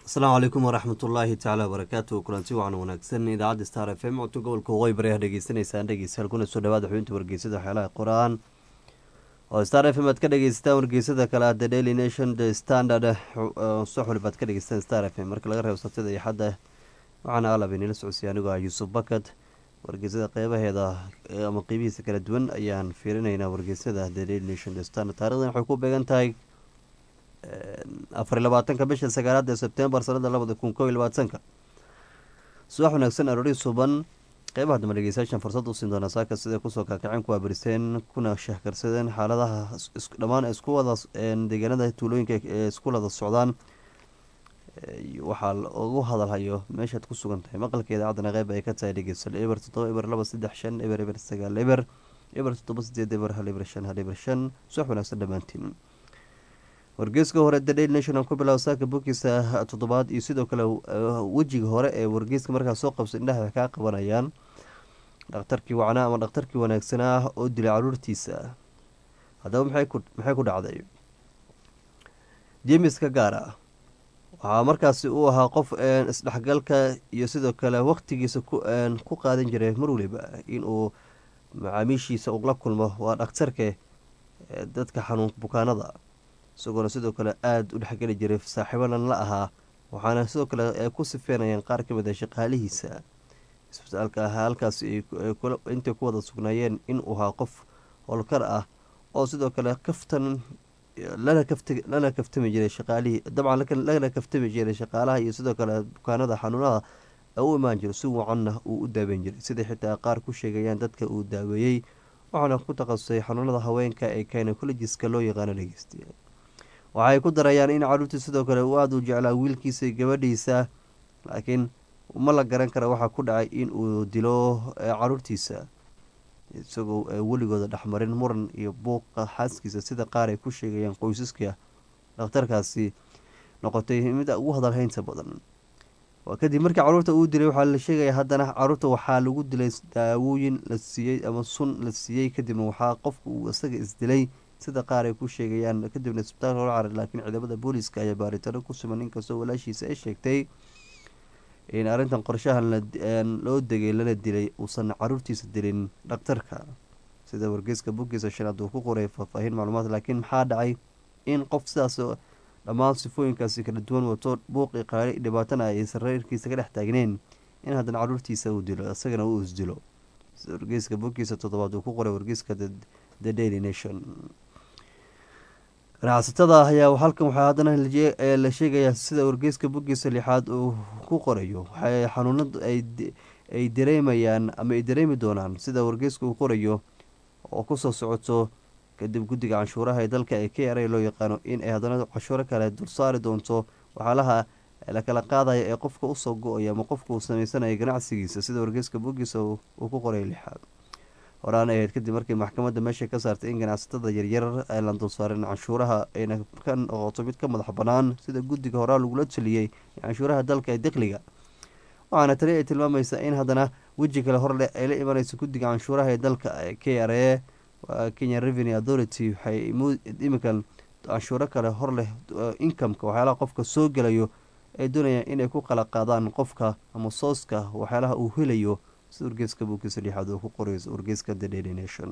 asalaamu calaykum waraxmatullaahi tacaala wabarakaatu kulanti wacan wanaagsan idaacadda star f m codka gobolka waqooyi bari ah dhegeysanaysaan dhegeystayaal kuna soo dhawaada xubinta wargeysada waxyaalaha qor-aan oo star f m aad ka dhegeysataan wargeysada kale ah the daily nation the standard soxolib aad ka dhegeystaan star f m marka laga reebo sabtida iyo xadda waxaana alab inila socodsiya anigoo ah yuusuf bakad wargeysada qeybaheeda ama qeybihiisa kala duwan ayaan fiirinaynaa wargeysada the daily nation the standard taarikhdan waxay ku beegan tahay 24 bisha sagaalaad ee sebtembar sanada 2021 subax wanaagsan aroori suban qeybaha dambe dhegeystayaashan fursad u siin doona saaka sida kusoo kaakaceen kuwa bariseen kuna shahkarsadeen xaaladaha dhammaan isku wada deegaanada tuulooyinka ee isku wada socdaan waxaa ugu hadalhayo meeshaad ku sugan tahay maqalka idaacadana qeyb ay ka tahay dhegeystayaal eber 7 eber 2 3 5 eber eber 9 eber eber 7 8 eber 1 eber 5 1 eber 5 subax wanaagsan dhammaantiin wargeyska hore the daily national ku bilaabo saaka bokiisa toddobaad iyo sidoo kale wejiga hore ee wargeyska markaas soo qabsa indhaha kaa qabanayaan dhakhtarkii wacnaa ama dhakhtarkii wanaagsanaa oo dilay caruurtiisa haddaba maxay ku dhacday jeemiska gaar ah waxaa markaasi uu ahaa qof isdhexgalka iyo sidoo kale waqtigiisa ku qaadan jiray mar waliba inuu macaamiishiisa ula kulmo waa dhakhtarka dadka xanuun bukaanada isagoona sidoo kale aada u dhexgeli jiray saaxiibanan la ahaa waxaana sidoo kale ay ku sifeynayaan qaar ka mid a shaqaalihiisa isbitaalka ahaa halkaasi intay ku wada sugnaayeen inuu ahaa qof howlkar ah oo sidoo kale kaftan lana kaftami jiray shaqaalihii dabcan lana kaftami jiray shaqaalaha iyo sidoo kale bukaanada xanuunada u imaan jiray si wacanna uu u daaweyn jiray siday xitaa qaar ku sheegayaan dadka uu daaweeyey waxaana ku takhasusay xanuunada haweenka ee gynecologiska loo yaqaano dhegeystiya waxay ku darayaan in caruurtii sidoo kale uu aada u jeclaa wiilkiisa iyo gabadhiisa laakiin ma la garan kara waxaa ku dhacay in uu dilo caruurtiisa isagoo weligooda dhexmarin muran iyo buuqa xaaskiisa sida qaar ay ku sheegayaan qoysaska dhakhtarkaasi noqotay mid ugu hadalhaynta badan waa kadib markii caruurta uu dilay waxaa la sheegaya haddana caruurta waxaa lagu dilay daawooyin la siiyey ama sun la siiyey kadibna waxaa qofka uu isaga isdilay sida qaar ay ku sheegayaan kadibna isbitaalka loo caray laakiin ciidamada booliiska ayaa baaritaano ku suman inkastoo walaashiisa ay sheegtay in arrintan qorshahan loo degay lana dilay uusan caruurtiisa dilin dhakhtarka sida wargeyska boggiisa shanaad uu ku qoray faahfaahin macluumaad laakiin maxaa dhacay in qof sidaas dhammaan sifooyinkaasi kala duwan wato buuqi qaali dhibaatana ay sareerkiisa ka dhex taagneen in haddana caruurtiisa uu dilo isagana uu isdilo sida wargeyska boggiisa toddobaad uu ku qoray wargeyska the daily nation ganacsatada ayaa halkan waxaa haddana la sheegayaa sida wargeyska boggiisa lixaad uu ku qorayo waxay xanuunadu ay dareemayaan ama ay dareemi doonaan sida wargeyska uu qorayo oo kusoo socoto kadib guddiga canshuuraha ee dalka ee k r a loo yaqaano in ay haddana canshuuro kale dulsaari doonto waxyaalaha la kala qaadaya ee qofka usoo go-aya ama qofka uu sameysanaya ganacsigiisa sida wargeyska boggiisa uu ku qoray lixaad horaan ay ahayd kadib markii maxkamadda meesha ka saartay in ganacsatada yaryar ay la dulsaarin canshuuraha ayna ka noqoto mid ka madax bannaan sida guddiga horaa lagula taliyey canshuuraha dalka ee dakhliga waxaana tani ay tilmaamaysaa in haddana weji kale horleh ay la imanayso guddiga canshuuraha ee dalka k r a kenya revenue authority waxay iminkan canshuuro kale hor leh incomeka waxyaalaha qofka soo gelayo ay doonayaan inay ku kala qaadaan qofka ama sooska waxyaalaha uu helayo sida wargeyska boggiisa lixaad oo ku qorayso wargeyska the daily nation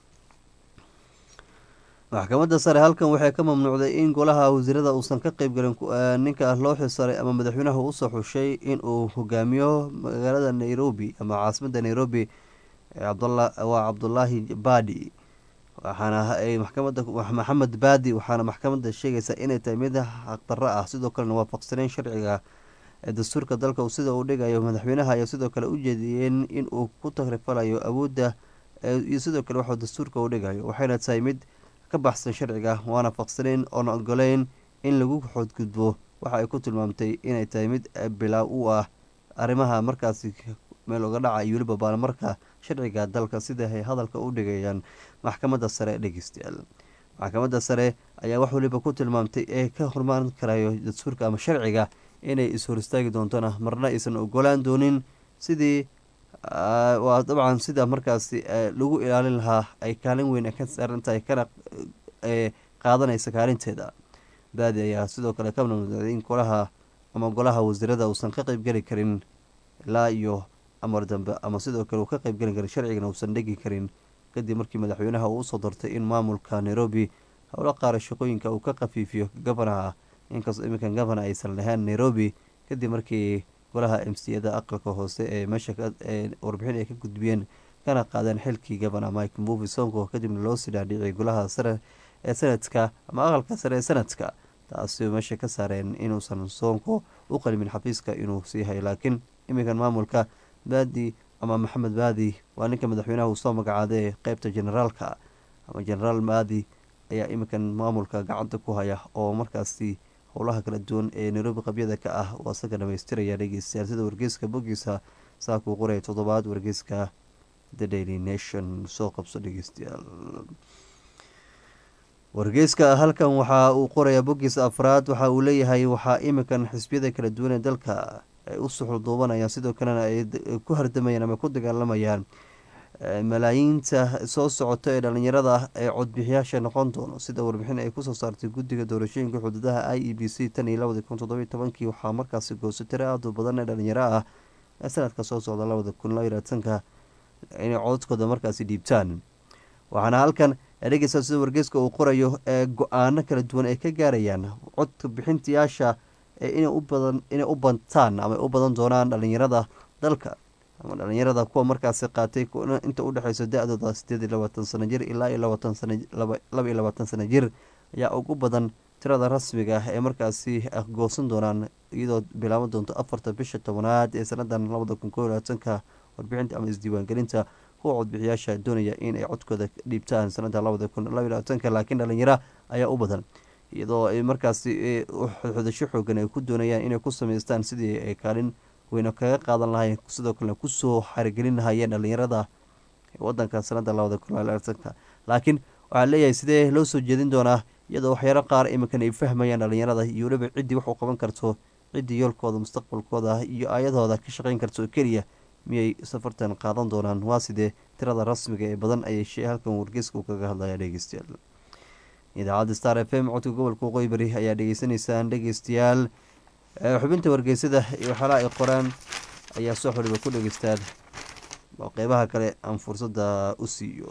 maxkamadda sare halkan waxay ka mamnuucday in golaha wasiirada uusan ka qeybgalin ninka loo xisaray ama madaxweynaha usoo xushay inuu hogaamiyo magaalada nairobi ama caasimadda nairobi waa cabdulaahi baadi waxaana maxkamadda maxamed baadi waxaana maxkamadda sheegaysaa inay tahay mid xaqdarro ah sidoo kalena waafaqsaneyn sharciga dastuurka dalka sida uu dhigayo madaxweynaha ayaa sidoo kale u jeediyeen in uu ku takrifalayo awoodda iyo sidoo kale waxuu dastuurka u dhigayo waxayna tahay mid ka baxsan sharciga waana faqsaneyn oona ogoleyn in lagu xoodgudbo waxa ay ku tilmaamtay inay tahay mid bilaaw u ah arrimaha markaasi meel oga dhaca iyo weliba baarmarka sharciga dalka sida ay hadalka u dhigayaan maxkamadda sare dhegeystayaal maxkamadda sare ayaa wax waliba ku tilmaamtay ee ka hormaan karayo dastuurka ama sharciga inay is-hor istaagi doontona marna aysan ogolaan doonin sidii waa dabcan sida markaasi lagu ilaalin lahaa ay kaalin weyn ka saarantahay kana qaadanaysa kaalinteeda baadi ayaa sidoo kale ka mamnuucday in golaha ama golaha wasiirada uusan ka qeybgeli karin ilaa iyo amar dambe, ama sidoo kale uu ka qeybgeli karin sharcigana uusan dhegi karin kadib markii madaxweynaha uu usoo doortay in maamulka nairobi howlo qaara shaqooyinka uu ka khafiifiyo gabanaha, inkastoo iminkan gabana aysan lahayn nairobi kadib markii golaha mcda aqalka hoose ee meesha warbixin ay ka gudbiyeen kana qaadeen xilkii gabana mike mbuvi sonko, kadibna loo sii dhaadhiciyay golaha sare ee sanadka ama aqalka sare ee sanadka, taasi meesha ka saareen inuusan sonko u qalimin xafiiska inuu sii hayo. laakiin iminkan maamulka baadi ama maxamed baadi waa ninka madaxweynaha uu soo magacaaday qeybta generaalka ama generaal baadi ayaa iminkan maamulka gacanta ku haya oo markaasi howlaha kala duwan ee nairobi qabyada ka ah oo asaga dhamaystiraya dhegeystayaal, sida wargeyska bogiisa saakuu qoraya toddobaad wargeyska the daily nation soo qabso dhegeystayaal. wargeyska halkan waxa uu qoraya bogiisa afraad, waxa uu leeyahay waxaa iminkan xisbiyada kala duwan ee dalka ay u suxulduubanayaan, sidoo kalena ay ku hardamayaan ama ku dagaalamayaan malaayiinta soo socota ee dhalinyarada ee codbixiyaasha noqon doono, sida warbixin ay kusoo saartay guddiga doorashooyinka xuduudaha i e b c tan iyo 2017 waxaa markaasi gooso tiro aad u badan ee dhalinyaro ah ee sanadka soo socda 2020 inay codadkooda markaasi dhiibtaan. waxaana halkan dhegeysa sida wargeyska uu qorayo ee go-aano kala duwan ay ka gaarayaan codka bixintayaasha inay u bantaan ama u badan doonaan dhalinyarada dalka ama dhalinyarada kuwa markaasi qaatay inta udhexeyso da-dooda 18 sano jir ilaa iyo 22 sano jir ayaa ugu badan tirada rasmiga ah ee markaasi goosan doonaan, iyadoo bilaaban doonto 4 bisha 10aad ee sanadan 2020 warbixinta ama isdiiwaangelinta kuwa codbixiyaasha doonaya in ay codkooda dhiibtaan sanada 2020, laakiin dhalinyaro ayaa u badan, iyadoo ay markaasi xudasho xoogan ay ku doonayaan inay ku sameystaan sidii ay kaalin weyna kaga qaadan lahayn, sidoo kalena kusoo xarigelin lahayeen dhalinyarada wadanka sanada 2020. laakiin waxaa leeyahay sidee loo soo jeedin doonaa iyadoo waxyaalo qaar iminkan ay fahmayaan dhalinyarada iyo weliba ciddii wax u qaban karto, ciddii yoolkooda mustaqbalkooda iyo aayadooda ka shaqeyn karto oo keliya miyay safartan qaadan doonaan, waa sidee tirada rasmiga ee badan ayay shay halkan wargeyska uu kaga hadlaya dhegeystayaal. idaacadda star f m codka gobolka waqooyi bari ayaa dhegeysanaysaan dhegeystayaal. xubinta wargeysada iyo waxyaalaha ay qoraan ayaa soo xoliba ku dhegeystaan oo qeybaha kale aan fursadda u siiyo.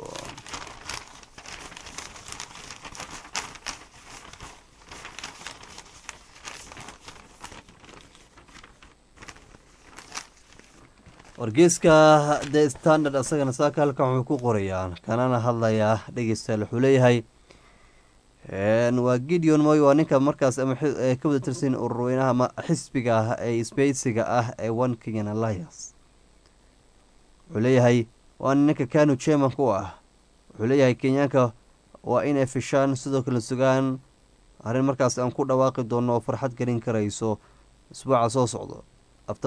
wargeyska the standard asagana saaka halkan wuxuu ku qorayaa kanana hadlayaa dhegeystayaal, wuxuu leeyahay waa gideon moy waa ninka markaas ama ka wada tirsan ururweynaha ama xisbiga ah ee isbeysiga ah ee one kenyan alliance. wuxuu leeyahay waa ninka kanu chairmanka u ah. wuxuu leeyahay kenyaanka waa inay fishaan sidoo kale sugaan arrin markaas aan ku dhawaaqi doono oo farxad gelin karayso isbuuca soo socdo after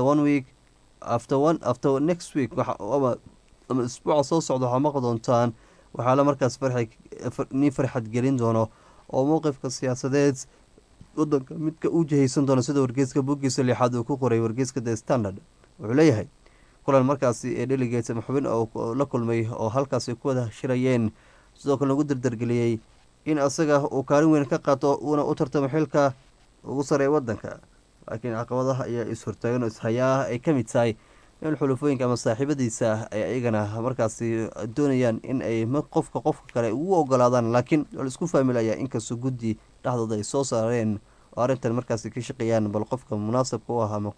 next week ama isbuuca soo socda waxaa maqli doontaan waxaa la markaas nin farxad gelin doono oo mowqifka siyaasadeed wadanka midka u jihaysan doona, sida wargeyska bogiisa 6aad uu ku qoray wargeyska the standard. wuxuu leeyahay kulan markaasi ee delegates ama xubin oo la kulmay oo halkaasi ku wada shirayeen, sidoo kale lagu dardargeliyey in asaga uu kaalin weyn ka qaato uuna u tartamo xilka ugu sareeya wadanka, laakiin caqabadaha ayaa is-hortaagan oo ishayaa ay ka mid tahay in xulufooyinka ama saaxiibadiisa ay ayagana markaasi doonayaan in ay qofka kale ugu ogolaadaan, laakiin la isku faamilayaa inkastoo guddi dhexdooda ay soo saareen oo arrintan markaasi ka shaqeeyaan bal qofka munaasabka u ah ama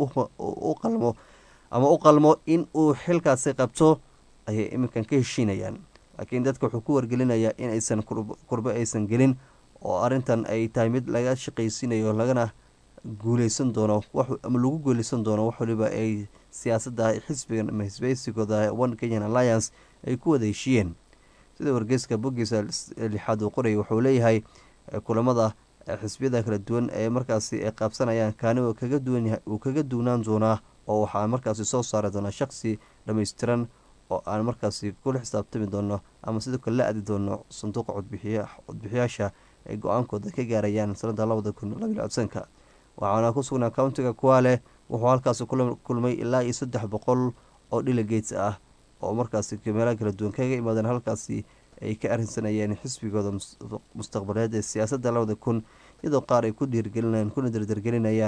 u qalmo in uu xilkaasi qabto ayay iminkan ka heshiinayaan. laakiin dadka wuxuu ku wargelinayaa in aysan kurbo aysan gelin oo arrintan ay tahay mid laga shaqaysiinayo lagana guuleysan doono ama lagu guuleysan doono wax waliba ay siyaasadda xisbigan ama hisbeysigooda one kenyan alliance ay ku wada heshiiyeen. sida wargeyska bogiisa 6aad uu qorayay wuxuu leeyahay kulamada xisbiyada kala duwan ee markaasi ay qaabsanayaan kaani uu kaga duwnaan doonaa oo waxaa markaasi soo saari doonaa shaqsi dhammaystiran oo aan markaasi kula xisaabtami doono ama sidoo kale la aadi doono sanduuqa codbixiyaasha ay go-aankooda ka gaarayaan sanada 2020. waxaana ku sugnaa countiga kuwale wuxuu halkaasi kulmay ilaa iyo 300 oo delegates ah oo markaasi meelaha kala duwan kaga imaadeen halkaasi ay ka arrinsanayeen xisbigooda mustaqbaleed ee siyaasadda 2000, iyadoo qaar ay ku dhiirgelinayaan kuna dardargelinayaan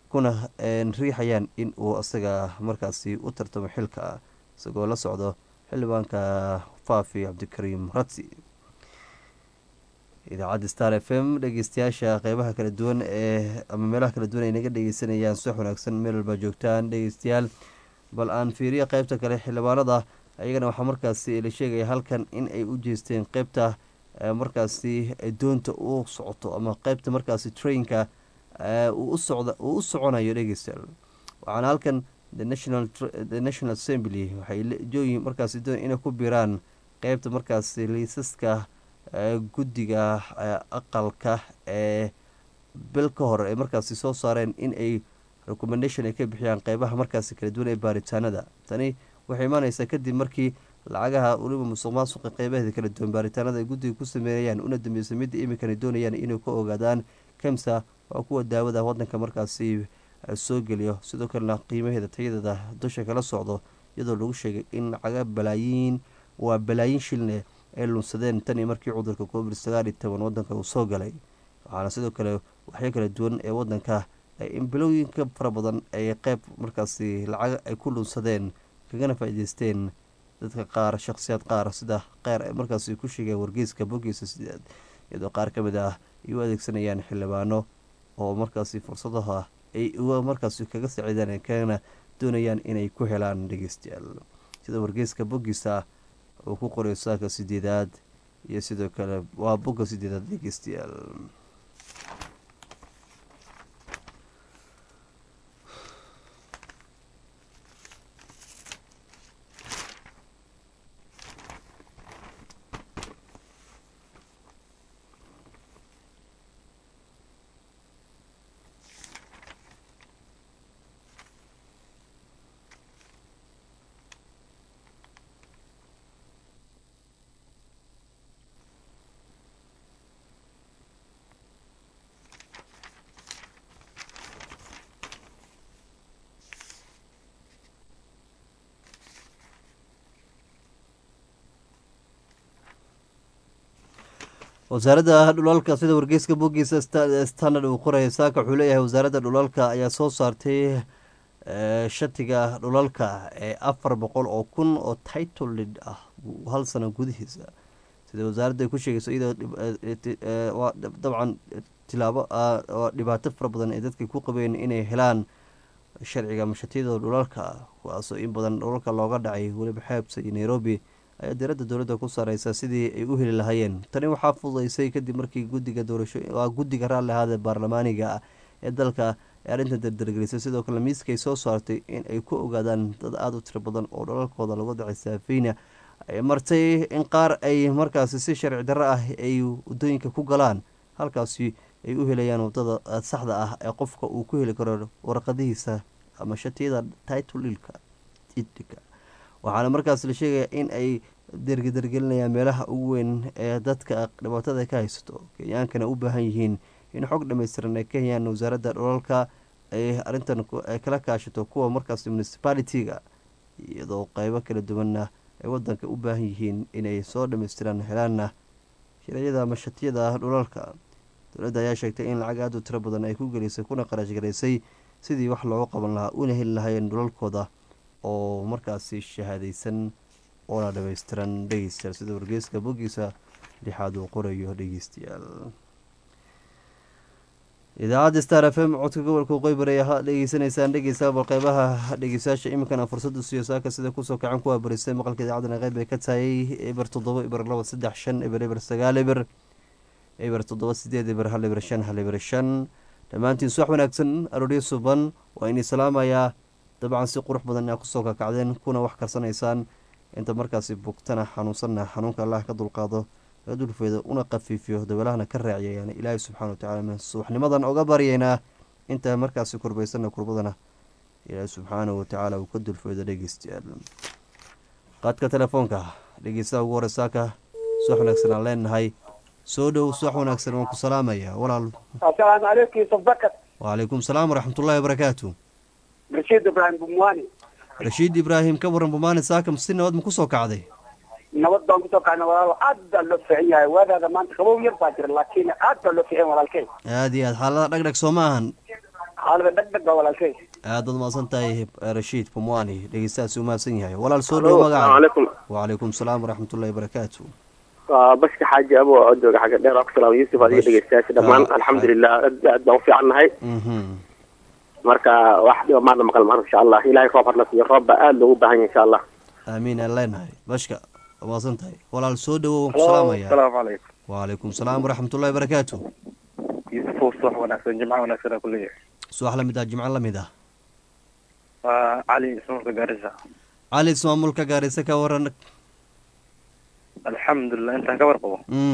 kuna riixayaan in uu asaga markaasi u tartamo xilka isagoo la socdo xildhibaanka faafi cabdikariim radsi. idaacadda star f m dhegeystayaasha qeybaha kala duwan ama meelaha kala duwan ay naga dhegeysanayaan subax wanaagsan meel walba joogtaan dhegeystayaal. bal aan fiiriya qeybta kale xildhibaanada ayagana waxaa markaasi la sheegaya halkan in ay u jeesteen qeybta markaasi doonta u socoto ama qeybta markaasi trainka uu u soconayo dhegeystayaal. waxaana halkan the national assembly waxay jooyin markaasi doon inay ku biiraan qeybta markaasi liisaska guddiga aqalka bil ka hor ay markaasi soo saareen in ay recommendation ay ka bixiyaan qeybaha markaasi kala duwan ee baaritaanada. tani waxay imaaneysaa kadib markii lacagaha weliba musuq maasuqa qeybaheeda kala duwan baaritaanada ay guddiga ku sameynayaan una dambeysay midda iminkana doonayaan inay ka ogaadaan kemsa waa kuwa daawada wadanka markaasi soo geliyo sidoo kalena qiimaheeda tayadeeda dusha kala socdo iyadoo lagu sheegay in lacaga balaayin shilne ay lunsadeen tanii markii cudurka covid-19 wadanka uu soo galay. waxaana sidoo kale waxyo kala duwan ee wadanka in bilooyinka fara badan ay qeyb markaasi lacaga ay ku lunsadeen kagana faa-iideysteen dadka qaar shakhsiyaad qaar sida qeyr ay markaasi ku sheegeen wargeyska bogiisa sideed iyadoo qaar ka mid ah ay u adeegsanayaan xildhibaano oo markaasi fursadaha ay markaasi kaga saciidaan kana doonayaan inay ku helaan dhegeystayaal. sida wargeyska bogiisa uu ku qoray saaka 8 iyo sidoo kale waa boga 8 dhegeystayaal. wasaaradda dhulalka sida wargeyska bogiisa standard uu qoraya saaka wuxuu leeyahay wasaaradda dhulalka ayaa soo saartay shatiga dhulalka 400,000 oo titledid ah hal sano gudihiisa sida wasaaradda ay ku sheegayso iyadoo dabcan tilaabo dhibaato fara badan ee dadka ku qabeen inay helaan sharciga mashatiyada dhulalka kuwaasoo in badan dhulalka looga dhacay weliba xeebta iyo nairobi ayaa diradda dowladda ku saareysa sidii ay u heli lahaayeen. tani waxaa fududeysay kadib markii guddiga raalli ahaada baarlamaaniga ee dalka ee arrinta dardargelisay sidoo kale miiska ay soo saartay in ay ku ogaadaan dad aada u tiro badan oo dhulalkooda lagu dacay saafeyna ay martay in qaar ay markaasi si sharci darro ah ay wadooyinka ku galaan halkaasi ay u helayaan wadada saxda ah ee qofka uu ku heli karo warqadihiisa ama shatiyada titleilka idika. waxaana markaas la sheegaya in ay dergelinayaan meelaha ugu weyn ee dadka dhibaatada ka haysato kenyaankana u baahan yihiin in xog dhammaystiran ay ka hayaan wasaaradda dhulalka ay arrintan kala kaashato kuwa markaas municipality-ga iyadoo qeybo kala duwanna ay wadanka u baahan yihiin inay soo dhammaystiraan helaana sharciyada mashatiyada dhulalka. dowladda ayaa sheegtay in lacag aada u tiro badan ay ku gelisay kuna qarash garaysay sidii wax loogu qaban lahaa una heli lahaayeen dhulalkooda oo markaasi shahaadeysan oona dhammaystiran dhegeystayaal sida wargeyska bogiisa 6 uu qorayo dhegeystayaal. idaacadda star f m codka gobolka qoybare dhegeysanaysaan dhegeystayaal qeybaha dhegeystayaasha iminkana fursada siiyo saaka sida kusoo kacan kuwa barisay maqalka idaacadana qeyb ay ka tahay eber 7 eber 2 3 5 eber 9 eber 7 8 eber 1 eber 5 1 eber 5 dhammaantiin subax wanaagsan arooryo suban waa inay salaamayaa dabcan si qurux badan aa kusoo kakacdeen kuna wax karsanaysaan inta markaasi bugtana xanuunsanna xanuunka allah ka dulqaado laga dulfeedo una qafiifiyo dabeelahana ka raaciyayaan ilaahay subxana watacaala subaxnimadan oga baryaynaa inta markaasi kurbaysanna kurbadana ilaahay subxaana watacaala uu ka dulfeedo dhegeystayaal. qaadka telefoonka dhegeystaha ugu hore saaka subax wanaagsan aan leenahay soo dhow subax wanaagsan waan ku salaamaya walaal. asalaamu calaykum yusuf bakar. wacalaykum salaam waraxmatullaahi wabarakaatu. rashiid ibraahim bumwaani. rashiid ibraahim ka waran bumaani saaka si nabad ma kusoo kacday? nabad baan kusoo kacnay walaalo aad baa loo fiican yahay waadaada maanta qabow yar baa jira laakiin aad baa loo fiican walaalkey. aada iyo aad xaalada dhagdhag soo ma ahan. xaalada dhagdhag baa walaalkay aad baad mahadsan tahay rashiid pumwani dhegeystahaas u mahadsan yahay walaal soo Hello, dhowo assalaamu magaca calaykum. wacalaykum salaam waraxmatullahi wabarakaatu waa bashka xaaji abo oo jooga xagga dheer ku salaam Yusuf adiga Bash. dhegeystayaasha dhammaan Ah, alxamdulilah aad baan u fiicannahay mhm marka wax dhiba maana maqal maan insha Allah ilaahay roob hadna siiyo roob baa aad loogu baahan yahay insha Allah aamiin aan leenahay bashka waa mahadsan tahay walaal soo dhowo waan ku salaamayaa السلام عليكم wacalaykum salaam waraxmatullahi wabarakaatu يوسف صح ونحسن جمعة ونحسن كلية subax la mid ah jimco la mid ah علي اسمه قارزة cali ismaamulka gaarisa ka waran الحمد لله انت كبر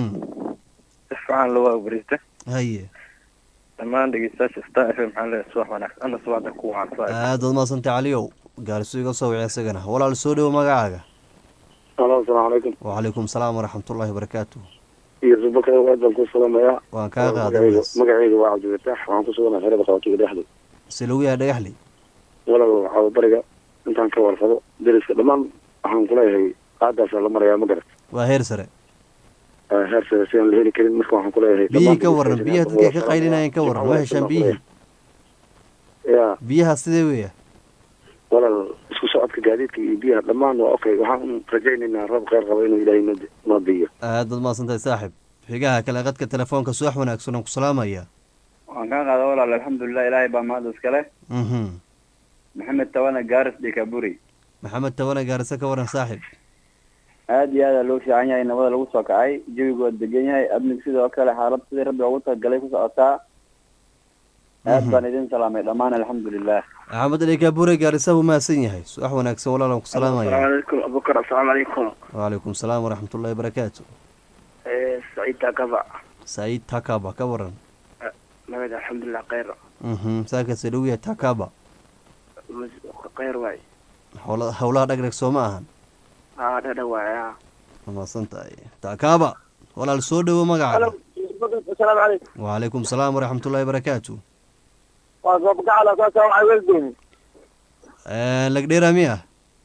اسمع لو بريسته haye لما عندك استاش استاف محل صح ونحسن انا صباح كو عن صاحب aad baad mahadsantahay caliyow gaariso iga soo wicay isagana walaal soo dhowo magacaaga Hello, assalaamu calaykum. wacalaykum salaam waraxmatullahi wabarakaatu Yusuf Bakar waa dalku salaamaya. waan kaa qaaday magacaygu waa Cabdifataax waxaan ku sugan xerada qaxootiga dhexda. si lagu yahay dhagaxli walaal waxa bariga intaan ka warfado deriska dhammaan waxaan ku leeyahay qaadaas la marayaa ma garat. waa heer sare heer sare si aan la heli karin marka waxaan ku leeyahay biyihii ka waran biyaha dadka ka qaylinayeen ka waran ma heshaan biyihii ya biyaha sidee weya walaal isku socodka gaadiidka iyo biyaha dhammaan waa okay waxaan rajaynaynaa roob khayr qaba inuu ilaahay noo biyo aad baad mahadsantahay saaxib xigaha kale qadka telefoonka subax wanaagsan aan ku salaamaya waan kaa qaada walaal alxamdulilah ilaahay baa mahad iskale mhm maxamed tawana gaaris dhikaburi maxamed tawana gaarisa ka waran saaxib aad iyo aada loo fiican yahay nabada lagu soo kacay jawigu waa degan yahay amniga sidoo kale xaalad sidii rabbi ugu talagalay ku socotaa aad baan idin salaamay dhammaan alxamdulilah maxamed dhikabure gaarisa buu mahadsan yahay subax wanaagsan walaal aan ku salaamaya calaykum abubakar assalaamu calaykum wacalaykum salaam waraxmatullahi wabarakaatu saciid takaba saciid takaba ka waran nabad alxamdulilah khayr mhm saakase lagu yahay takaba khayr waay howlaha dhagdhag soo ma ahan dhadha waaya mahadsan tahay takaba walaal soo dhowo magaca السلام عليكم wacalaykum salaam waraxmatullahi wabarakaatu وصوبك على أساس وعي ولدين lagdheera miya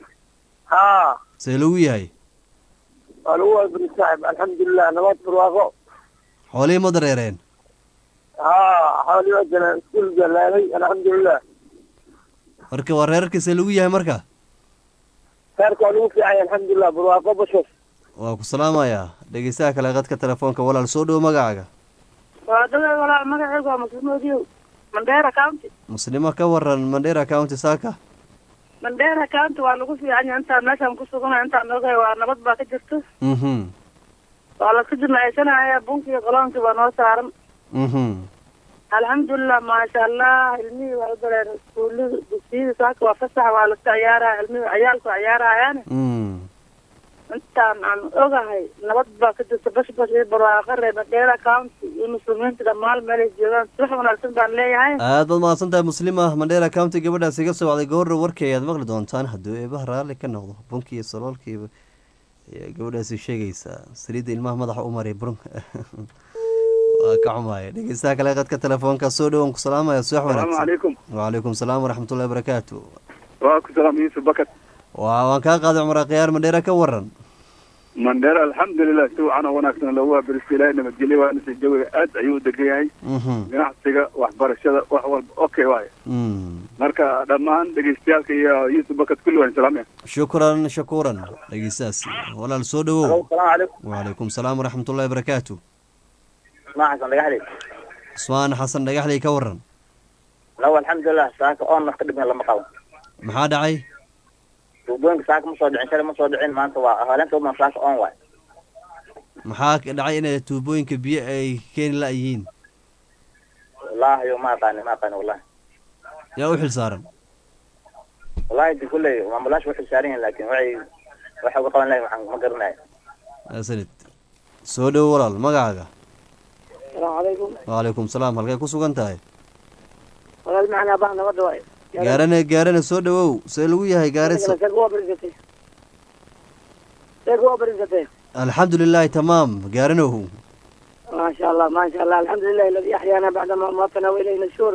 ها see lagu yahay الأول بن السحب الحمد لله نبات بالواقع xoolihii ma dareereen ها حوالي وجنا كل جلالي الحمد لله marka waa reerarkii see lagu yahay marka خيرك ولو في عين الحمد لله بالواقع بشوف waa ku salaamayaa dhegeystaha kale qadka telefoonka walaal soo dhowo magacaaga waadada walaal magacaygu waa muslimadio mandera county muslimo ka waran mandera county saaka mandera county waa lagu fiican yahay intaan meeshaan ku suganahay intaan ogahay waa nabad baa ka jirto mhm waa laska jimacaysanaya bunkii qoloonkii baa noo saaran mhm alxamdulilah maasha allah ilmihii waa u galeen iskuullada dugsiyada saaka waa fasax waa laska ciyaaraya ilmihii ciyaalku ciyaarayaane intaan aan ogahay nabad baa ka jirta bashbash iyo barwaaqo reer mandera county iyo muslimiinta dhammaan meelay joogaan subax wanaagsan baan leeyahay aad baad mahadsan tahay muslima mandera county gabadhaas iga soo wacday goorra warkii ayaad maqli doontaan hadduu eebaha raalli ka noqdo bunkii iyo saloolkiiba ayaa gabadhaasi sheegaysaa saliidda ilmaha madaxa u mariya burun waa ka xumaaya dhegeystaha kale qadka telefoonka soo dhowan ku salaamaya subax wanaagsan calaykum wacalaykum salaam waraxmatullahi wabarakaatu waa ku salaam Yusuf Bakar waan kaa qaaday cumar khiyaar mandheera ka waran mandheera alxamdulilah si wacan oo wanaagsan loogu waabaristo ilaahay nabadgelyo waa nasi jawiga aad ayuu u degan yahay ganacsiga waxbarashada wax walba okay waaye marka dhammaan dhegeystayaalka iyo Yusuf Bakar kulli waan salaamaya shukran shakuran dhegeystaasi walaal soo dhowow السلام عليكم wacalaykum salaam waraxmatullahi wabarakaatu ما حسن لقى عليك usmaan xasan dhagaxley ka waran لو الحمد لله ساك أون نقدم لما قاوم maxaa dhacay وبونك ساك مصادعين شل مصادعين ما أنت وهلا أنت ما ساك أون واي maxaa ka dhacay inay tuubooyinka biyo ay keeni la-yihiin والله يوم ما قاني والله yaa u xil saaran والله دي كله ما بلاش وحش سارين لكن وعي waxa uga qaban lahayn waxaan ma garanayo. asanid soo dhow walaal magacaaga. السلام عليكم. وعليكم السلام halkay ku sugan tahay walaal macna baan nabad waay gaarana soo dhawow see lagu yahay gaarisa الحمد لله تمام قارنه ما شاء الله الحمد لله الذي أحيانا بعد ما ماتنا وإلينا الشور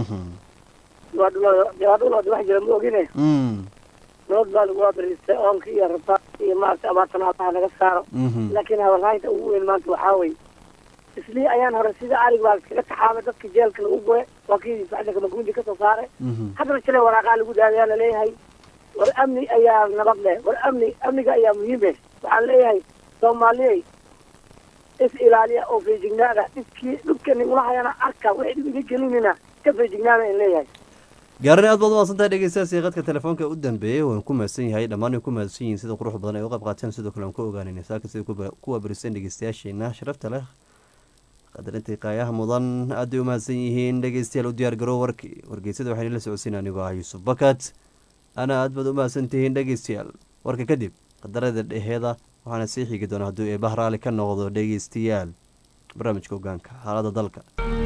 جرادو واحد موجينه نود بالقوابر استقام كي رفاق ما سبعتنا على نقصار لكن هذا الهاي تقول ما تحاول islii ayaan hore sida arig baa iskaga taxaabay dadka jeelka lagu goye waa kii sacdanka maguundi kasoo saaray haddana shalay waraaqaa lagu daadayaa laleeyahay war amni ayaa nabad leh war amniga ayaa muhiim eh waxaan leeyahay soomaaliyey is ilaaliya oo feejignaada dhibkani ulahayana arka waxay dhib iga gelinina ka feejignaada in leeyahay gaarane aad baad u maasantahay dhegeystayaasii qadka telefoonka u dambeeyey waan ku mahadsan yahay dhammaan way ku mahadsan yihiin sida qurux badan ay u qayb qaateen sidoo kale aan ku ogaanayna saaka sida kuwa berisan dhegeystayaasheena sharafta leh qadarintii qaayaha mudan aad bay u mahadsan yihiin dhegeystayaal u diyaar garoo wargeysada waxayna la socodsiin anigoo ah yuusuf bakat ana aad baad u mahadsan tihiin dhegeystayaal warka kadib qadarada dheheeda waxaana sii xigi doona hadduu eebah raali ka noqdo dhegeystayaal barnaamijka ogaanka xaalada dalka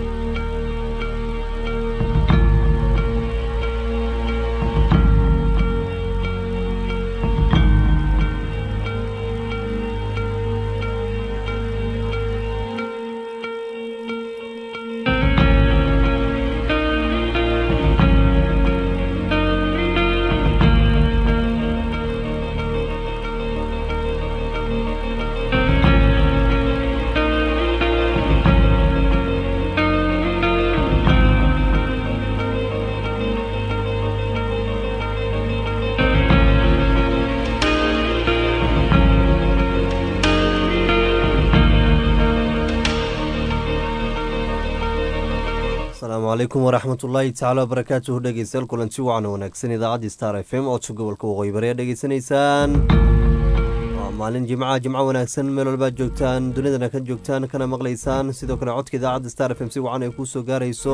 alaykum waraxmatullaahi tacaala wabarakaatuhu dhegeystayaal kulanti wacan wanaagsan idaacadii star f m oodka gobolka waqooyi bari aad dhegeysanaysaan waa maalin jimco wanaagsan meel walbaad joogtaan dunidana ka joogtaan kana maqlaysaan sidoo kale codka idaacadda star f m si wacan ay kuu soo gaarayso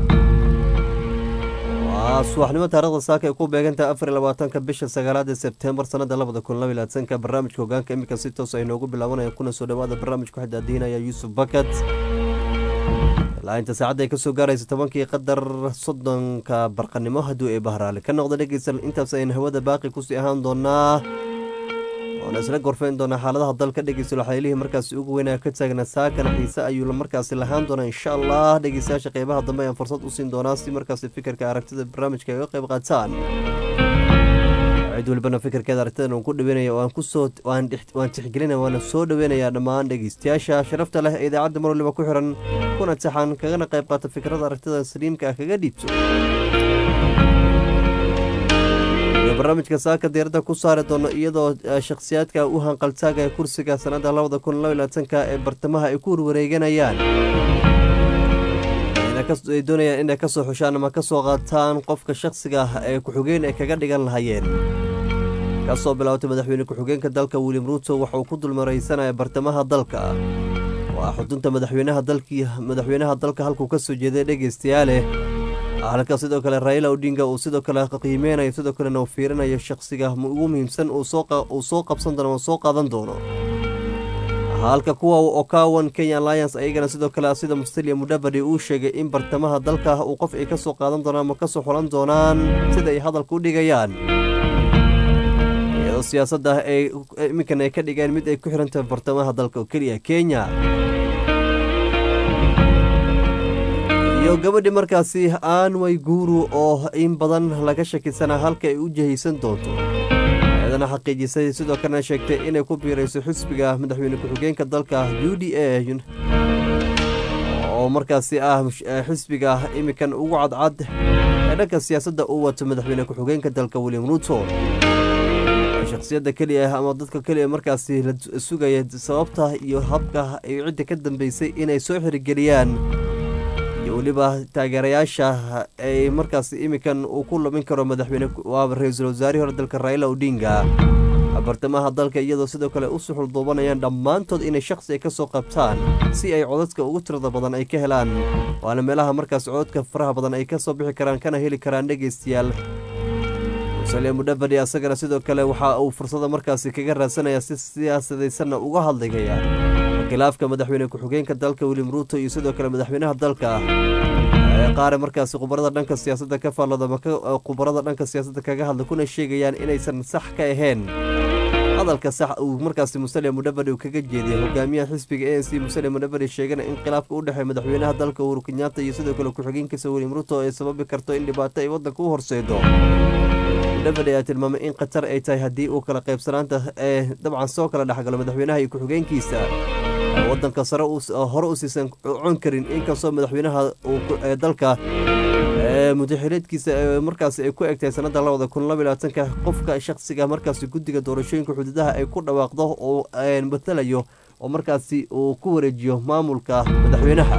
waa subaxnimo taarikhda saaka ay ku beegantahay 24 bisha 9 sebtembar sanada 2022 barnaamijka hogaanka imika si toos ay noogu bilaabanaya kuna soo dhawaada barnaamijka waxaa daadiinaya yuusuf bakat ilaa inta saacadda ay ka soo gaarayso 10 qadar 30 barqanimo hadduu ee bahraale ka noqda dhegeysan intaas aynu hawada baaqi kusii ahaan doonaa oona isla gorfeyn doonaa xaaladaha dalka dhegeysta waxaylihii markaasi ugu weynaa ka taagna saakana xiise ayuu markaasi lahaan doonaa insha allah dhegeystayaasha qeybaha dambe ayaan fursad u siin doonaa si markaasi fikirka aragtida barnaamijka ay uga qayb qaataan cid walbana fikirkeeda aragtidan uun ku dhaweynaya waan tixgelinaya waana soo dhaweynayaa dhammaan dhegeystayaasha sharafta leh ee idaacadda mar waliba ku xiran kuna taxan kagana qayb qaata fikrada aragtida saliimka ah kaga dhiibto barnaamijka saaka diirada ku saari doono iyadoo shakhsiyaadka u hanqaltaagaya kursiga sanada 2022 ee bartamaha ay ku warwareeganayaan ay doonayaan inay kasoo xushaan ama kasoo qaataan qofka shakhsiga ah ee ku-xigeen ay kaga dhigan lahayeen kasoo bilaawtay madaxweyne ku-xigeenka dalka William Ruto waxa uu ku dulmaraysanaya bartamaha dalka waa xudunta madaxweynaha dalka halkuu kasoo jeeday dhegeystayaale halka sidoo kale Raila Odinga uu sidoo kale qiimeynayo sidoo kale uu fiirinayo shakhsiga ugu muhiimsan uu soo qabsan doono oo soo qaadan doono halka kuwa Okawan Kenya Alliance ayagana sidoo kale sida Mustalia Mudavadi uu sheegay in bartamaha dalka uu qof ay ka soo qaadan doonaan ama ka soo xulan doonaan sida ay hadalku u dhigayaan iyadoo siyaasadda ay iminkan ay ka dhigeen mid ay ku xirantahay bartamaha dalka oo keliya Kenya iyo gabadhi markaasi aan way guuru oo in badan laga shakisana halka ay u jahaysan doonto ayadana xaqiijisay sidoo kalena sheegtay inay ku biirayso xisbiga madaxweyne ku-xigeenka dalka UDA oo markaasi ah xisbiga imikan ugu cadcad ee dhanka siyaasadda uu wato madaxweyne ku-xigeenka dalka William Ruto shakhsiyadda keliya ama dadka keliya markaasi la sugaya sababta iyo habka ay cidda ka dambeysay inay soo xirigeliyaan iyo waliba taageerayaasha ay markaasi imikan uu ku lumin karo madaxweyne waa ra'iisul wasaare hore dalka Raila Odinga bartamaha dalka iyadoo sidoo kale u suxul doobanayaan dhammaantood inay shakhsi ay ka soo qabtaan si ay codadka ugu tirada badan ay ka helaan waana meelaha markaas codadka faraha badan ay ka soo bixi karaan kana heli karaan dhegeystayaal Mustalia Mudavadi asagana sidoo kale waxa uu fursada markaasi kaga raadsanaya si siyaasadaysan uga hadlaya khilaafka madaxweyne ku-xigeenka dalka William Ruto iyo sidoo kale madaxweynaha dalka qaar markaasi khubarada dhanka siyaasadda ka faallada khubarada dhanka siyaasadda kaga hadla kuna sheegayaan inaysan sax ka ahayn hadalka sax uu markaasi Mustalia Mudavadi uu kaga jeediyay hogaamiyaha xisbiga ANC Mustalia Mudavadi sheegana in khilaafka u dhaxeeya madaxweynaha dalka Uhuru Kenyatta iyo sidoo kale ku-xigeenkiisa William Ruto ay sababi karto in dhibaato ay waddanka u horseedo Mudavadi ayaa tilmaamay in qatar ay tahay haddii uu kala qaybsanaanta dabcan soo kala dhexgalo madaxweynaha iyo ku-xigeenkiisa wadanka sare hore u siisan cun karin inkastoo madaxweynaha dalka mudaxileedkiisa markaas ay ku egtahay sanada 2022 qofka shakhsiga markaasi guddiga doorashooyinka xuduudaha ay ku dhawaaqdo oo matalayo oo markaasi uu ku wareejiyo maamulka madaxweynaha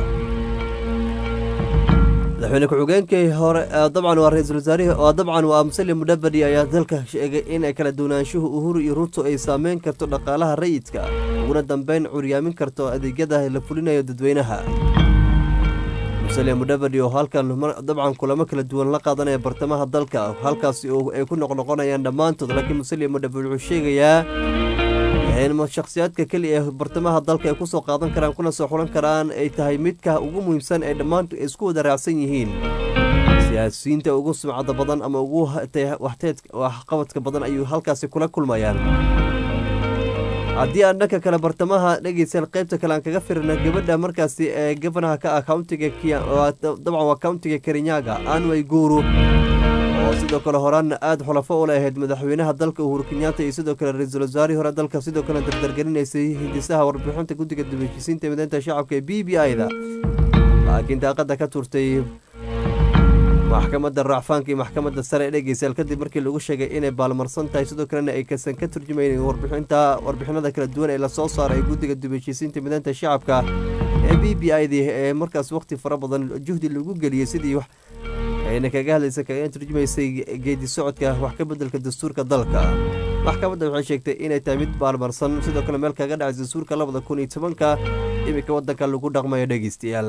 ku-xigeenkii hore dabcan waa ra-iisul wasaarihi oo dabcan waa Musalia Mudavadi ayaa dalka sheegay in ay kala duwanaanshuhu Uhuru iyo Ruto ay saameyn karto dhaqaalaha rayidka uguna dambeyn curyaamin karto adeegyada la fulinayo dadweynaha Musalia Mudavadi oo halkan dabcan kulamo kala duwan la qaadanaya bartamaha dalka halkaasi oo ay ku noqnoqonayaan dhammaantood laakiin Musalia Mudavadi wuxuu sheegayaa in shakhsiyaadka kaliya ee bartamaha dalka ay ku soo qaadan karaan kuna soo xulan karaan ay tahay midka ugu muhiimsan ee dhammaantood isku wada raacsan yihiin siyaasiyiinta ugu sumcada badan ama ugu waxqabadka badan ayuu halkaasi kula kulmayaan haddii aan dhanka kale bartamaha dhegeysan qaybta kale aan kaga firina gabadha markaasi ee gabanaha ka ah countiga dabcan waa countiga Kirinyaga Anne Waiguru oo sidoo kale horaanna aad xulafo u lahayd madaxweynaha dalka Uhuru Kenyatta iyo sidoo kale ra-iisul wasaarihii hore dalka sidoo kale dardargelinaysay hindisaha warbixinta guddiga dib-u-heshiisiinta mideynta shacabka ee BBI-da laakiin daaqada ka turtay maxkamadda racfaanka iyo maxkamadda sare dhegeysaal kadib markii lagu sheegay inay baalmarsan tahay sidoo kalena ay kasan ka turjumayeen warbixinada kala duwan ee lasoo saaray guddiga dib-u-heshiisiinta mideynta shacabka ee BBI-da ee markaas waqti fara badan juhdi lagu geliyey sidii ayna kaga hadlaysa kaga turjumaysay geedi socodka wax ka bedelka dastuurka dalka maxkamadda waxay sheegtay inay tahay mid baalmarsan sidoo kale meel kaga dhacay dastuurka 2010 imika wadanka lagu dhaqmayo dhegeystayaal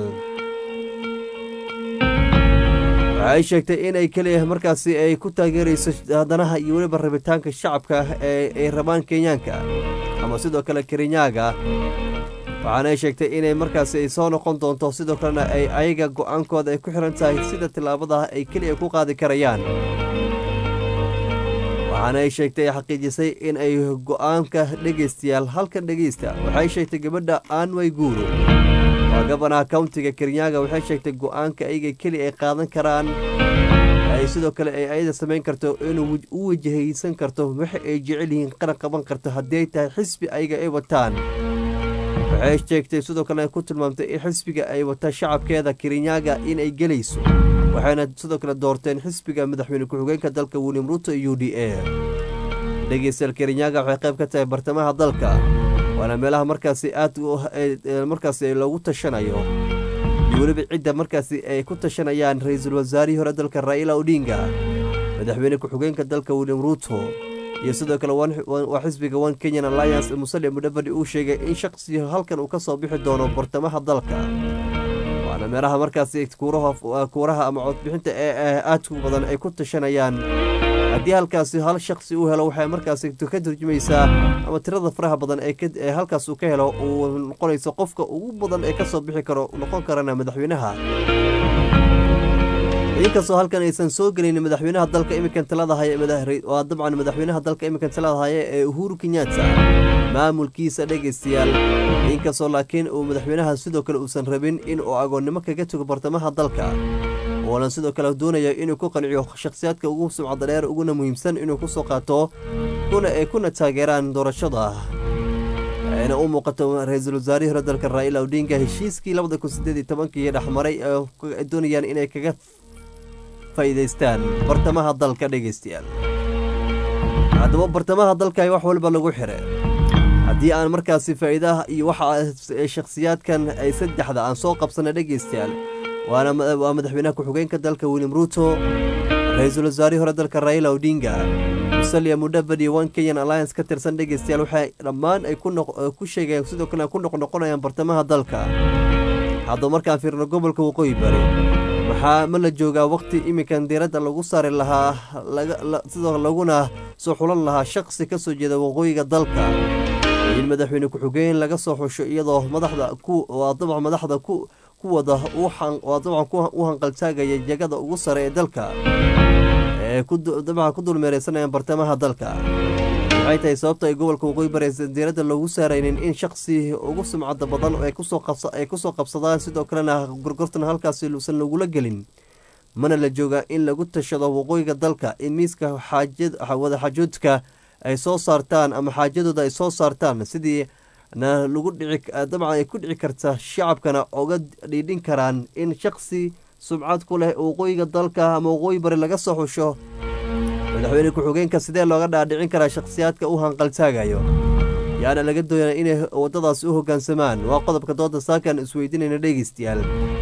waxay sheegtay inay kaliya markaasi ay ku taageerayso danaha iyo weliba rabitaanka shacabka ee rabaan Kenyaanka ama sidoo kale Kirinyaga waxaana ay sheegtay inay markaasi ay soo noqon doonto sidoo kalena ay ayaga go'aankooda ay ku xiran tahay sida tilaabada ay kaliya ku qaadi karayaan waxaana ay sheegtay xaqiijisay in ay go'aanka dhegeystayaal halkan dhegeysta waxay sheegtay gabadha Anne Waiguru waa gabanaha countiga Kirinyaga waxay sheegtay go'aanka ayaga kaliya ay qaadan karaan ay sidoo kale ay ayada sameyn karto inuu u wajahaysan karto waxa ay jecel yihiin qaran qaban karto haddii ay tahay xisbi ayaga ay wataan waxay sheegtay sidoo kale ku tilmaamtay in xisbiga ay wata shacabkeeda Kirinyaga in ay gelayso waxayna sidoo kale doorteen xisbiga madaxweyne ku-xigeenka dalka William Ruto UDA dhegeystayaal Kirinyaga waxay qayb ka tahay bartamaha dalka waana meelaha markaasi aad markaasi loogu tashanayo iyo weliba cidda markaasi ay ku tashanayaan ra-iisul wasaarihii hore dalka Raila Odinga madaxweyne ku-xigeenka dalka William Ruto iyo sidoo kale waa xisbiga One Kenyan Alliance Musalia Mudavadi uu sheegay in shakhsiga halkan uu ka soo bixi doono bartamaha dalka waana meelaha markaasi kuuraha ama codbixinta ee aadku badan ay ku tashanayaan haddii halkaasi hal shakhsi uu helo waxay markaasi ka turjumaysaa ama tirada faraha badan ee halkaas uu ka helo uu noqonayso qofka ugu badan ee ka soo bixi karo noqon karana madaxweynaha inkastoo halkan aysan soo gelin madaxweynaha dalka imikan talada haya waa dabcan madaxweynaha dalka imikan talada haya ee Uhuru Kenyatta maamulkiisa dhegeystayaal inkastoo laakiin uu madaxweynaha sidoo kale uusan rabin in uu agoonnimo kaga tago bartamaha dalka oo sidoo kale doonaya inuu ku qanciyo shakhsiyaadka ugu sumcada dheer uguna muhiimsan inuu ku soo qaato kuna taageeraan doorashada ayna u muuqato ra-iisul wasaarihii hore dalka Raila Odinga heshiiskii 2018 dhaxmaray ee doonayaan inay kaga faa'iideystaan bartamaha dalka dhegeystayaal haddaba bartamaha dalka ay wax walba lagu xiray haddii aan markaasi faa'iidaha iyo waxa shakhsiyaadkan ay saddexda aan soo qabsana dhegeystayaal waa madaxweynaha ku-xigeenka dalka William Ruto ra-iisul wasaarihii hore dalka Raila Odinga Musalia Mudavadi One Kenyan Alliance ka tirsan dhegeystayaal waxay dhammaan ay ku sheegeen sidoo kale ku noqonayaan bartamaha dalka haddaba markaan fiirno gobolka waqooyi bari waxaa ma la joogaa waqti imikan diiradda lagu saari lahaa sidoo laguna soo xulan lahaa shakhsi ka soo jeeda waqooyiga dalka in madaxweyne ku-xigeen laga soo xusho iyadoo madaxda kuwada u hanqaltaagaya jagada ugu sare ee dalka ee ku dulmeereysanayaan bartamaha dalka waxay tahay sababta ay gobolka waqooyi bari diiradda loogu saaraynin in shakhsi ugu sumcada badan ay kusoo qabsadaan sidoo kalena gorgortan halkaasi uusan lagula gelin mana la jooga in lagu tashado waqooyiga dalka in miiska wada xajoodka ay soo saartaan ama xaajadooda ay soo saartaan sidii na lagu dhici dabcan ay ku dhici karta shacabkana oga dhiidhin karaan in shakhsi sumcad ku leh waqooyiga dalka ama waqooyi bari laga soo xusho madaxweyne ku-xigeenka sidee looga dhaadhicin karaa shakhsiyaadka u hanqaltaagayo yaana laga doonaa inay waddadaas u hoggaansamaan waa qodobka dooda saakan isweydiinayna dhegeystayaal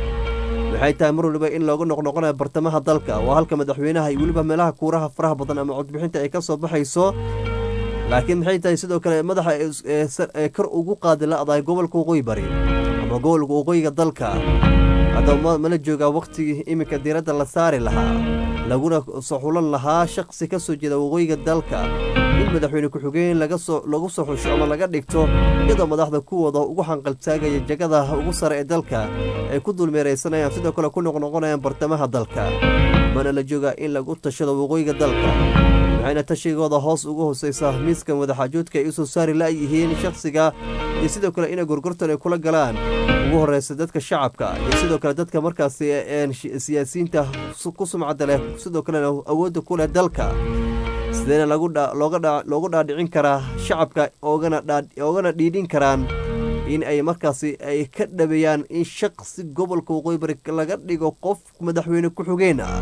waxay tahay mar waliba in looga noqnoqonayo bartamaha dalka waa halka madaxweynaha iyo weliba meelaha kuuraha faraha badan ama codbixinta ay ka soo baxayso laakiin maxay tahay sidoo kale madaxa ee kor ugu qaadi la-dahay gobolka waqooyi bari ama gobolka waqooyiga dalka haddaba mala joogaa wakhtigii iminka diiradda la saari lahaa laguna soo xulan lahaa shakhsi ka soo jeeda waqooyiga dalka in madaxweyne ku-xigeen lagu soo xusho ama laga dhigto iyadoo madaxda kuwooda ugu hanqaltaagaya jagada ugu sare ee dalka ay ku dulmeeraysanayaan sidoo kale ku noqnoqonayaan bartamaha dalka mana la joogaa in lagu tashado waqooyiga dalka waxayna tashigooda hoos ugu hooseysa miiskan wadaxaajoodka ay u soo saari la-yihiin shakhsiga iyo sidoo kale inay gorgortan ay kula galaan ugu horeysa dadka shacabka iyo sidoo kale dadka markaasi siyaasiyiinta ku sumcadda leh sidoo kalena awoodda ku leh dalka sideena loogu dhaadhicin karaa shacabka oogana dhiidhin karaan in ay markaasi ay ka dhabeeyaan in shakhsi gobolka waqooyi bari laga dhigo qof madaxweyne ku-xigeen ah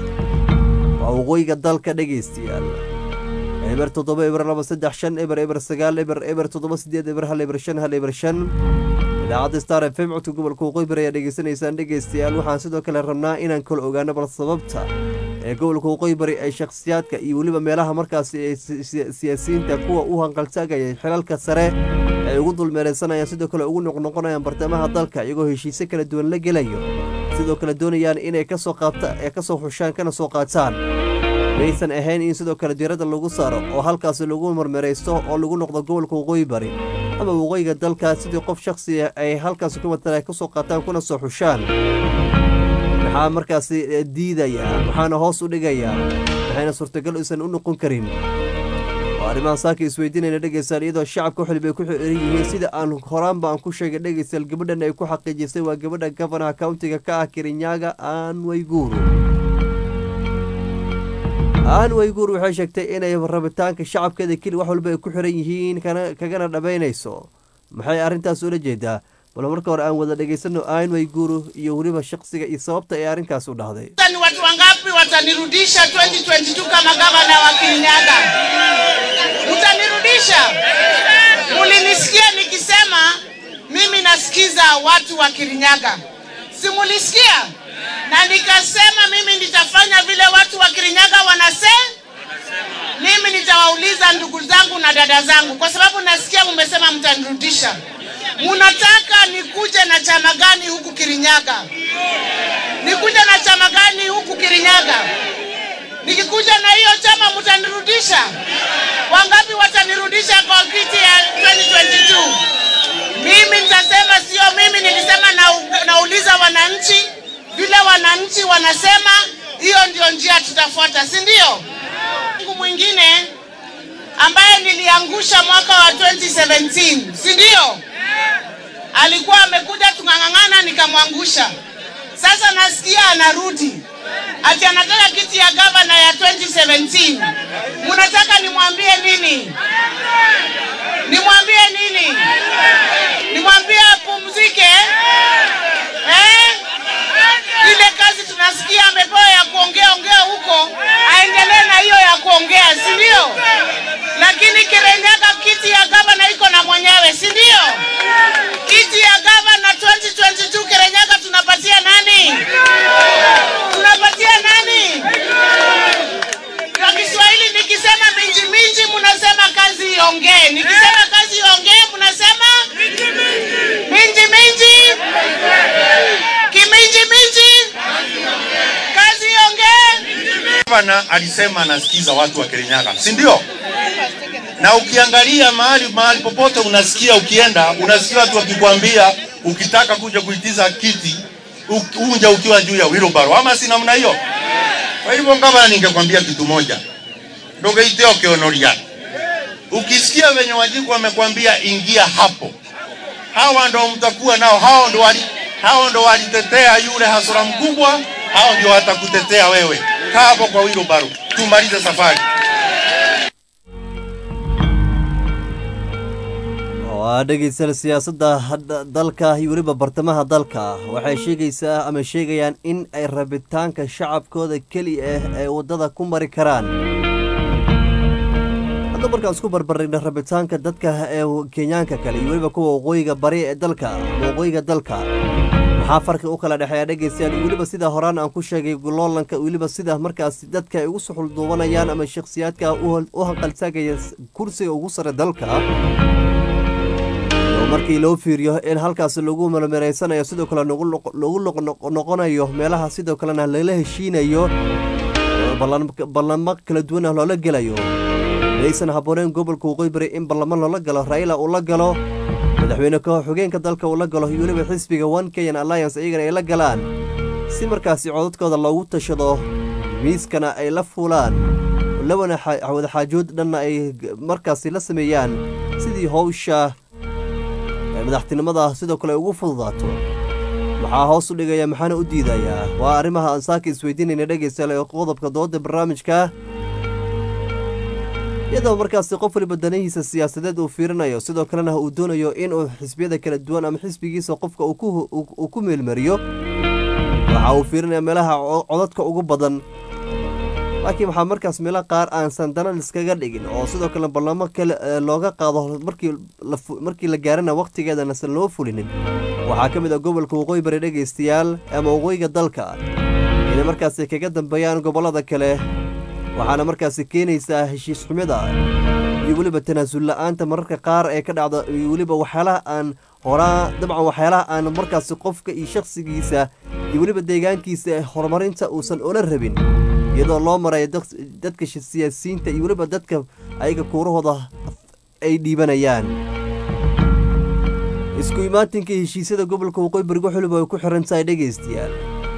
waa waqooyiga dalka dhegeystayaal eber 7 eber 2 3 5 eber 9 eber 7 8 eber 1 eber 5 1 eber 5 idaacadda star fm codka gobolka waqooyi bari ayaa dhegeysanaysaan dhegeystayaal waxaan sidoo kale rabnaa inaan kala ogaano bal sababta ee gobolka waqooyi bari ay shakhsiyaadka iyo weliba meelaha markaasi ay siyaasiyiinta kuwa u hanqaltaagaya xilalka sare ay ugu dulmeeraysanayaan sidoo kale ugu noqnoqonayaan bartamaha dalka iyagoo heshiisyo kala duwan la gelayo sidoo kale doonayaan inay kasoo xushaan kana soo qaataan maysan ahayn in sidoo kale diiradda lagu saaro oo halkaasi lagu marmaraysto oo lagu noqdo gobolka waqooyi bari ama waqooyiga dalka sidii qof shakhsiya ay halkaasi ku matala kasoo qaataan kuna soo xushaan maxaa markaasi diidaya maxaana hoos u dhigaya maxayna suurtagal isan u noqon karin waa arrimaha saaka isweydiinayna dhegeystaan iyadoo shacabka xilib ay ku xiran yihiin sida aan horaanba aan ku sheegay dhegeystayaal gabadhan ay ku xaqiijisay waa gabadha gafanaha countiga ka ah Kirinyaga Anne Waiguru waxay sheegtay inay rabitaanka shacabkeeda keli wax walba ay ku xiran yihiin kagana dhabaynayso maxay arrintaas ula jeedaa bal marka hore aan wada dhegeysano Anne Waiguru iyo waliba shakhsiga iyo sababta ay arrinkaas u dhahday ni watu wangapi watanirudisha 2022 kama gavana wa Kirinyaga utanirudisha mulinisikia nikisema mimi nasikiza watu wa Kirinyaga simulisikia na nikasema mimi nitafanya vile watu wa Kirinyaga wanasema mimi nitawauliza ndugu zangu na dada zangu kwa sababu nasikia mmesema mtanirudisha munataka nikuje na chama gani huku Kirinyaga nikuje na chama gani huku Kirinyaga nikikuja na hiyo chama mtanirudisha wangapi watanirudisha kwa kiti ya 2022 mimi nitasema sio mimi nilisema nauliza wananchi vile wananchi wanasema hiyo ndio njia tutafuata si ndio Mungu mwingine ambaye niliangusha mwaka wa 2017 si ndio alikuwa amekuja tungangangana nikamwangusha sasa nasikia anarudi ati anataka kiti ya gavana ya 2017 mnataka nimwambie nini nimwambie apumzike ile kazi tunasikia amepewa ya kuongea huko aendelee na hiyo ya kuongea si ndio lakini Kirinyaga kiti ya gavana iko na mwenyewe si ndio kiti ya gavana 2022 Kirinyaga tunapatia nani kwa Kiswahili nikisema minji mnasema kazi iongee nikisema kazi iongee mnasema minji kiminji kazi iongee gavana alisema anasikiza watu wa Kirinyaga si ndio na ukiangalia mahali popote unasikia ukienda unasikia watu wakikwambia ukitaka kuja kuitiza kiti unja ukiwa juu ya wheelbarrow ama si namna hiyo kwa hivyo gavana ningekwambia kitu moja ndoge iteo keonoria ukisikia wenye wajibu wamekwambia ingia hapo hawa ndo mtakuwa nao hao ndo walitetea yule hasura mkubwa hao ndio watakutetea wewe kaa hapo kwa wheelbarrow tumalize safari waa dhegeysan siyaasadda dalka iyo weliba bartamaha dalka waxay sheegaysaa ama sheegayaan in ay rabitaanka shacabkooda keliya ah ay waddada ku mari karaan. hadda markaan isku barbarigna rabitaanka dadka ee kenyaanka kale iyo weliba kuwa waqooyiga bari ee dalka waqooyiga dalka maxaa farqi u kala dhexeeya dhegeystayaal weliba sida horaan aan ku sheegay goloolanka weliba sida markaas dadka ay ugu suxul duubanayaan ama shakhsiyaadka u hanqaltaagaya kursiga ugu sare dalka markii loo fiiriyo in halkaas lagu malmeereysanayo sidoo kale lagu noqonayo meelaha sidoo kalena lala heshiinayo ballanmo kala duwan loola gelayo aysan habooneen gobolka waqooyi bari in ballamo loola galo Raila uu la galo madaxweyne ku-xigeenka dalka uu la galo iyo weliba xisbiga One Kenyan Alliance iyagana ay la galaan si markaasi codadkooda loogu tashado miiskana ay la fuulaan labana wada xaajood dhanna ay markaasi la sameeyaan sidii hawsha madaxtinimada sidoo kale ugu fududaato waxaa hoos u dhigaya maxaana u diidayaa waa arrimaha aan saaka isweydiinayna dhegeystayaal ee qodobka dooda barnaamijka iyadoo markaasi qof waliba danahiisa siyaasadeed uu fiirinayo sidoo kalena uu doonayo inuu xisbiyada kala duwan ama xisbigiisa qofka uu ku meelmariyo waxa uu fiirinaya meelaha codadka ugu badan laakiin waxaa markaas meelo qaar aansan dana iskaga dhigin oo sidoo kale ballamo kale looga qaado markii la gaarana waqtigeedana san loo fulinin waxaa ka mid ah gobolka waqooyi bari dhegeystayaal ama waqooyiga dalka inay markaasi kaga dambeeyaan gobollada kale waxaana markaasi keenaysaa heshiis xumida iyo weliba tanaasul la'aanta mararka qaar ee ka dhacda iyo weliba waxyaalaha aan horaa dabcan waxyaalaha aan markaasi qofka iyo shakhsigiisa iyo weliba deegaankiisa horumarinta uusan ola rabin iyadoo loo marayo dadka siyaasiyiinta iyo weliba dadka ayaga kuurahooda ay dhiibanayaan isku imaatinka heshiisyada gobolka waqooyi bari waliba ay ku xiran tahay dhegeystayaal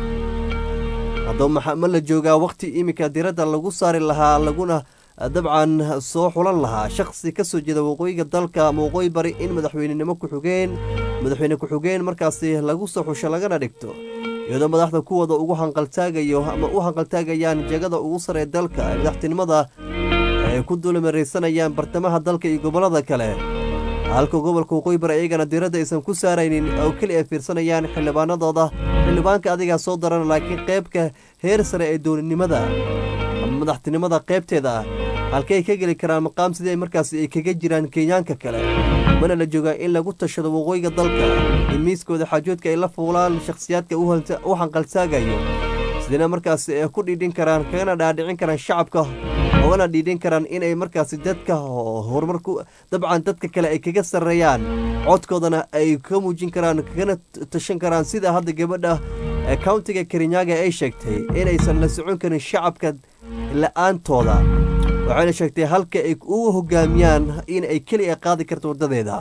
haddaba ma la joogaa waqti iminka diradda lagu saari lahaa laguna dabcan soo xulan lahaa shakhsi ka soo jeeda waqooyiga dalka ama waqooyi bari in madaxweyne ku-xigeen markaasi lagu soo xusho lagana dhigto iyadoo madaxda kuwooda ugu hanqaltaagayo ama u hanqaltaagayaan jagada ugu saree dalka madaxtinimada ay ku dulmaraysanayaan bartamaha dalka iyo gobollada kale halka gobolka waqooyi bari iyagana diradda aysan ku saaraynin oo keli ay fiirsanayaan xildhibaanka adigaa soo daran laakiin qaybka heer sare ee dowladnimada ama madaxtinimada qaybteeda halkay ka geli karaan maqaam sidii markaasi ay kaga jiraan kenyaanka kale mana la joogaa in lagu tashado waqooyiga dalka in miiskooda xaajoodka ay la fuulaan shakhsiyaadka u hanqaltaagayo sidina markaasi ay ku dhiidhin karaan kagana dhaadhicin karaan shacabka ogana dhiidhin karaan inay markaasi dadka horumarku dabcan dadka kale ay kaga sarreeyaan codkoodana ay ka muujin karaan kagana tashan karaan sida hadda gabadha countiga Kirinyaga ay sheegtay inaysan la socon karin shacabka la'aantooda waxayna sheegtay halka ay ugu hogaamiyaan in ay keliya qaadi karto wadadeeda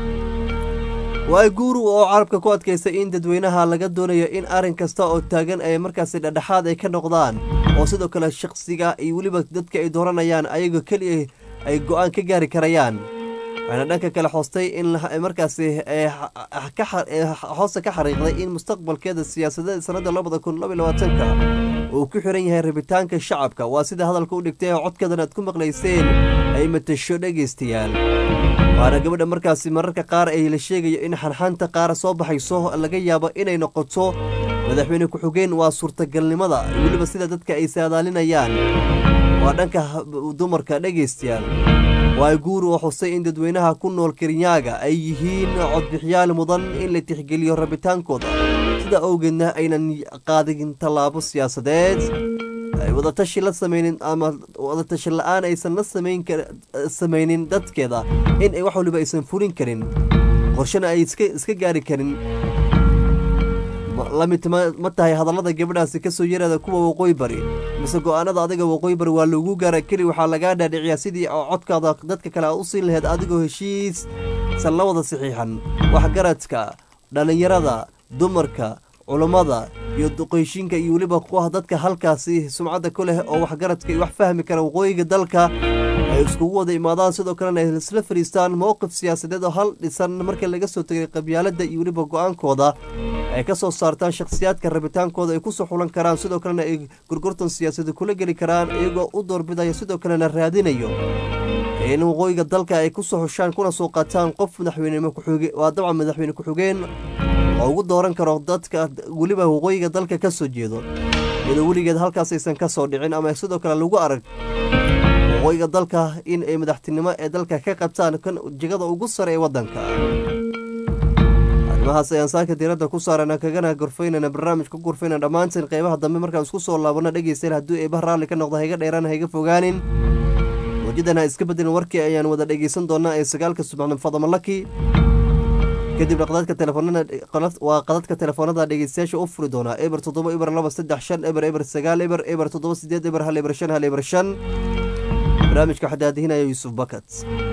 waa guuru oo carabka ku adkaystay in dadweynaha laga doonayo in arrin kasta oo taagan ay markaasi dhexdhexaad ay ka noqdaan oo sidoo kale shakhsiga iyo weliba dadka ay dooranayaan ayagoo keliya ay go'aan ka gaari karayaan waxayna dhanka kale xoostay in markaasi hoosta ka xariiqday in mustaqbalkeeda siyaasadeed sanadda 2022 uu ku xiran yahay rabitaanka shacabka waa sida hadalka u dhigtay codkadan aad ku maqlayseen ay matasho dhegeystayaal waana gabadha markaasi mararka qaar ay la sheegayo in xanxanta qaar soo baxayso laga yaabo inay noqoto madaxweyne ku-xigeen waa suurtagalnimada weliba sida dadka ay saadaalinayaan waa dhanka dumarka dhegeystayaal waa guur oo xusay in dadweynaha ku nool Kirinyaga ay yihiin codbixiyaal mudan in la tixgeliyo rabitaankooda sida awgeedna aynan qaadin tallaabo siyaasadeed ay wadatashi la samaynin ama wadatashi la'aan aysan la samaynin dadkeeda in ay wax waliba aysan fulin karin qorshana ay iska gaari karin lamid ma tahay hadallada gabadhaasi ka soo yaraada kuwa waqooyi bari mise go'aanada adiga waqooyi bari waa lagu gaara keli waxaa lagaa dhaadhiciyaa sidii codkaada dadka kale u siin lahayd adigoo heshiis san la wada saxiixan waxgaradka dhalinyarada dumarka culummada iyo duqeyshinka iyo weliba kuwa dadka halkaasi sumcadda ku leh oo waxgaradka iyo wax fahmi kara waqooyiga dalka ay iskugu wada imaadaan sidoo kalena ay isla fariistaan mowqif siyaasadeed oo hal dhisan marka laga soo tegay qabyaaladda iyo weliba go'aankooda ay ka soo saartaan shakhsiyaadka rabitaankooda ay ku soo xulan karaan sidoo kalena ay gurgurtan siyaasadeed kula geli karaan iyagoo u doorbidaya sidoo kalena raadinayo in waqooyiga dalka ay ku soo xushaan kuna soo qaataan qof madaxweynenimo ku-xigeen waa dabcan madaxweyne ku-xigeen oo ugu dooran karo dadka weliba waqooyiga dalka ka soo jeedo iyadoo weligeed halkaas aysan ka soo dhicin ama sidoo kale lagu arag waqooyiga dalka in ay madaxtinimo ee dalka ka qabtaan kan jegada ugu sare ee waddanka arrimahaas ayaan saaka diiradda ku saarana kagana gorfaynana barnaamijka ku gorfayna dhammaanteen qeybaha dambe markaan isku soo laabano dhegeystayaal hadduu eeba raalli ka noqdo hayga dheeraan hayga fogaanin wajidana iska bedelin warkii ayaan wada dhegeysan doonaa ee 9 subaxnimo fadamalaki kadib qadadka telefoonada dhegeystayaasha u furi doonaa eber 7 eber 2 3 5 eber eber 9 eber eber 7 8 eber 1 eber 5 1 eber 5 barnaamijka xadaadihinaya Yuusuf Bakat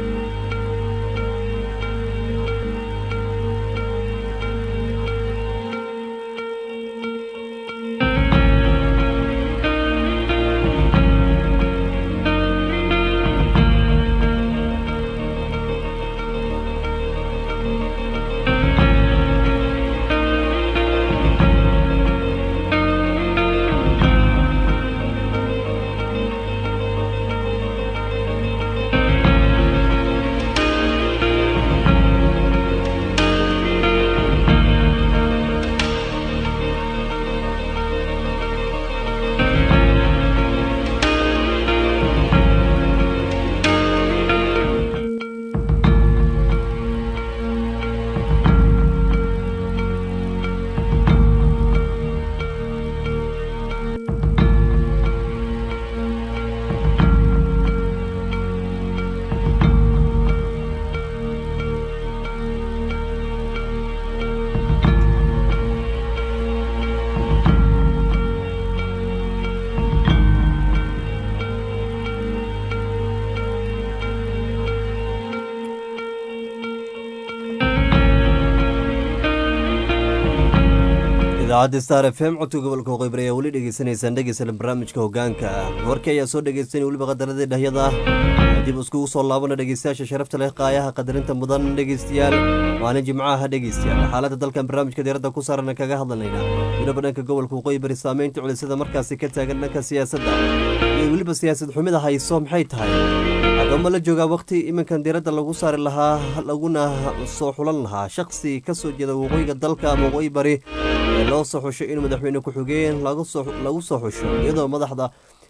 idaacadda Star FM codka gobolka Qoybre ayaa weli dhegeysaneysaan dhegeysan barnaamijka hogaanka warkii ayaa soo dhegeysanay weliba qadaradii dhahyada dib iskugu soo laabana dhegeystayaasha sharafta leh qaayaha qadarinta mudan dhegeystayaal maalin jimcaha dhegeystayaal xaaladda dalkan barnaamijka diiradda ku saaran kaga hadlaynaa weliba dhanka gobolka Qoybre saameynta culisada markaasi ka taagan dhanka siyaasadda iyo weliba siyaasad xumida hayso maxay tahay hadama la joogaa waqti iminkan diiradda lagu saari lahaa laguna soo xulan lahaa shakhsi ka soo jeeda waqooyiga dalka ama waqooyi bari loo soo xusho in madaxweyne ku-xigeen lagu soo xusho iyadoo madaxda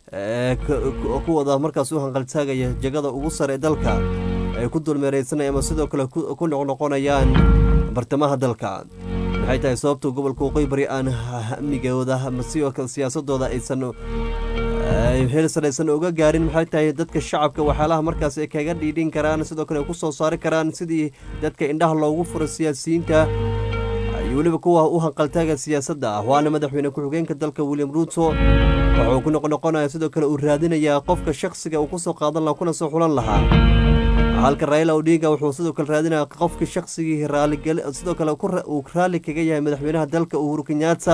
ku wada markaas u hanqaltaagaya jagada ugu sare ee dalka ay ku dulmeeraysanayaan ama sidoo kale ku noqnoqonayaan bartamaha dalka maxay tahay sababta gobolka waqooyi bari aan hamigooda ama sidoo kale siyaasadooda aysan heelsanaysan uga gaarin maxay tahay dadka shacabka waxyaalaha markaas ay kaga dhiidhin karaan sidoo kale ku soo saari karaan sidii dadka indhaha loogu furo siyaasiyiinta iyo weliba kuwa u hanqaltaaga siyaasadda ah waana madaxweyne ku-xigeenka dalka William Ruto wuxuu ku noqnoqonayaa sidoo kale uu raadinayaa qofka shakhsiga uu ku soo qaadan lahaa kuna soo xulan lahaa halka Raila Odinga wuxuu sidoo kale raadinayaa qofka shakhsigii sidoo kale uu raali kaga yahay madaxweynaha dalka Uhuru Kenyatta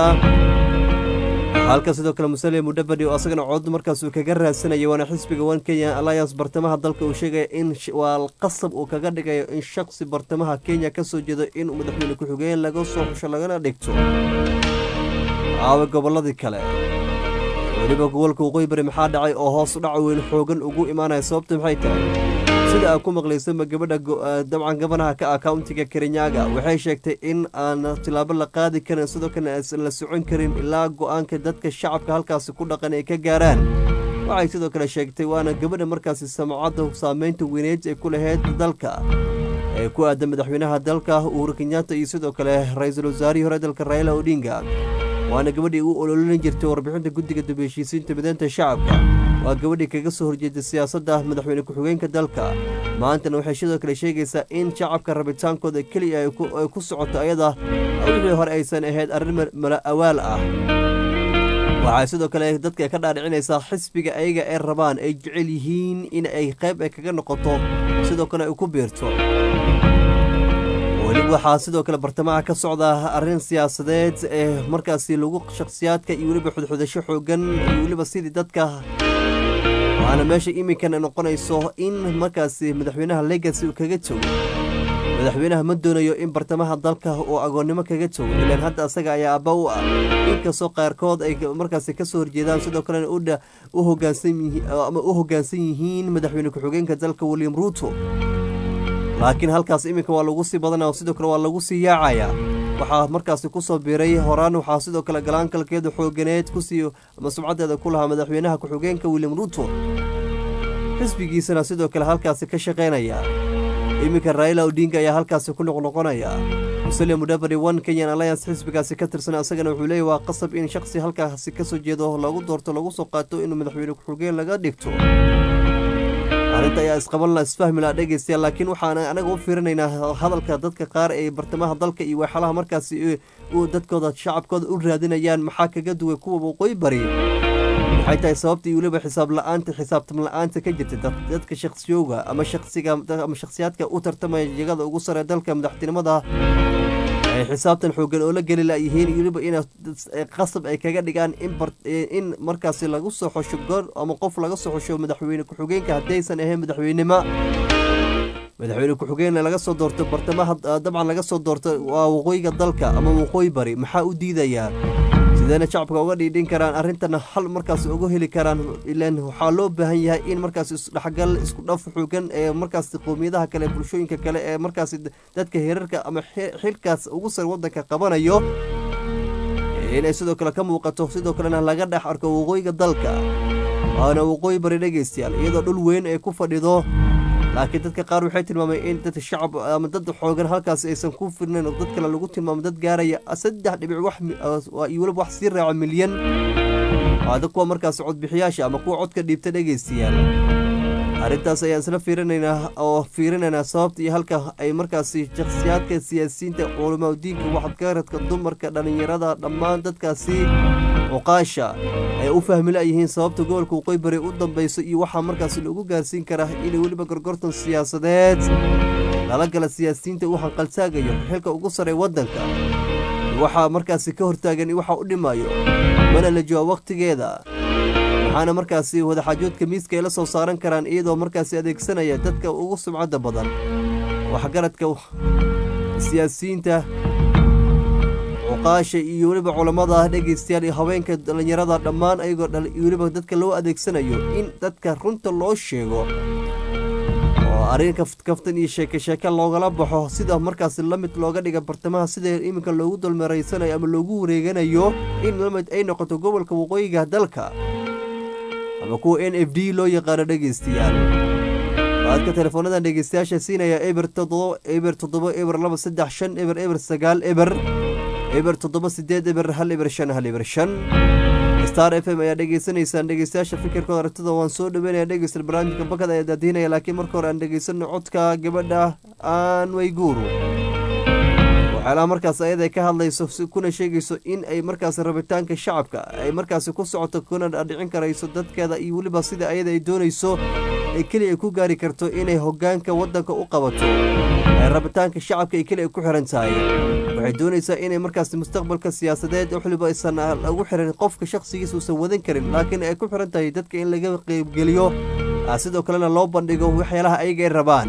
halka sidoo kale Musalia Mudavadi oo asagana cod markaas uu kaga raadsanayay waana xisbiga One Kenya Alliance bartamaha dalka uu sheegay in waa qasab uu kaga dhigayo in shakhsi bartamaha Kenya ka soo jeedo in madaxweyne ku-xigeen laga soo xusho lagana dhigto gobolladii kale weliba gobolka waqooyi bari maxaa dhacay oo hoos u dhac weyn xoogan ugu imaanaya sababta maxay tahay sida aad ku maqlaysay gabadha dabcan gabanaha ka akauntiga Kirinyaga waxay sheegtay in aan tilaabo la qaadi karin sidoo kale aan la socon karin ilaa go'aanka dadka shacabka halkaas ku dhaqan ay ka gaaraan waxay sidoo kale sheegtay waana gabadha markaas samcadda saameynta weyneed ee ku lahayd dalka ee ku aadan madaxweynaha dalka Uhuru Kenyatta iyo sidoo kale ra'iisul wasaarihii hore dalka Raila Odinga waana gabadhii u ololin jirtay warbixinta guddiga dib u heshiisiinta mideynta shacabka waa gabadhii kaga soo horjeeday siyaasadda madaxweyne ku-xigeenka dalka maantana waxay sidoo kale sheegaysaa in shacabka rabitaankooda keliya ay ku socoto ayada wixii hore aysan ahayd arrin mala awaal ah waxay sidoo kale dadka ka dhaadhicinaysaa xisbiga ayaga ay rabaan ay jecel yihiin in ay qayb ay kaga noqoto sidoo kale ay ku biirto weliba waxaa sidoo kale bartamaha ka socda arrin siyaasadeed ee markaasi lagu shakhsiyaadka iyo weliba xudxudasho xoogan iyo weliba sidii dadka waana meesha iminkan ay noqonayso in markaasi madaxweynaha legacy uu kaga tago madaxweynaha ma doonayo in bartamaha dalka uu agoonnimo kaga joogo ilaan hadda asaga ayaa abba u ah inkastoo qaarkood ay markaasi kasoo horjeedaan sidoo kalena u hoggaansan yihiin madaxweyne ku-xigeenka dalka William Ruto laakiin halkaas iminka waa lagu sii badanaa sidoo kale waa lagu sii yaacayaa waxaa markaasi kusoo biiray horaan waxaa sidoo kale galaankalkeeda xooganeed kusii ama sumcadeeda ku lahaa madaxweynaha ku-xigeenka William Ruto xisbigiisana sidoo kale halkaasi ka shaqeynaya iminka Raila Odinga ayaa halkaasi ku noqnoqonaya Musalia Mudavadi One Kenyan Alliance xisbigaasi ka tirsan asagana wuxuu leeyahay waa qasab in shakhsi halkaasi ka soo jeedo lagu doorto lagu soo qaato inuu madaxweyne ku-xigeen laga dhigto arrinta ayaa isqaban isfahmi la dhageystayaal laakiin waxaan anaga u fiirinaynaa hadalka dadka qaar ee bartamaha dalka iyo waxyaalaha markaasi uu dadkooda shacabkooda u raadinayaan maxaa kaga duway kuwa waqooyi bari waxay tahay sababta iyo weliba xisaabtam la-aanta ka jirta dadka shakhsiyowga ama shakhsiyaadka u tartamaya jagada ugu sare dalka madaxtinimada ay xisaabtan xoogan oo la geli layihiin iyo weliba in qasab ay kaga dhigaan in markaasi lagu soo xosho goor ama qof laga soo xosho madaxweyne ku-xigeenka haddaysan ahayn madaxweyne ku-xigeen laga soo doorto bartamaha dabcan laga soo doorto waa waqooyiga dalka ama waqooyi bari maxaa u diidayaa sideena shacabka uga dhiidhin karaan arrintana hal markaas uga heli karaan ilaan waxaa loo baahan yahay in markaas isdhexgal isku dhaf xoogan ee markaas qowmiyadaha kale bulshooyinka kale ee markaas dadka heerarka ama xilkaas ugu sar wadanka qabanayo inay sidoo kale ka muuqato sidoo kalena laga dhex arko waqooyiga dalka waana waqooyi bari dhegeystayaal iyadoo dhul weyn ay ku fadhido laakiin dadka qaar waxay tilmaameen in dad shacab ama dad xoogan halkaas aysan ku firnayn oo dad kale lagu tilmaamo dad gaaraya 3.1 iyo waliba wax sii raaco milyan waa kuwa markaas codbixiyaasha ama kuwa codka dhiibta dhegeystayaal arrintaas ayaan isla fiirinaynaa sababta iyo halka ay markaasi shakhsiyaadka siyaasiyiinta culamaa diinka waxadgaradka dumarka dhalinyarada dhammaan dadkaasi oqaasha ay u fahmi layihiin sababta gobolka waqooyi bari u dambayso iyo waxaa markaasi lagu gaarsiin karaa inay weliba gorgortan siyaasadeed lala gala siyaasiyiinta uu hanqaltaagayo xilka ugu sare waddanka waxaa markaasi ka hortaagan iyo waxaa u dhimayo mana la jooga waqtigeeda waxaana markaasi wadaxaajoodka miiska ay la soo saaran karaan iyadoo markaasi adeegsanaya dadka ugu sumcadda badan waxgaradka siyaasiyiinta cuqaasha iyo weliba culammada dhegeystayaal iyo haweenka dhalinyarada dhammaan ayagoo weliba dadka loo adeegsanayo in dadka runta loo sheego oo arrin kaftan iyo sheeke loogala baxo sida markaasi lamid looga dhiga bartamaha sida iminka loogu dulmeeraysanayo ama loogu wareeganayo in lamid ay noqoto gobolka waqooyiga dalka ama kuwa NFD loo yaqaano dhegeystayaal waadka teleefoonadan dhegeystayaasha siinaya eber 7 eber 7 eber 2 3 5 eber 9 eber 7 eber 1 eber 5 1 eber 5 Star FM ayaa dhegeysanaysaan dhegeystayaasha fikirkooda aragtida waan soo dhaweynaya dhegeysta barnaamijka bakada ayaa daadinaya laakiin marka hore aan dhegeysano codka gabadha aan Waiguru waxaa markaas ayada ka hadlayso kuna sheegayso in ay markaas rabitaanka shacabka ay markaas ku socoto kuna dhicin karayso dadkeeda iyo waliba sida ayada ay doonayso ay kaliya ku gaari karto inay hoggaanka wadanka u qabato rabitaanka shacabka ay kaliya ku xiran tahay waxay doonaysaa inay markaas mustaqbalka siyaasadeed waliba aysan ugu xiran qofka shakhsigiisa uusan wadan karin laakiin ay ku xiran tahay dadka in laga qayb geliyo sidoo kalena loo bandhigo waxyaalaha ayaga ay rabaan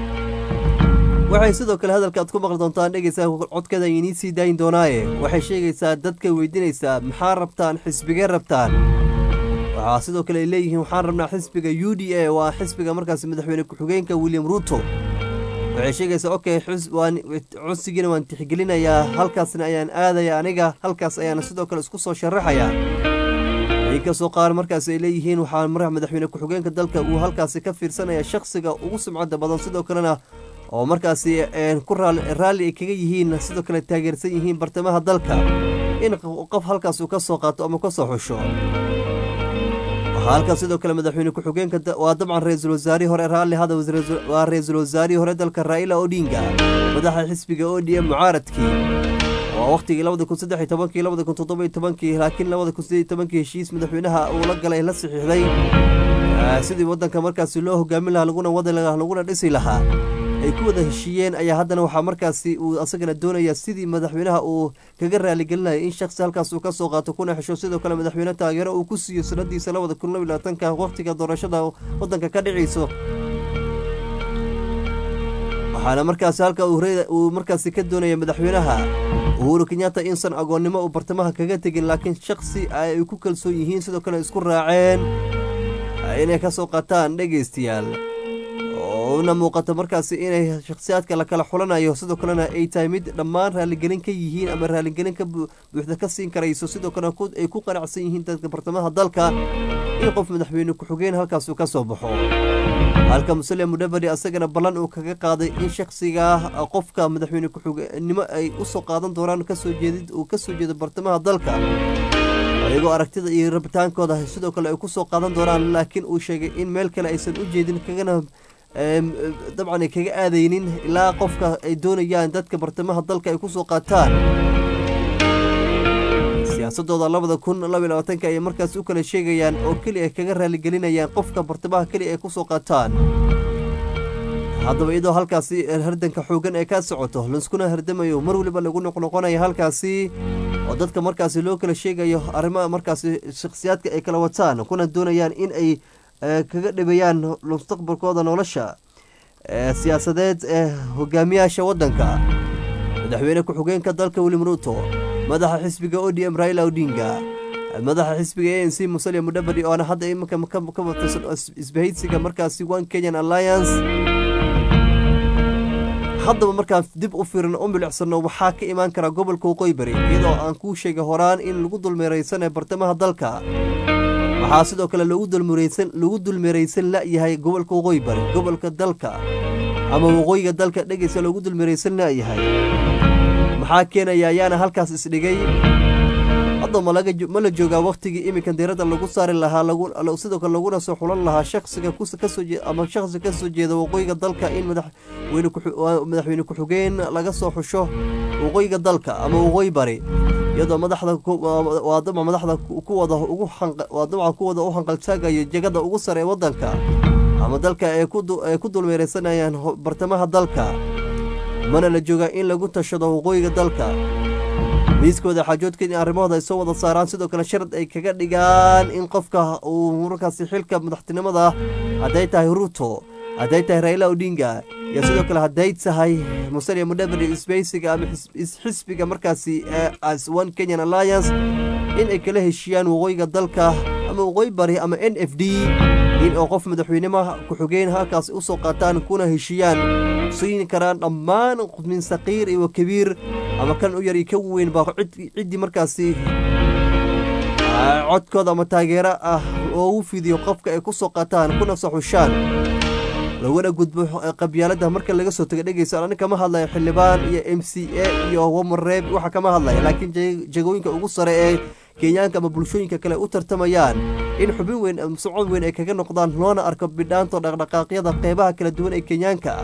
waxay sidoo kale hadalka aad ku maqli doontaan dhegeysaa codkeeda inii sii daayin doonaaye waxay sheegaysaa dadka weydiinaysaa maxaa rabtaan xisbigee rabtaan waxaa sidoo kale ay leeyihiin waxaan rabnaa xisbiga UDA waa xisbiga markaasi madaxweyne ku-xigeenka William Ruto waxay sheegaysaa okay codsigiina waan tixgelinayaa halkaasna ayaan aadaya aniga halkaas ayaan sidoo kale isku soo sharaxayaa inkastoo qaar markaas ay leeyihiin waxaa madaxweyne ku-xigeenka dalka uu halkaasi ka fiirsanaya shakhsiga ugu sumcadda badan sidoo kalena oo markaasi ku raalli ay kaga yihiin sidoo kale taageersan yihiin bartamaha dalka in qof halkaas uu ka soo qaato ama ka soo xusho halkaas sidoo kale madaxweyne ku-xigeenka waa dabcan ra'iisul wasaare hore raalli hada waa ra'iisul wasaare hore dalka Raila Odinga madaxa xisbiga ODM mucaaradkii waa waqtigii 2013 laakiin 2018 heshiis madaxweynaha uu la galay la saxiixday sidii wadanka markaasi loo hogaamin lahaa laguna dhisi lahaa ay ku wada heshiiyeen ayaa haddana waxaa markaasi uu asagana doonaya sidii madaxweynaha uu kaga raaligelinaya in shakhsi halkaas uu ka soo qaato kuna xesho sidoo kale madaxweyne taageero uu ku siiyo sanadiisa 2022 waqtiga doorashada wadanka ka dhicayso waxaana markaasi halka uu markaasi ka doonaya madaxweynaha Uhuru Kenyatta insan agoonnimo uu bartamaha kaga tegin laakiin shakhsi ay ku kalsoon yihiin sidoo kale isku raaceen inay ka soo qaataan dhegeystayaal oo muuqato markaasi inay shakhsiyaadka la kala xulanayo sidoo kalena ay tahay mid dhammaan raaligelin ka yihiin ama raaligelin ka buuxda ka siin karayso sidoo kale ay ku qanacsan yihiin dadka bartamaha dalka in qof madaxweyne ku-xigeen halkaas uu ka soo baxo halka Musalia Mudavadi asagana ballan uu kaga qaaday in shakhsiga qofka madaxweyne ku-xigeenimo ay u soo qaadan doonaan ka soo jeedo bartamaha dalka ayagoo aragtida iyo rabitaankooda sidoo kale ay ku soo qaadan doonaan laakiin uu sheegay in meel kale aysan u jeedin kagana dabcan kaga aadaynin ilaa qofka ay doonayaan dadka bartamaha dalka ay ku soo qaataan siyaasadooda 2022 ay markaas u kala sheegayaan oo kaliya kaga raaligelinayaan qofka bartamaha kaliya ay ku soo qaataan haddaba iyadoo halkaasi hardanka xoogan ee ka socoto lanskuna hardamayo mar waliba lagu noqnoqonayo halkaasi oo dadka markaasi loo kala sheegayo arrimaha markaasi shakhsiyaadka ay kala wataan kuna doonayaan in ay kaga dhibayaan mustaqbalkooda nolosha siyaasadeed ee hogaamiyaasha waddanka madaxweyne ku-xigeenka dalka William Ruto madaxa xisbiga ODM Raila Odinga madaxa xisbiga ANC Musalia Mudavadi oo hadda iminka ka wataan isbahaysiga markaasi One Kenyan Alliance haddaba markaan dib u fiirino u milicsano waxaa ka imaan kara gobolka Waqooyi Bari iyadoo aan kuu sheegay horaan in lagu dulmeeraysan bartamaha dalka waxaa sidoo kale lagu dulmeeraysan la yahay gobolka Waqooyi Bari gobolka dalka ama waqooyiga dalka dhageysa lagu dulmeeraysan la yahay maxaa keenaya ayaana halkaas isdhigay hadda ma la joogaa waqtigii iminkan diiradda lagu saari lahaa sidoo kale laguna soo xulan lahaa shakhsiga shakhsi ka soo jeeda waqooyiga dalka in madaxweyne ku-xigeen laga soo xusho waqooyiga dalka ama waqooyi bari iyadoo madaxda kuwada u hanqaltaagayo jagada ugu sare ee waddanka ama dalka ay ku dulmeeraysanayaan bartamaha dalka mana la joogaa in lagu tashado waqooyiga dalka miiskooda xaajoodka in arrimahooda ay soo wada saaraan sidoo kale sharad ay kaga dhigaan in qofka uu markaasi xilka madaxtinimada hadday tahay Ruto hadday tahay Raila Odinga iyo sidoo kale hadday tahay Musalia Mudavadi isbahaysiga ama xisbiga markaasi as One Kenyan Alliance in ay kala heshiiyaan waqooyiga dalka ama waqooyi bari ama NFD in oo qof madaxweynimo ku-xigeen halkaas u soo qaataan kuna heshiiyaan siin karaan dhammaan min saqiir iyo kabiir ama kan u yar iyo ka weyn baa cidii markaasi codkooda ama taageero ah oo u fidiyo qofka ay ku soo qaataan kuna soo xushaan laguna gudbo qabyaalada marka laga soo tago dhageysa aniga kama hadlayo xildhibaan iyo MCA iyo wamareeb waxa kama hadlayo laakiin jagooyinka ugu sare ee Kenyaanka ama bulshooyinka kale u tartamayaan in xubin weyn ama socod weyn ay kaga noqdaan loona arko bidhaanto dhaqdhaqaaqyada qeybaha kala duwan ee Kenyaanka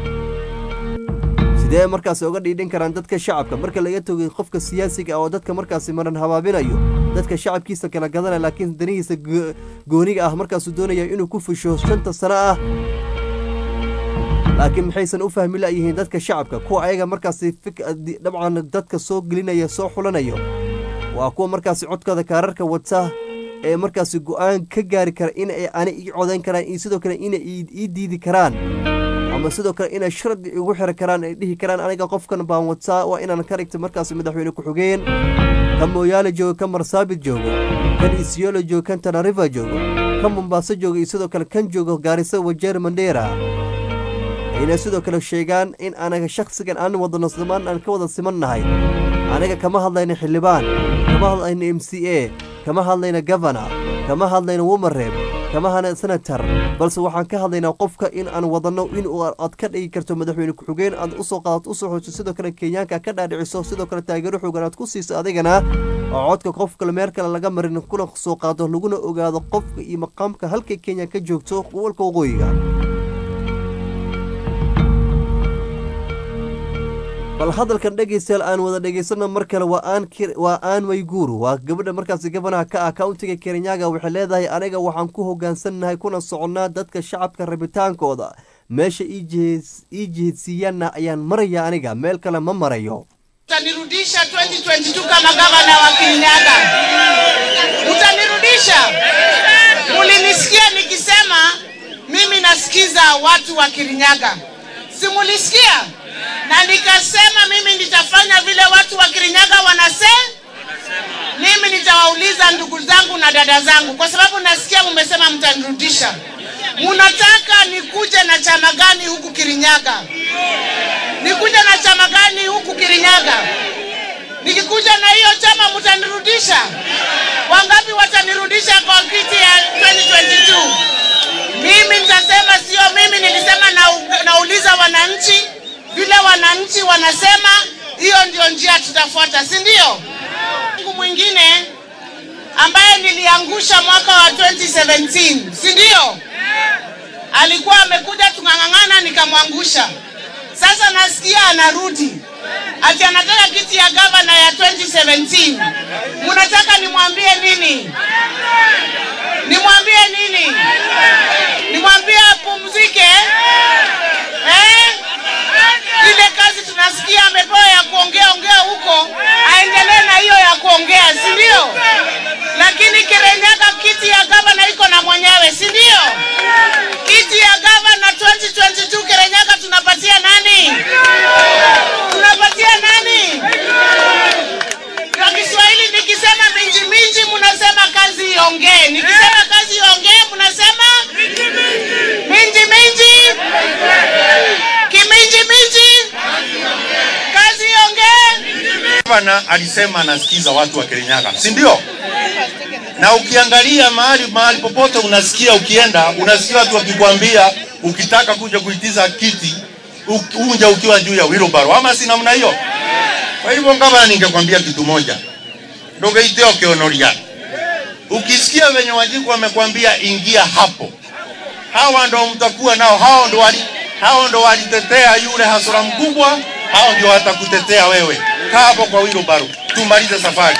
sidee markaas uga dhiidhin karaan dadka shacabka marka laga toogay qofka siyaasiga oo dadka markaas maran habaabinayo dadka shacabkiisa kala gadanaya laakiin danihiisa gooniga ah markaas uu doonayo inuu ku fusho 5 sano ah laakiin maxaysan u fahmi laayihiin dadka shacabka kuwa ayaga markaas dabcan dadka soo gelinaya soo xulanayo waa kuwa markaas codkooda kaararka wata ee markaas go'aan ka gaari kara in ay ani codayn karaan iyo sidoo kale in ay diidi karaan ama sidoo kale in ay shardi ugu xir karaan ay dhihi karaan aniga qofkan baan wataa waa inaan ka dhigto markaas madaxweyne ku-xigeen kan Moyale joogo kan Marsabit joogo kan Isiolo joogo kan Tana River joogo kan Mombasa joogo iyo sidoo kale kan joogo Garissa Wajir Mandera inay sidoo kale sheegaan in anaga shakhsigan aan wadano siman aan ka wada simannahay anaga kama hadlayna xildhibaan kama hadlayna MCA kama hadlayna governor kama hadlayna wamareeb kama hadlayna senator balse waxaan ka hadlaynaa qofka in aan wadano in aad ka dhigi karto madaxweyne ku-xigeen aad u soo qaadato u soo xusho sidoo kale Kenyaanka ka dhaadhiciso sidoo kale taageero xoogan aad ku siiso adigana oo codka qofka meel kale laga marin kuna soo qaado laguna ogaado qofka iyo maqaamka halka Kenya ka joogto gobolka waqooyiga bal hadalkan dhageystayaal aan wada dhageysano mar kale waa aan Waiguru waa gabadha markaas gabanaha ka ah countiga Kirinyaga waxay leedahay aniga waxaan ku hogaansanahay kuna soconaa dadka shacabka rabitaankooda meesha ijiheedsiiyana ayaan maraya aniga meel kale ma marayo utanirudisha 2022 kama gavana wa Kirinyaga utanirudisha ulinisikia nikisema mimi nasikiza watu wa Kirinyaga Simulisikia? Na nikasema mimi nitafanya vile watu wa Kirinyaga wanasema. Mimi nitawauliza ndugu zangu na dada zangu, kwa sababu nasikia mmesema mtanirudisha. Munataka nikuje na chama gani huku Kirinyaga? Nikuje na chama gani huku Kirinyaga? Nikikuja na hiyo chama mtanirudisha? Wangapi watanirudisha kwa kiti ya 2022? Mimi nitasema sio mimi nilisema, nauliza wananchi vile wananchi wanasema, hiyo ndio njia tutafuata, si ndio? Mungu mwingine ambaye niliangusha mwaka wa 2017, si ndio? Alikuwa amekuja tungangangana nikamwangusha. Sasa nasikia anarudi. Ati anataka kiti ya gavana ya 2017. Munataka nimwambie nini? Nimwambie nini? Nimwambie apumzike? Ile kazi tunasikia amepewa ya kuongea huko, aendelee na hiyo ya kuongea, si ndio? Lakini Kirinyaga kiti ya gavana iko na mwenyewe, si ndio? Kiti ya gavana 2022 Kirinyaga tunapatia nani? Tunapatia nani? Kwa Kiswahili nikisema minji mnasema kazi iongee. Nikisema kazi iongee mnasema minji. Kiminji. Kazi iongee. Gavana alisema anasikiza watu wa Kirinyaga, si ndio? Na ukiangalia mahali popote unasikia, ukienda unasikia watu wakikwambia ukitaka kuja kuitiza kiti unja ukiwa juu ya wheelbarrow, ama si namna hiyo? Kwa hivyo gavana, ningekwambia kitu moja, ndogeite okionoria. Ukisikia wenye Wanjiku wamekwambia ingia hapo, hawa ndo mtakuwa nao, hao ndo walitetea yule hasura mkubwa, hao ndio watakutetea wewe. Kaa hapo kwa wheelbarrow, tumalize safari.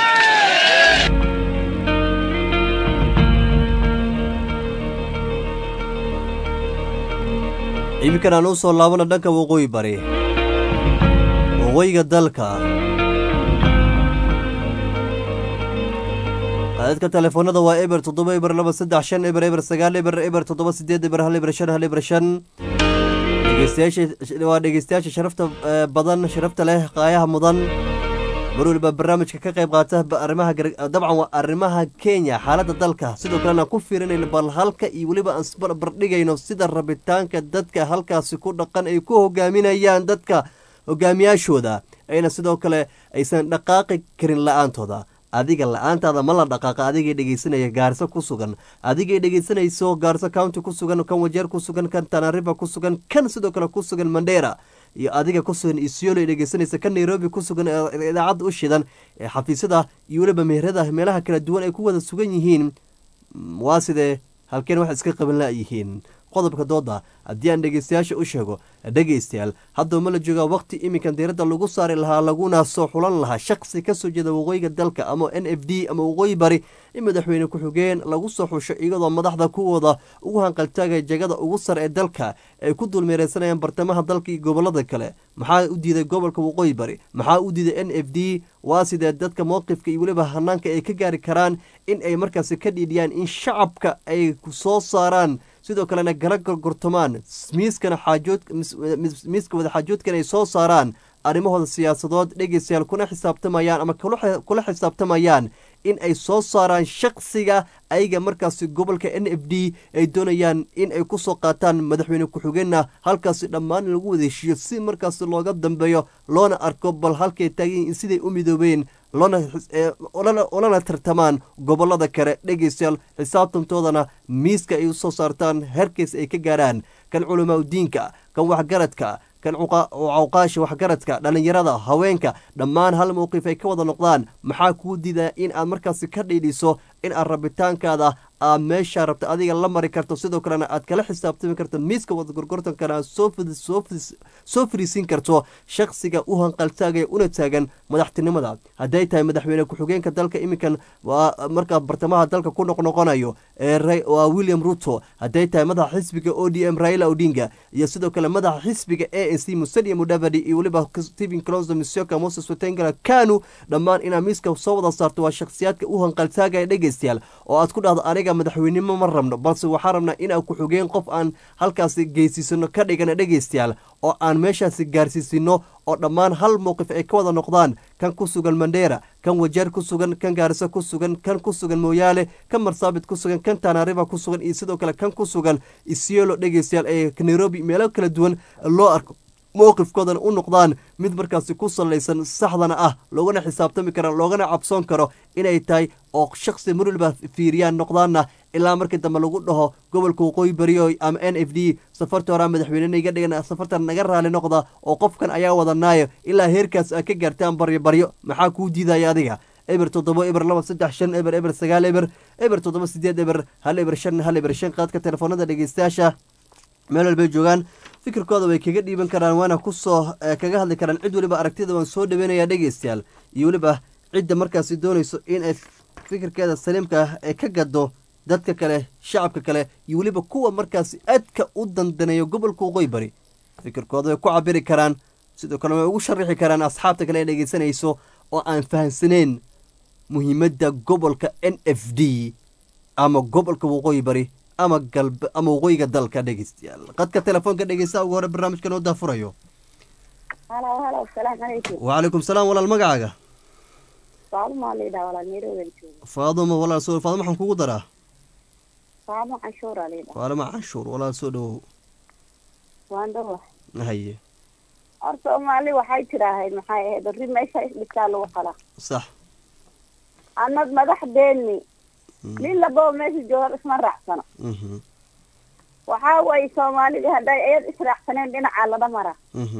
iminkan aan u soo laabana dhanka waqooyi bari, waqooyiga dalka. qaadadka telefoonada waa eber 7 eber 2 3 5 eber eber 9 eber eber 7 8 eber 1 eber 5 1 eber 5. dhegeystayaasha sharafta badan, sharafta leh, qaayaha mudan, mar waliba barnaamijka ka qayb qaata arrimaha dabcan waa arrimaha Kenya, xaaladda dalka, sidoo kalena ku fiirinayno bal halka iyo waliba aan barbardhigayno sida rabitaanka dadka halkaasi ku dhaqan ay ku hogaaminayaan dadka hogaamiyaashooda, ayna sidoo kale aysan dhaqaaqi karin la'aantooda. adiga la'aantaada ma la dhaqaaqa. adigay dhegeysanaya Gaarso ku sugan, adigay dhegeysanayso Gaarso County ku sugan, kan Wajeer ku sugan, kan Tana River ku sugan, kan sidoo kale ku sugan Mandera, iyo adiga ku sugan Isiolo dhegeysanaysa, kan Nairobi ku sugan idaacad u shidan ee xafiisyada iyo waliba meelaha kala duwan ay ku wada sugan yihiin. waa sidee halkeen wax iska qaban la yihiin qodobka dooda. haddii aan dhegeystayaasha u sheego, dhegeystayaal haddoo ma la joogaa waqti iminkan diiradda lagu saari lahaa laguna soo xulan lahaa shaqsi ka soo jeeda waqooyiga dalka ama NFD ama waqooyi bari in madaxweyne ku-xigeen lagu soo xusho iyadoo madaxda kuwooda ugu hanqaltaagay jagada ugu sare ee dalka ay ku dulmeereysanayaan bartamaha dalka iyo gobolada kale. maxaa u diiday gobolka waqooyi bari? maxaa u diiday NFD? waa sidee dadka mowqifka iyo weliba hanaanka ay ka gaari karaan in ay markaasi ka dhiidhiyaan in shacabka ay soo saaraan, sidoo kalena gala gorgortamaan miiska wada xaajoodkan ay soo saaraan arrimahooda siyaasadood. dhegeystayaal kuna xisaabtamayaan ama kula xisaabtamayaan in ay soo saaraan shaqsiga ayaga markaasi gobolka NFD ay doonayaan in ay ku soo qaataan madaxweyne ku-xigeenna halkaasi dhammaan lagu wadeeshiyo si markaasi looga dambeeyo loona arko bal halkay taageen siday u midoobeen olana tartamaan gobolada kale. dhegeystayaal xisaabtantoodana miiska ay usoo saartaan herkeys ay ka gaaraan, kan culamaa udiinka, kan waxgaradka, kan cawqaasha waxgaradka, dhalinyarada, haweenka, dhammaan hal mowqif ay ka wada noqdaan. maxaa kuu diidaa in aad markaasi ka dhiidhiso in aad rabitaankaada aad meesha rabta adiga la mari karto, sidoo kalena aad kala xisaabtami karto miiska wada gorgortankana soo fariisin karto shaqsiga u hanqaltaagaya una taagan madaxtinimada hadday tahay madaxweyne ku-xigeenka dalka iminkan waa markaa bartamaha dalka ku noqnoqonayo waa William Ruto, hadday tahay madaxa xisbiga ODM Raila Odinga iyo sidoo kale madaxa xisbiga ANC Musalia Mudavadi iyo waliba Stephen Kalonzo Musyoka, Moses Wetangula Kanu, dhammaan inaa miiska soo wada saarto waa shakhsiyaadka u hanqaltaagaya dhegeystayaal oo aad ku dhahdo aniga madaxweynimo ma rabno balse waxaa rabnaa inaa ku-xigeen qof aan halkaasi geysisano ka dhigana dhegeystayaal oo aan meeshaasi gaarsiisino oo dhammaan hal mowqif ay ka wada noqdaan kan ku sugan Mandera, kan Wajeer ku sugan, kan Gaarisa ku sugan, kan ku sugan Moyale, kan Marsabit ku sugan, kan Tana River ku sugan iyo sidoo kale kan ku sugan Isiolo dhegeystayaal ee Nairobi meelo kala duwan loo arko mowqifkoodan u noqdaan mid markaasi ku salaysan saxdana ah loogana xisaabtami karo loogana cabsoon karo inay tahay oo shakhsi marwalba fiiriyaan noqdaanna ilaa markii dambe lagu dhaho gobolka waqooyi bari ama NFD safarta hore madaxweyne iga dhigan safartan naga raali noqda oo qofkan ayaa wadanaayo ilaa heerkaas ay ka gaartaan baryo maxaa kuu diidaya adiga eber 7 eber 2 3 5 eber eber 9 eber eber 7 8 eber 1 eber 5 1 eber 5 qaadka telefoonada dhegeystayaasha meel walba joogaan fikirkooda way kaga dhiiban karaan waana ku soo kaga hadli karaan cid waliba aragtida waan soo dhaweynaya dhegeystayaal iyo waliba cidda markaasi doonayso in ay fikirkeeda saliimka ay ka gado dadka kale shacabka kale iyo waliba kuwa markaasi aadka u dandaneeyo gobolka waqooyi bari fikirkooda way ku cabiri karaan sidoo kale way ugu sharixi karaan asxaabta kale ee dhegeysanayso oo aan fahansaneyn muhiimadda gobolka NFD ama gobolka waqooyi bari ama waqooyiga dalka dhegeystayaal qadka telefoonka dhegeysta ugu hore barnaamijkan oo daafurayo halo assalaamu calaykum wacalaykum salaam walaal magacaaga Faaduma leedahay walaal Nairobi Faaduma walaal soo Faaduma waxaan kugu daraa Faaduma canshuur leedahay Faaduma canshuur walaal soo dhawow waan dhawa haye Soomaali waxay tiraahay maxay ahayd rimeesha isdhisaa lagu qala sax anad madaxdeeni nin labo meesha jooga isma raacsano waxaa way Soomaalida haday ayad israacsaneen dhinaca laba mara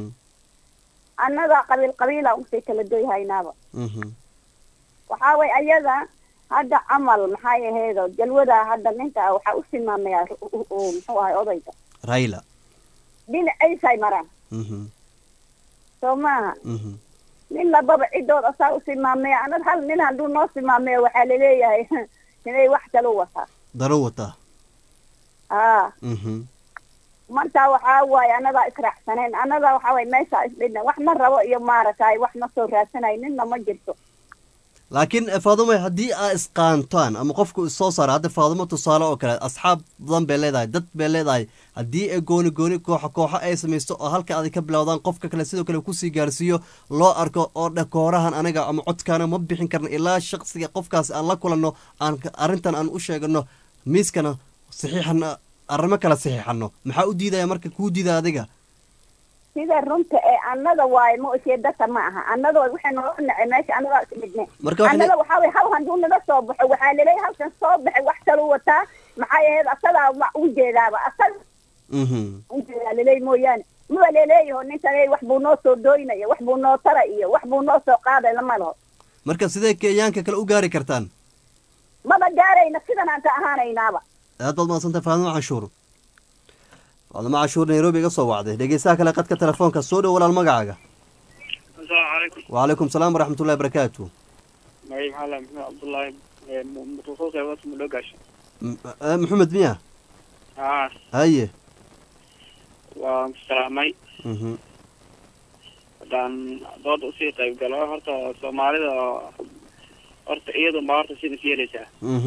annaga qabiila u sii kala doyhaynaaba waxaa way ayada hadda amal maxay ahayd jalwada hadda ninka waxa u simaamaya muxuu ahay odayga Raila dhinaciisay maraan Soomaa nin lababa cidood asaa u simaamaya anad hal nin handuu noo simaamaya waxaa laleeyahay inay wax kala wataa daro wataa marka waxaa waaye annagaa israacsaneen annaga waxaa waye meesha isdhina wax ma rabo iyo maaragtay wax ma soo raadsanay ninna ma jirto laakiin Faaduma haddii ay isqaantaan ama qofku soo saaro hadda Faaduma tusaale oo kale asxaab badan bay leedahay dad bay leedahay haddii ay gooni kooxo ay samaysto oo halka aad ka bilowdaan qofka kale sidoo kale ku sii gaarsiiyo loo arko oo dhakoorahan anaga ama codkaana ma bixin karno ilaa shakhsiga qofkaas aan la kulanno aan arrintan aan u sheegano miiskana saxiixana arrimo kala saxiixano maxaa u diidaya marka kuu diida adiga sida runta ee annaga waaye ma ujeedada ma aha annaga waxay noo nacay meesha annaga ismidne annaga waxaa way hal handuu naga soo baxo waxaa laleeyahay halkan soo baxay wax kala wataa maxay ahayd asagaa ma u jeedaaba asaga ujeedaa laleey mooyaane ma laleeyaho ninkan wax buu noo soo dooynaya wax buu noo tara iyo wax buu noo soo qaaday lama laho marka sidee kenyaanka kale u gaari kartaan maba gaarayna sidan aan ka ahaanaynaaba aad baad mahadsantay Faaduma canshuur Faaduma canshuur Nairobi iga soo wacday dhegeystaha kale qadka telefoonka soo dhow walaal magacaaga assalaamu calaykum wacalaykum salaam waraxmatullahi wabarakaatu magacayga maxaa Abdullahi mutuuso wada mudagash Maxamed miya haye waa salaamay dan dood u sii qayb galo horta Soomaalida horta iyadu ma horta sida fiiraysa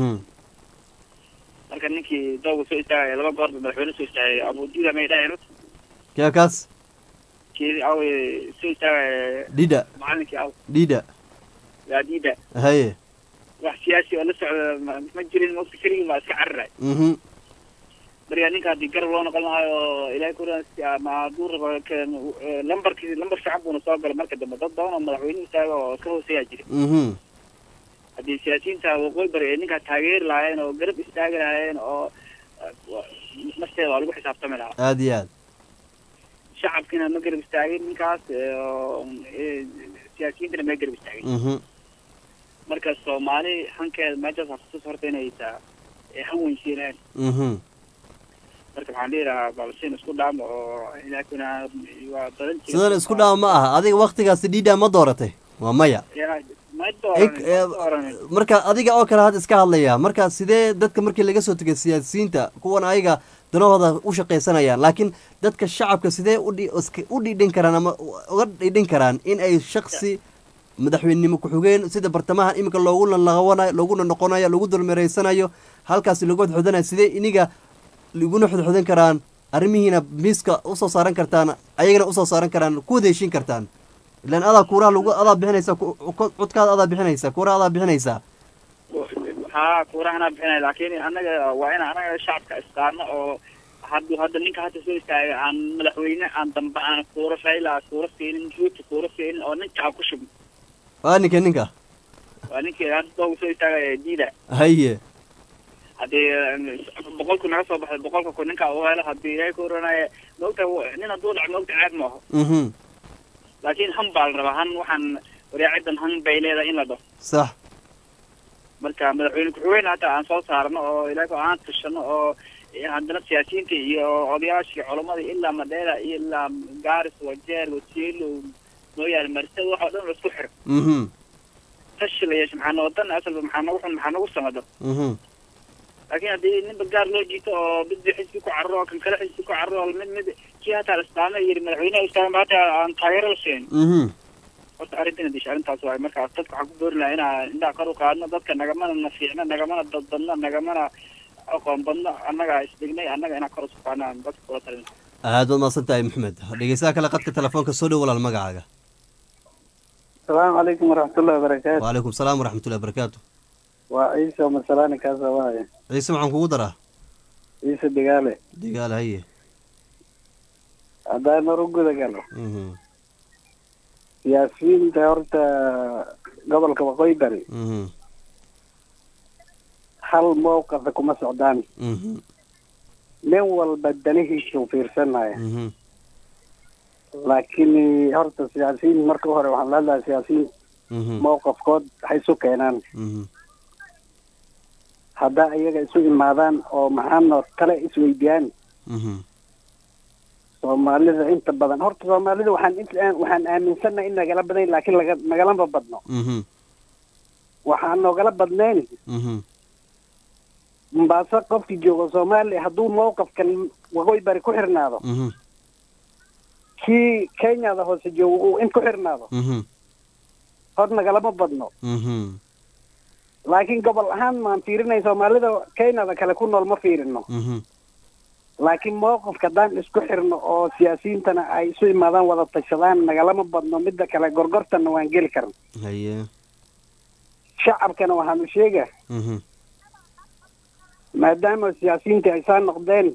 marka ninkii doogu soo istaagay laba goor madaxweyne soo istaagay Abu Dida ma idhaahdo kaas kii aw soo istaagay Dida maalinkii aw Dida yaa Dida haye wax siyaasi oo la socda ma jirin ma fikirigi ma iska carray bariya ninka hadii garab loo noqon lahayo ilaahay kuran ma duur lambar shacab buu soo galay marka dambe dad badan oo madaxweyne istaago oo ka hooseeya jiray haddii siyaasiyiinta waqooyi bari ee ninka taageeri lahaayeen oo garab istaagi lahaayeen oo nafteeda waa lagu xisaabtami lahaa aad iyo aad shacabkiina ma garab istaagin ninkaas siyaasiyiintana ma garab istaagin marka Soomaali hankeeda meeshaas xasuus horta inay taa hawensiinaan marka waxaan leeyahay balsin isku dhaamo oo ilaakuna waa daran sidoo isku dhaamo ma aha adiga waqtigaas Dida ma dooratay waa maya ma dooran marka adiga oo kale had iska hadlaya marka sidee dadka markii laga soo tegay siyaasiyiinta kuwan ayaga danahooda u shaqaysanayaan laakiin dadka shacabka sidee u dhidhin karaan ama uga dhidhin karaan in ay shaksi madaxweynenimo ku-xigeen sida bartamahan iminka looguna laqawanayo looguna noqonayo lagu dulmeeraysanayo halkaasi lagu xodxodanayo sidee iniga laguna xodxodan karaan arrimihiina miiska usoo saaran kartaan ayagana usoo saaran karaan ku wada heshin kartaan ilaan adaa kuuraha lagu adaa bixinaysa codkaada adaa bixinaysa kuuraha adaa bixinaysaa haa kuuraha anaa bixinaya laakiin annaga waa in anaga shacabka isqaano oo hadda ninka hadda soo istaaga aan madaxweyne aan dambe aan kuura Raila kuura siinin Ruto kuura siinin oo ninka aan ku shubin waa ninka waa ninkii hadda soo istaaga diida haye haddii 100 naga soo baxay 100 ninka oo helo haddii ay kuuranaya moogta nin hadduu dhac moogta caad maaho laakiin han baa la rabaa han waxaan wariyaacidan han bay leedahay in la dhaho sax marka madaxweyne ku-xigeen hata aan soo saarno oo ilaahay aan tashano oo haddana siyaasiyiinta iyo odayaashii culamada ilaa Mandela ilaa Garis Wajeer Wasiilo mooyaane marsada waxa dhan isku xir tashilaya subxaana wadan asal maxaa nagu samado laakiin haddii ninba gaar loo jiito oo bidbi xisbi ku carro kan kale xisbi ku carro mid kii hataa islaamay yiri madaxweynaha islaamay hata aan taageero la siin horta arrintan dish arrintaas waa markaa dadka waxaan ku boori lahaa inaan indhaha kor u qaadno dadka nagamana nafiicna nagamana dadbadna nagamana aqoon badna annaga isdhignay annaga inaan kor u qaadnaan dadka kula talin aad waad mahadsan tahay maxamed dhegeystaha kale qadka telefoonka soo dhow walaal magacaaga asalaamu calaykum waraxmatullahi wabarakaatu wacalaykum salaam waraxmatullahi wabarakaatu waa ciise masalaani kaasa waaye ciise maxaan kugu daraa ciise digaale haye haddaan mar u guda galo siyaasiyiinta horta gobolka waqooyi bari hal mowqafa kuma socdaan nin walba danihiisa u fiirsanaya laakiin horta siyaasiyiin marka hore waxaan la hadlahaa siyaasiyiin mowqafkood waxay isu keenaan haddaa iyaga isu imaadaan oo maxaana kale isweydiiyaan soomaalida inta badan horta soomaalida waxaan aaminsanahay in nagala badan laakiin nagalama badno waxaan noogala badnayn Mombasa qofkii jooga Soomaaliya hadduu mowqafkan waqooyi bari ku xirnaado kii Kenyada hoose jooga uu in ku xirnaado hor nagalama badno laakiin gobol ahaan maan fiirinay Soomaalida Kenyada kale ku nool ma fiirino laakiin mowqafka haddaan isku xirno oo siyaasiyiintana ay isu imaadaan wada tashadaan nagalama badno midda kale gorgortanna waan geli karna haye shacabkana waxaanu sheegaa maadaama siyaasiyiinta ay saa noqdeen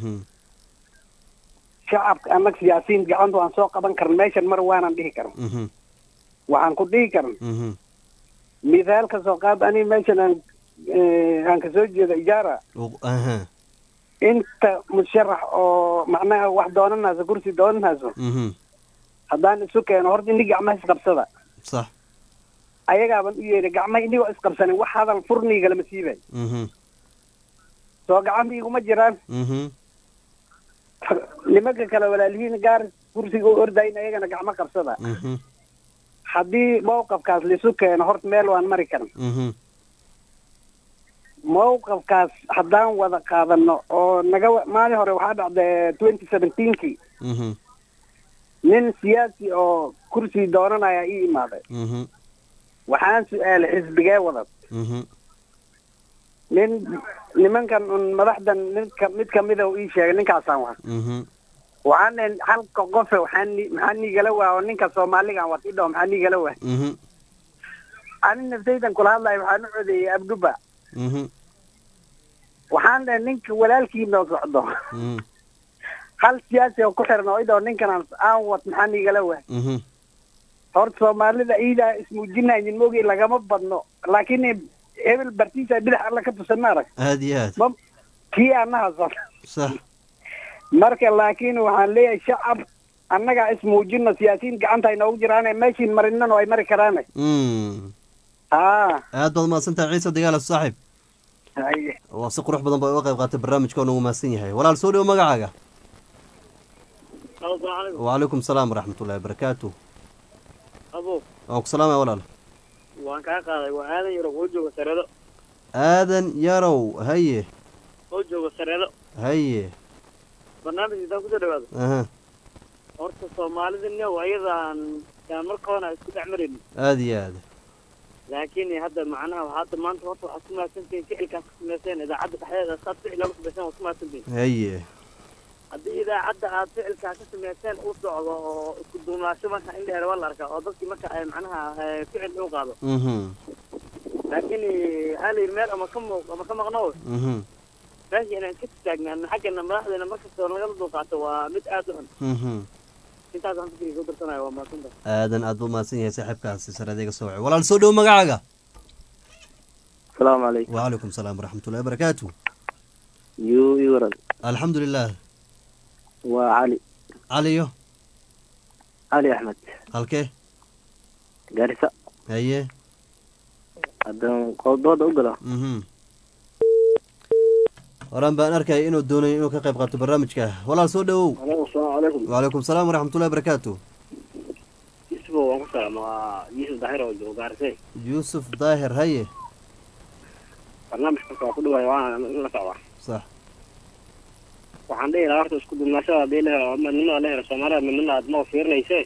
shacabka anag siyaasiyiin gacantu aan soo qaban karin meeshan mar waanan dhihi karin waxaan ku dhihi karin mithaal ka soo qaad ani meeshan aan kasoo jeedo ijaara inta musharax oo macnaha wax doonanayso kursi doonanayso haddaan isu keeno horta ini gacmaha isqabsada sax ayagaaban u yeedhay gacmaha inigoo isqabsanin wax hadal furniga lama siibay soo gacanta iguma jiraan nimanka kale walaalihiin gaar kursiga u ordayin ayagana gacmo qabsada haddii mowqafkaas laisu keeno horta meel waan mari karan mowqafkaas haddaan wada qaadano oo maalin hore waxaa dhacday 2017kii nin siyaasi oo kursi doonanaya ii imaaday waxaan su-aalay xisbigee wadad nimankan madaxdan mid kamida uu ii sheegay ninkaasaan wa waxaan dhahay halka qofe maxaa niigala waa oo ninka soomaaligaan wat idhaho maxaa niigala waa ani naftaydan kula hadlayo waxaan u codeeyey abduba waxaan dhahay ninka walaalkiinoo socdo hal siyaasi oo ku xiran oo idhaho ninkan aan wat maxaa niigala waa horta soomaalida iidaa ismuujinaynin moogay lagama badno laakiin hebel bartiisa bidax alla ka tusan ma arag aad iyo aad kii anahasan sax marka laakiin waxaan leeyahay shacab annagaa ismuujino siyaasiyiin gacanta ay noogu jiraan meeshiin marinana ay mari karaan aad baad mahadsantahay ciise dagaala saaxiib waa si qurux badan baa uga qayb qaatay barnaamijka oo nagu mahadsan yahay walaal soo dhowo magacaaga wacalaykum salaam waraxmatullahi wabarakaatu waan ku salaamaya walaal waan kaa qaaday waa aadan yaro oo jooga sareedo aadan yarow haye oo jooga sareedo haye barnaamij intaan kusoo dhawaado aha horta soomaalida new ayadaan yaan marka hore isku dhex maraynin aada iyo aada laakiin hadda macnaha hadda maanta horta waxaad ku mahadsantihiin ficilkaas ku sameyseen idaacadda dhexdeeda saad ficil looga sameyseen waad ku mahadsantihiin haye haddii idaacadda aad ficilkaa ka sameyseen u socdo oo isku duunaasho marka in dheer waa la arkaa oo dadkii marka ay macnaha ficil u qaado laakiin hal meel ama ka maqno meesha inaan ka taagnaan xaggana madaxdeena markastoo nagala dulqaato waa mid aad u xun intaas aan fikriga ku darsanayo waa mahadsanta aadan aad buu mahadsan yahay saaxiibkaasi sareedayga soo wacay walaal soo dhow magacaaga asalaamu calaykum wacalaykum salaam waraxmatullahi wabarakaatu ii waran alxamdulilah waa caliyo cali axmed halkee gaarisa haye haddaan qodooda u galo horaan baan arkaya inuu doonay inuu ka qayb qaato barnaamijka walaal soo dhawow asalaamu calaykum wacalaykum salaam waraxmatullahi wabarakaatu yusufow waan ku salaam waa yuusuf daahir oo joogo gaarise yuusuf daahir haye barnaamijka waa ku dhawaaya waana in la socdaa sax waxaan dhihi lahaa horta isku duubnaashada hadii la helo midnimada la helo soomaalida midnimada aad ma fiirinayse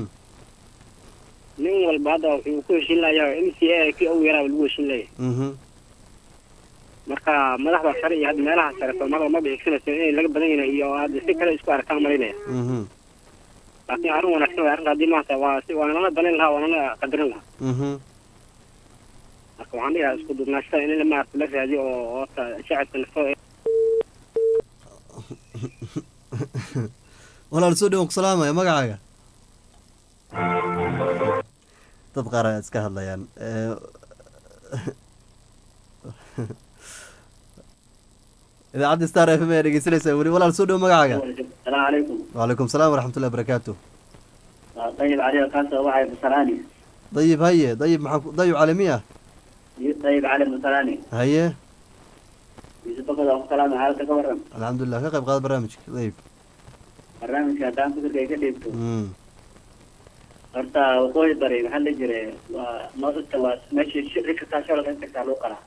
nin walba hadda wuxuu ku heshin lahayaa m c a kii ugu yaraaba lagu heshin leeyahay marka madaxda sare iyo hadda meelaha sare soomaalida ma bixigsanayso inay laga badan yahay iyo hadda si kale isku arkaan marinaya laakiin arrin wanaagsan way arrinta haddii maanta waa nala balin lahaa waa nala qadarin lahaa marka waxaan dhihi lahaa isku duubnaashada in maarata la raadiyo oo horta shacabka nafo walaal soo dhawan ku salaamaya magacaaga dad qaar ay iska hadlayaan idaacadda star f m ayaa dhegeysanaysaa weli walaal soo dhawo magacaaga السلام عليكم wacalaykum salaam waraxmatullahi wabarakaatu طيب علي كاسة وعي بسراني dayib haye dayib maxaa dayib calamiya طيب علي بسراني haye يوسف بكر السلام عليكم كورم alxamdulilah ka qayb qaada barnaamijka dayib برنامج كان فكر كي كديبتو horta waqooyi bari maxaa la jiray waa noodadka waa meeshii shirka kaashada inta ka loo qara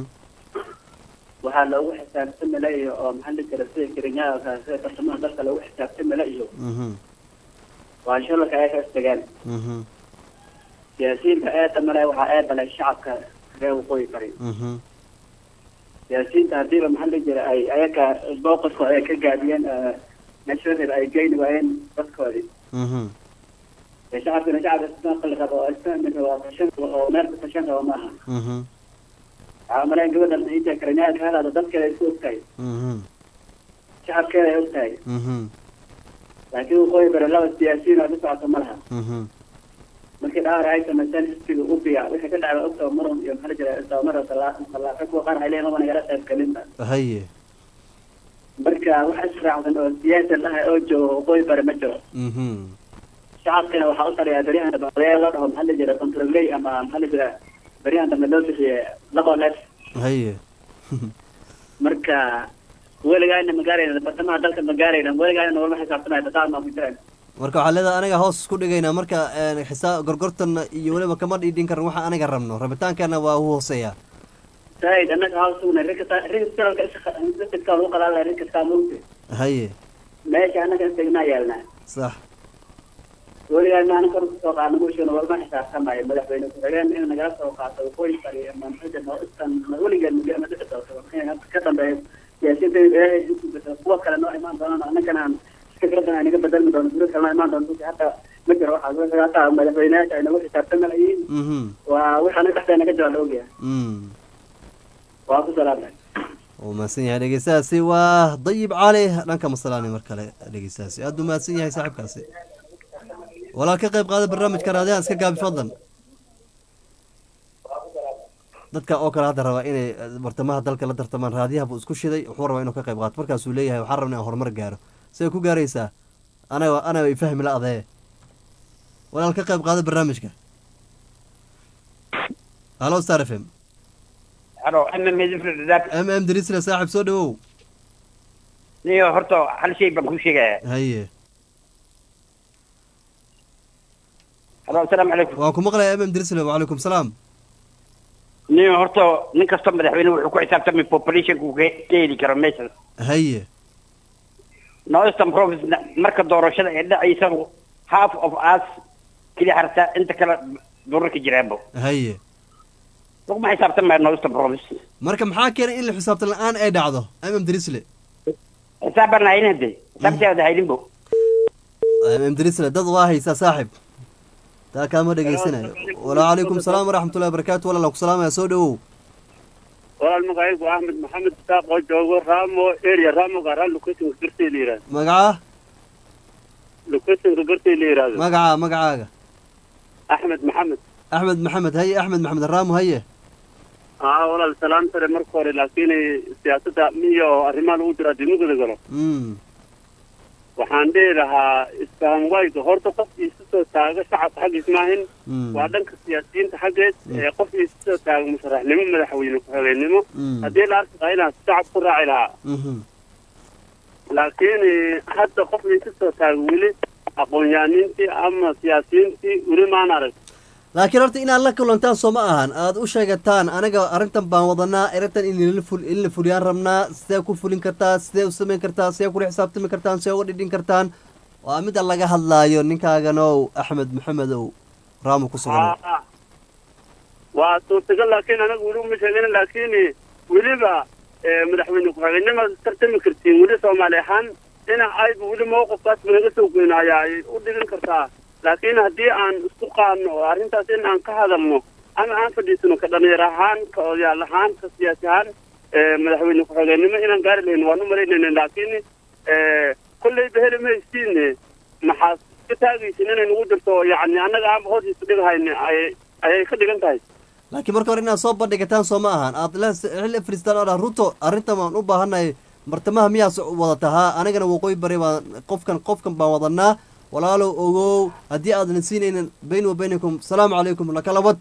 waxaa loogu xisaabtami lahayo oo maxaa la jiray sida kirinyaha sida bartamaha dalka loogu xisaabtami lahayo waa shirka ay istagaan siyaasiyiinta eeda male waxaa eeda leh shacabka reer waqooyi bari siyaasiyiinta hadiiba maxaa la jiray ay ayaga booqaskooda ay ka gaabiyeen meeshadeeda ay geyni waayeen dadkoodii شعبنا شعب استنقل ربا استنقل ربا فشن ومرت فشن وماها عملين قبل أن يجي كرنيات هذا ضد كذا يسوق كاي شعب كذا يسوق كاي لكن هو خوي برا لو السياسيين هذا ساعة ملها ممكن رأيت مثلا في أوروبا وإحنا كنا على أوروبا مرة يوم خرج مرة صلاة فكوا قارن عليه ما أنا جالس أتكلم هي بركة وحسرع من السياسة لها أوجو خوي برا مجرى shacabkana waxaa u tarayaa beryahan baqayaa la dhaho maxaa la jira controley ama maxaa la jira beryahan dambe loo bixiye labo neef haye marka weligaana ma gaarayna bartamaha dalka ma gaarayna weligaana nagama xisaabtanayo dadaal maa ku jiraan marka waxaa leedahay anaga hoos isku dhigaynaa marka xisaab gorgortana iyo weliba kama dhiidhin karan waxa anaga rabno rabitaankana waa u hooseeyaa said anaga hoos sugna rinkaskaa lagu qalaala rinkaskaa mugta haye meesha anaga istagnaa yeelnaa sax weligaan aan kor soo qaadno bulshada walba xisaabtamayo madaxweyne ku-xigeen in nagala soo qaato waqooyi bari ama istan weligaan ma dhici doonto ka dambeeyo siyaasiyiinta kuwa kale noo imaan doonaan annagana aan fikradan aynaga bedelmi doono guri kale noo imaan doonto hata ma jiro waxaa hataa madaxweyneyaasha ay nagu xisaabtamayiin waa wixii anaga dhexdeena naga jawaa la ogyahay waa ku salaamay wuu mahadsan yahay dhegeystahaasi waa dayib cali dhanka masalaani mar kale dhegeystahaasi aada u mahadsan yahay saaxiibkaasi walaal ka qayb qaada barnaamijka raadiyahan iska gaabi fadlan dadka oo kale hadda rabaa inay bartamaha dalka la tartamaan raadiyaha buu isku shiday wuxuu rabaa inuu ka qayb qaato markaasuu leeyahay waxaan rabna in horumar gaaro siday ku gaaraysaa anaga ay fahmi la adee walaal ka qayb qaada barnaamijka halo star f m mm drisle saaxib soo dhawow niyo horta hal shay baan kuu sheegaya haye halo assalaamu calaykum waan ku maqlayaa mm dirisle wacalaykum salaam nin horta nin kasta madaxweyne wuxuu ku xisaabtamay populationku ka heli karo meeshan haye northern province marka doorashada ay dhacaysa half of us keliya hartaa inta kale durarka jiraanbo haye laguma xisaabtamaya northern province marka maxaa keenay in la xisaabtan la-aan ay dhacdo mm dirisle xisaabaan haynin hadde xisaabteeda hayninbo mm dirisle dad waa haysaa saaxib taa kaama dhegaysanayo waalaikum salaam waraxmatullahi wabarakaatu walaal ku salaamaya soo dhawow walaal magacaygu axmed maxamed isaaq oo joogo ramo area ramo gaaraan locationka gartay la yihahdo magaca locationka gartay la yihahdo magacaaga axmed maxamed haye axmed maxamed ramo haye walaal salaam sare marka hore laakiin siyaasadda miyo arrimaha lagu jiro haddii mugada galo waxaan dhihi lahaa isfaham wayga horta qof isu soo taaga shacabka xaggiis maahin waa dhanka siyaasiyiinta xaggeed qof isu soo taaga musharaxnimo madaxweyne ku-xigeenimo haddii la arki lahaa inaan shacab ku raaci lahaa laakiin hadda qof isu soo taaga weli aqoon-yahaniintii ama siyaasiyiintii weli maan arag laakiin horta inaad la kulantaan soo ma ahan aad u sheegataan anaga arrintan baan wadanaa arrintan in la fuliyaan rabnaa sidee ku fulin kartaa sidee u samayn kartaa sidee kula xisaabtami kartaan sidee uga dhidhin kartaan waa mida laga hadlaayo ninkaaganow axmed maxamedow raamo ku sugan waa suurtagal laakiin anaga weli uma sheegin laakiin weliba madaxweyne ku-xigeenima tartami kartiin weli soomaali ahaan ina ayba weli mawqifkaas naga soo goynaya ay u dhigin kartaa laakiin haddii aan isku qaadno oo arrintaas in aan ka hadalno ama aan fadhiisano ka dhalinyar ahaan ka odayaal ahaan ka siyaasi ahaan madaxweyne ku-xigeenimo inaan gaari lahayn waan u malaynayna laakiin kolleyba heli mahaysiin maxaad ka taagaysin inay nagu jirto yacni annaga aanba hoostiisa dhigahayn ayay ka dhigan tahay laakiin marka hore inaad soo bandhigataan soo ma ahan aad xilli fristaan oo dhan ruto arrintan waan u baahannahay martamaha miyaas wadata haa anigana waqooyi bari baan qofkan baan wadanaa walaalow ogow haddii aadan siinaynin bayn wa baynakum salaamu calaykum lakalabad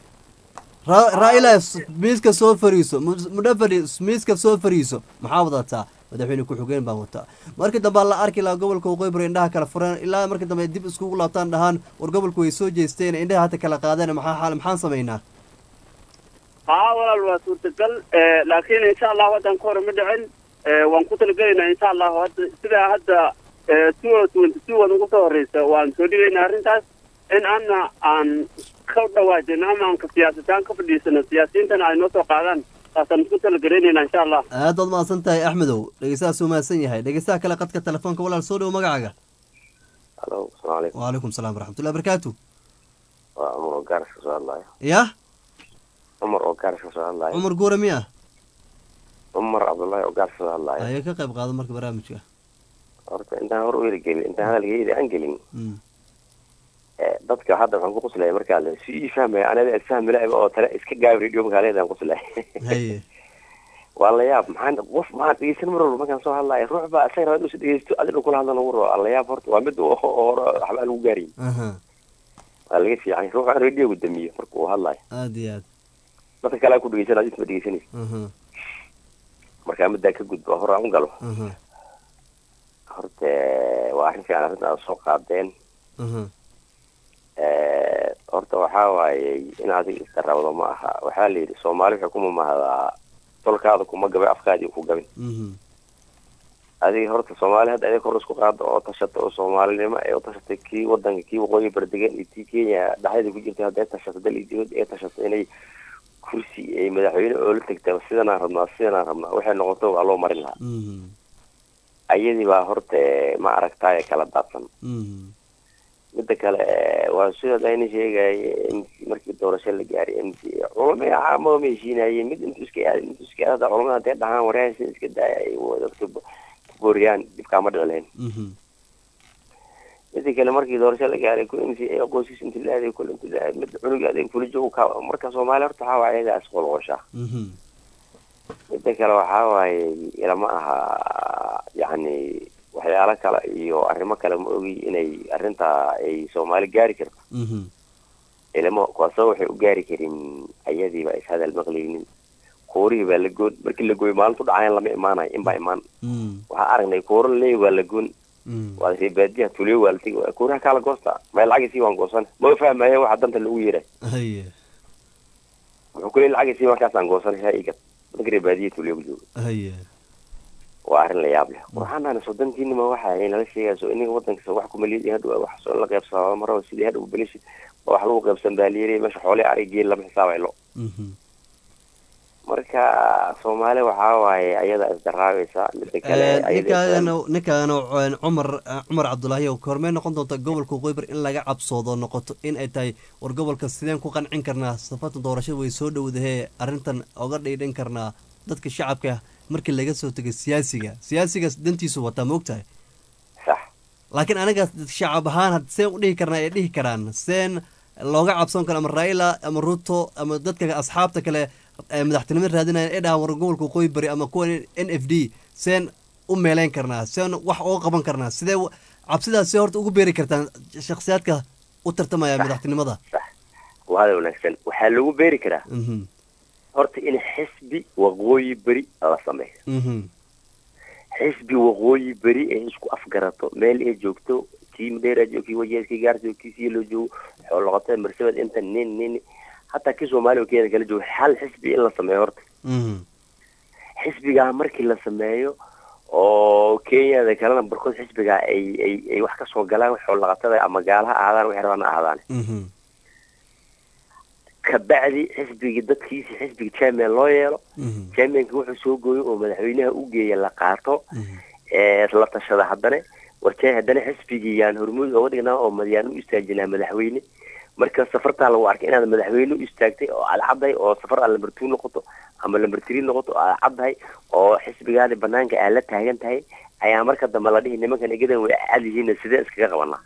raa'ila miiska soo fariiso mudhafari miiska soo fariiso maxaa wadataa madaxweyne ku-xigeen baan wataa markii dambe la arki lahaa gobolka waqooyi bari indhaha kala fureen ilaa markii dambe dib iskugu laabtaan dhahaan war gobolku way soo jeesteen indhaha hata kala qaadeen maxaan samaynaa walaal waa suurtagal laakiin insha allahu haddaan ka hore ma dhicin waan ku talagelaynaa insha allahu hadda sidaa hadda waan ugu soo horeysa waan soo dhigaynaa arrintaas in ana aan ka dhawaajino ama aan ka siyaasataan ka fadhiisano siyaasiyiintana ay noo soo qaadaan taasaan isku talagaraynayna insha allah aad waad mahadsan tahay axmedow dhegeystahaas u mahadsan yahay dhegeystaha kale qadka telefoonka walaal soo dhowo magacaaga halo asalaamu calaykum wacalaykum salaam waraxmatullahi barakaatu waa cumar oo gaarash ka soo hadlaayo yah cumar oo gaarash ka soo hadlaayo cumar guura miya cumar cabdullaahi oo gaarash ka soo hadlaayo ayaa ka qayb qaada marka barnaamijka horta intaan hor u heligelin intaan hadalkayda aan gelin dadka hadda waxaan ku quslaya markaa le si ii fahmaya anaga fahmi la oo tale iska gaabi radio markaa leedaan quslay haye waa la yaab maxaan qof maxaan dhegeysan mar walba markaan soo hadlaayo ruux baa isaga rabaa inuu si dhegeysto adiga kula hadla lagu rabo alla yaab horta waa mid hore waxbaa lagu gaariy waa laga fiican ruux aan radio gudamiyo marka uu hadlaayo aad iyo aad dadka kale ku dhegeysan adis ma dhegeysanaysa markaa middaa ka gudba hore aan u galo horta waa arrin fiican arrinta aad soo qaadeen horta waxaa waayey in adiga isdarawdo ma aha waxaa la yidhi soomaali waxay kuma mahdaa tolkaada kuma gabay afkaadii ku gabin adiga horta soomaali hadda adiga kor isku qaada oo tashata oo soomaalinimo ee tashatay kii wadanka kii waqooyi bardegan iyo tii kenya dhexdeeda ku jirtay hadday tashato dal iyo dibad ee tashato inay kursi ay madaxweyne oo la tagtaa sidanaan rabnaa waxay noqoto waa loo marin lahaa ayadii baa horta ma aragtaay kala daadsan midda kale waa sida ayna sheegay markii doorasho la gaaray mc culamada caamada ma heshiinayeen mid intuu iska aada culamada hadday dhahaan waraysi iska daayay dadka booriyaan dhibkaa ma dhici lahayn midda kale markii doorasho la gaaray ku mc qoyskiis inti la aaday kule inti la aaday mid cunuga adeeg fuli joogo ka marka soomaaliya horta waxaa waaye ayagaa isqolqoshaa midda kale waxaa waaye ilama aha yacni waxyaalo kale iyo arrimo kale ma ogi inay arrintaa ay soomaali gaari karto ilamo kuwaasoo waxay u gaari karin ayadiiba ishadal maqlaynin koorihii baa la goon markii la gooy maalintu dhacayan lama imaanayo inbaa imaan waxaa aragnay kooro leey waa la goon waa ribaadiya tuliyo waalti kuuraha kala goosta ma lacagisi waan goosan ma fahmayo waxa danta lagu yeeray haye wuxuu ku leeyahay lacagisi markaas aan goosan hayga dadka ribaadiya tuliyo joogo haye waa arrin la yaab leh waxaan sodantiina ma waxa ay nala sheegayso in wadanka wax ku maliyo hadda wax soo la qaybsado maro sidii hadda u bilishi wax lagu qaybsan baaliyay meesha xoolo arigii lama xisaabay marka Soomaali waxa waaye ayada isdaraawaysa mid kale ninkaan Cumar Cabdullaahi oo kormeen noqon doonta gobolka Qoybar in laga cabsoodo noqoto in ay tahay war gobolka sideen ku qancin karnaa safata doorashada way soo dhawdahay arintan oga dheedhan karnaa dadka shacabka markii laga soo tagay siyaasiga dantiisu wata moogtahay sax laakiin anaga shacab ahaan had seen u dhihi karnaa ay dhihi karaan seen looga cabsan karo ama Raila ama Ruto ama dadka asxaabta kale madaxtinimada raadinaya ee dhahan war gobolka Qoybar ama kuwa NFD seen u meeleen karnaa seen wax oo qaban karnaa sidee cabsidaas horta ugu beeri kartaan shakhsiyaadka u tartamaya madaxtinimada waa wanaagsan waxa lagu beeri karaa horta in xisbi waqooyi bari la sameeyo xisbi waqooyi bari ee isku afgarato meel ay joogto tiim dheer ay joogto wajeedkii gaarto kiisii loo joogo xoolo qotay marsabad inta nin hatta ki Soomaaliya oo kale joogo hal xisbi in la sameeyo horta xisbiga markii la sameeyo oo Kenya kalena barkood xisbiga ay wax ka soo galaan xoolo qotay ama gaalaha aadaan wax rabaan aadaan kabacdi xisbiga dadkiisa xisbiga chairman loo yeelo chairmanka wuxuu soo gooyo oo madaxweynaha u geeyo la qaato la tashada haddana warjay haddana xisbigii yaan hormuud uga dhignaa oo madiyaan u istaajinaa madaxweyne marka safarta lagu arkay inaad madaxweyne u istaagtay oo alcaday oo safar aan lambar 2 noqoto ama lambar 3 noqoto alcaday oo xisbigaadi banaanka ay la taagan tahay ayaa marka dambe la dhihi nimankan igadan way caadihiin sidee iskaga qabanaa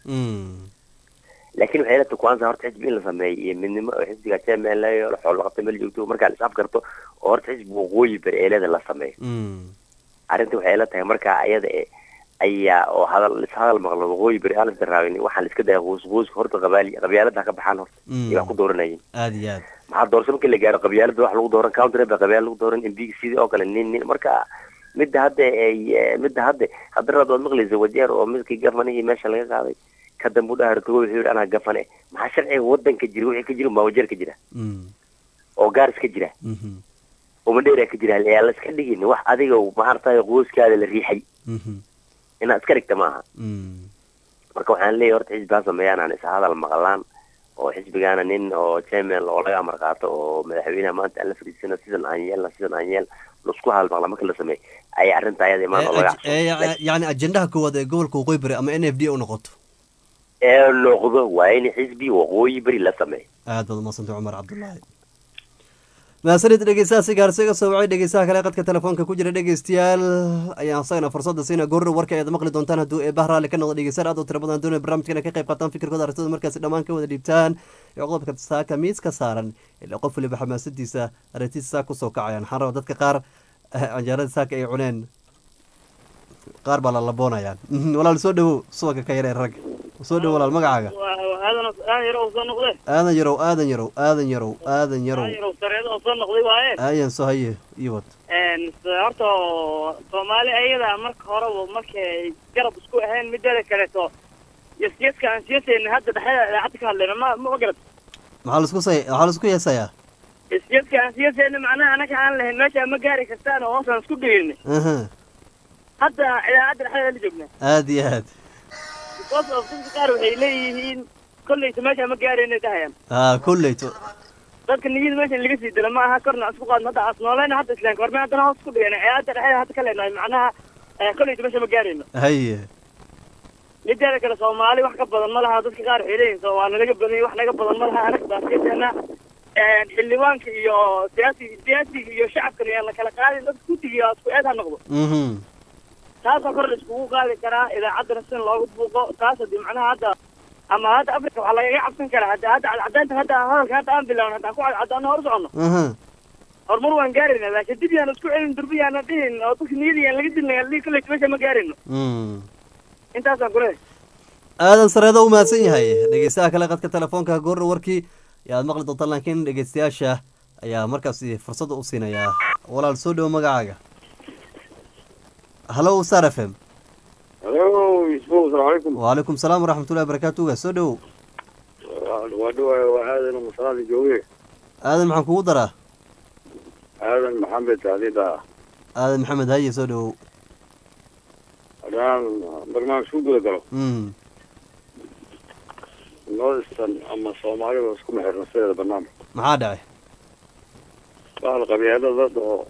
laakiin waxay la tukaansa horta xisbi in la sameeyo midnimo oo xisbiga chairman la yeelo xoolo qabta meel joogto marka la isaf karto oo horta xisbi waqooyi bareelada la sameeyo arinta waxay la tahay marka ayada ayaa oo hadal maqlo waqooyi bari aan isdaraawin waxaan iska day qoys horta qabyaalada ka baxaan horta iyo ku dooranayeen aad iyo aad maxaa doorasho markii la gaaro qabyaalada wax lagu dooran counter ba qabyaalada lagu dooran MPC sidoo kale nin marka midda hadda hadrad oo maqlaysa wajeer oo midkii gafanaha meesha laga qaaday kadambu dhaarto wuxuu ana gafane maxaa sharciga wadanka jira wixii ka jira ma wajeer ka jira oo gaar iska jira oo mandheer ka jira la iska dhigin wax adiga ma artay qoyskaada la riixay ina iska dhigta maaha marka waxaan leeyahay horta xisbiga sameeyaan aan hadal maqlaan oo xisbigaana nin oo chairman oo laga amar qaato oo madaxweynaha maanta la fariisana sidan aan yeel lusku hal maqla marka la sameey ay arinta ayada imaan oo laga yani ajendaha koowaad ee gobolka Qoybar ama NFD u noqoto noqdo waa in xisbi waqooyi bari la sameeyo aad baad maasanta Cumar Cabdullaahi maasanid dhegeystaha sigaarsiga soo wacay dhegeystaha kale qadka telefoonka ku jira dhegeystayaal ayaan sagana fursada siina goor warka ay maqli doontaan haduu ee bahraale ka noqdo dhegeystayaal aad u tiro badan doonay barnaamijkan ka qayb qaataan fikirkooda aragtida markaas dhamaan ka wada dhiibtaan ee qodobka saaka miis ka saaran ilaa qof waliba xamaasadiisa aragtiisa ku soo kacayaan xarada dadka qaar anjarada saaka ay cuneen qaar baa la laboonayaan walaal soo dhawo suuqa ka yaree rag soo dhawo walaal magacaaga aadan yarow sareedo soo noqday waaye ayan soo haye iyo wad horta Soomaali ayada marka hore markay garab isku ahayn midada kale to yasiyadka aan siyaasayna hadda dhaxda ka hadlayna ma garad maxaa la isku yeesayaa yasiyadka aan siyaasayna macnaha anaga aan lahayn meesha ma gaari kartaan oo hoosan isku dhigin hadda ciidamada dhaxda la joogna aad iyo aad qof qaar waxay leeyihiin kullayto meesha ma gaarayna dhahayaan kullayto dadka niyada meesha laga sii dilo ma aha korna isku qaad hadda asnooleyna hadda islaanka horma hadda hoos ku dhigana ciidamada dhaxda hadda kale macnaha kullayto meesha ma gaarayna haye midda kale Soomaali wax ka badan ma laha dadka qaar waxay leeyihiin Soomaali naga badan wax naga badan ma laha anaga baasiyana xildhibaanka iyo siyaasiga iyo shacabka la kala qaadin dadka ku tigiyo isku eedaha noqdo taas kor iskugu qaadi karaa idaacadda sin loogu buuqo taas hadii macnaha hadda ama hadda Afrika waxa laga cabsan karaa hadda cadaynta hadda hadalka hadda aan bilaawno hadda ku cadaan hor socono hormar waan gaarina laakiin dib yaan isku celin durbiyana dhihin oo dadka niyadiyaan laga dilnaa li kale meesha ma gaarino intaas aan kule aadan sareedo u mahadsan yahay dhegeystaha kale qadka telefoonka goor warkii yaad maqli doontaan laakiin dhegeystayaasha ayaa markaas fursad u siinaya walaal soo dhaw magacaaga hello Star FM hello ismo السلام عليكم. وعليكم السلام ورحمة الله وبركاته soo dhow وهذا المصران الجوية. aadan maxaan kugu daraa هذا محمد تعديدا. aadan maxamed haye soo dhow الآن برنامج شو قلت له؟ نوستن أما الصومالي وسكم حرنا سيد البرنامج. maxaa dhacay قال قبيلة ضد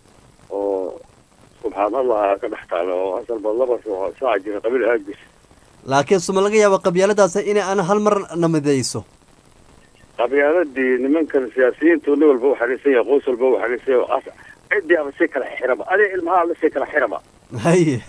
سبحان الله كان احتاله وأصل بالله بس ساعة جرى قبيل أجلس. laakiin suma laga yaaba qabyaaladaas inay aan hal mar namadayso قبيلة دي من كان سياسيين تقول له البو حريسية قوس البو حريسية عندي أبى سكر حرمة أنا المها على سكر حرمة. haye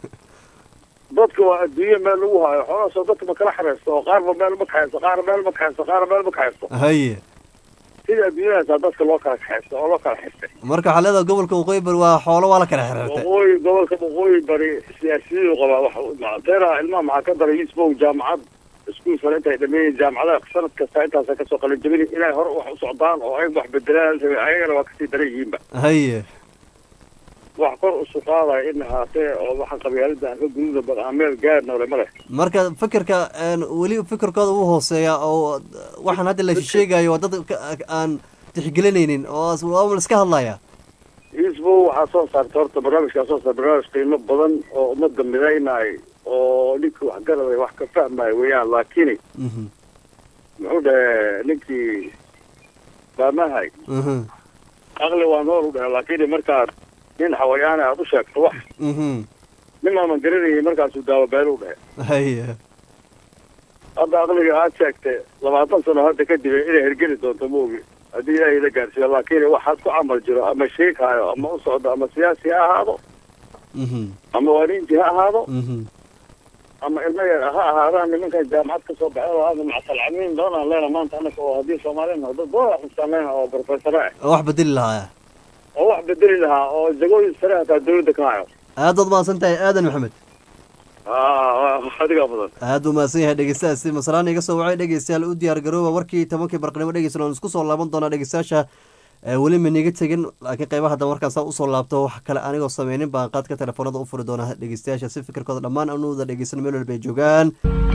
dadka waa adduunye meel lagu hayo xoolahaasoo dadka ma kala xiraysto oo qaarba meel ma kaxaysto qaar meel ma kaxaysto qaar meel ma kaxaysto haye sida adduunyadaasa dadka loo kala kaxaysto oo loo kala xirtay marka waxaa leedahay gobolka waqooyi bari waa xoolo waa la kala xiriirtay waqooyi gobolka waqooyi bari siyaasiyiin qabaa wax teera ilmaha maxaa ka daray isbow jaamacad iskuul sare intay dhameeyeen jaamacadaha sanad kasta intaasa kasoo qalin jabin inay hore wax u socdaan oo ay wax bedelaan ayagana waa kasii daran yihiinba haye wax kor usu qaadaya in ahaatee oo waxa qabyaalada ka gududa barnaameel gaarna ole ma leh marka fikirka weli fikirkooda uu hooseeya oo waxaan hadda la sheegayo waa dad aan tixgelinaynin oo waa iska hadlaya isbow waxaa soo saartay horta barnaamijkaa soo saar barnaamij qiimo badan oo ummadda midaynay oo ninkii wax garaday wax ka fahmaya weeyaan laakiin muxuu dhahe ninkii faamahay aqli waa nool u dhahe laakiin markaad nin xawayaana aad u sheegto wax nin maaman garanayay markaasuu daawo beel u dhahe haye hadda aqliga aad sheegtay 20 sano hadda kadib inay hergeli doonto moogi haddii ilaahay la gaarsiiyo laakiin waxaad ku camal jiro ama sheekaayo ama u socdo ama siyaasi ha ahaado ama warinti ha ahaado ama ilmo yar ha ahaadaan nimankan jaamacad ka soo baxay oo ama macalimiin doonaan leena maanta anaka oo haddii Soomaaliyeed dad badan xisaameyn oo professor ah wax bedeli lahaa oo wax bedeli lahaa oo jagooyin sare ah dawladda ka hayo aad u maasan tahay aadan maxamed adiga badan aad u maasan yahay dhegeystayaasha masraan iga soo wacay dhegeystayaal u diyaar garooba warkii 10 barqnimo dhegeysan oo isku soo laaban doona dhegeystayaasha weli ma niga tegin laakiin qaybaha hadda markaan saa usoo laabto wax kale anigoo sameynin baan qaadka telefoonada u furi doona dhegeystayaasha si fikirkooda dhammaan anuuda dhegeysan meel walba ay joogaan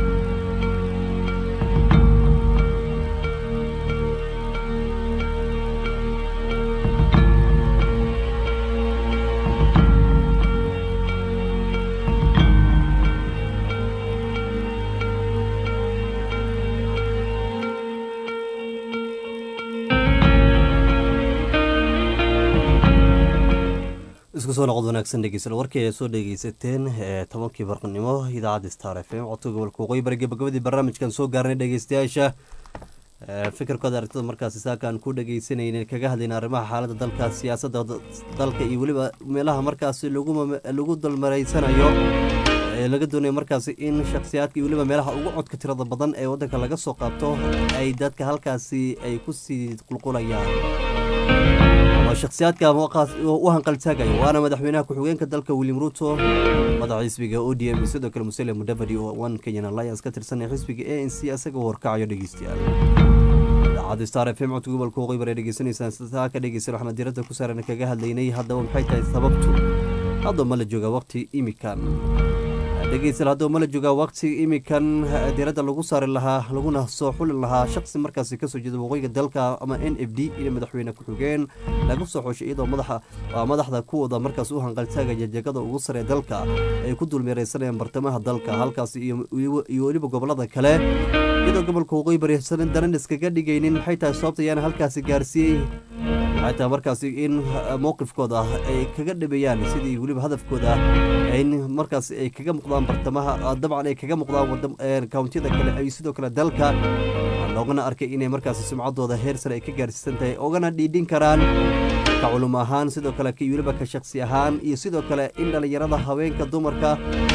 isku soo noqod wanaagsan dhegeysan warkii ay soo dhegeysateen 10 barqnimo idaacadda Star FM codka gobolka waqooyi bari gabagabadii barnaamijkan soo gaarnay dhegeystayaasha fikirkooda aragtida markaasi saakaan ku dhegeysanayeen kaga hadlayna arrimaha xaaladda dalka siyaasadda dalka iyo weliba meelaha markaasi lagu dalmareysanayo laga doonayo markaasi in shakhsiyaadka iyo weliba meelaha ugu codka tirada badan ee waddanka laga soo qaabto ay dadka halkaasi ay ku sii qulqulayaan shakhsiyaadka u hanqaltaagayo waana madaxweynaha ku-xigeenka dalka William Ruto madaxa xisbiga ODM sidoo kale Musalia Mudavadi oo One Kenyan Alliance ka tirsan xisbiga ANC asaga warkacayo dhegeystayaal idaacadda Star FM codka gobolka waqooyi bari dhegeysanaysan sidaa ka dhegeysan waxaan diiradda ku saaran kaga hadlaynay haddaba maxay tahay sababtu hadda ma la jooga waqti imikan dhegeystayaal hadda ma la jooga waqti imikan diiradda lagu saari lahaa laguna soo xulin lahaa shakhsi markaasi ka soo jeeda waqooyiga dalka ama NFD iyo madaxweyne ku-xigeen lagu soo xushay iyadoo madaxda kuwooda markaas u hanqaltaagaya jagada ugu sare dalka ay ku dulmeereysanayaan bartamaha dalka halkaasi iyo weliba gobolada kale iyadoo gobolka waqooyi bari daran iskaga dhigaynin maxay tahay sababta ayaana halkaasi gaarsiiyey xataa markaasi in mowqifkooda ay kaga dhabeeyaan sidii weliba hadafkooda in markaasi ay kaga muuqdaan bartamaha dabcan ay kaga muuqdaan kawntiyada kale ay sidoo kale dalka loogana arkay inay markaasi sumcaddooda heer sare ay ka gaarsiisan tahay ogana dhiidhin karaan ka culum ahaan sidoo kale ka weliba ka shakhsi ahaan iyo sidoo kale in dhalinyarada haweenka dumarka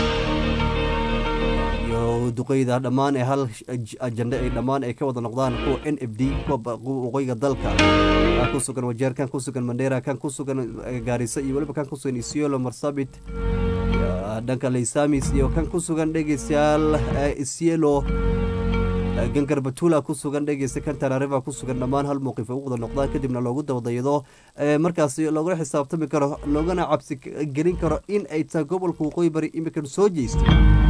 duqeyda dhammaan ee hal ajanda ay dhammaan ay ka wada noqdaan kuwa NFD kuwa waqooyiga dalka kan ku sugan Wajeer kan ku sugan Mandera kan ku sugan Garissa iyo waliba kan ku sugan Isiolo Marsabit dhanka Leysamis iyo kan ku sugan dhegeystayaal Isiolo gangar Batula ku sugan dhegeysta kan Tanariva ku sugan dhammaan hal mowqif ay u wada noqdaan kadibna loogu dabadayado markaas looga xisaabtami karo loogana cabsi gelin karo in ay tahay gobolka waqooyi bari imikan soo jeesto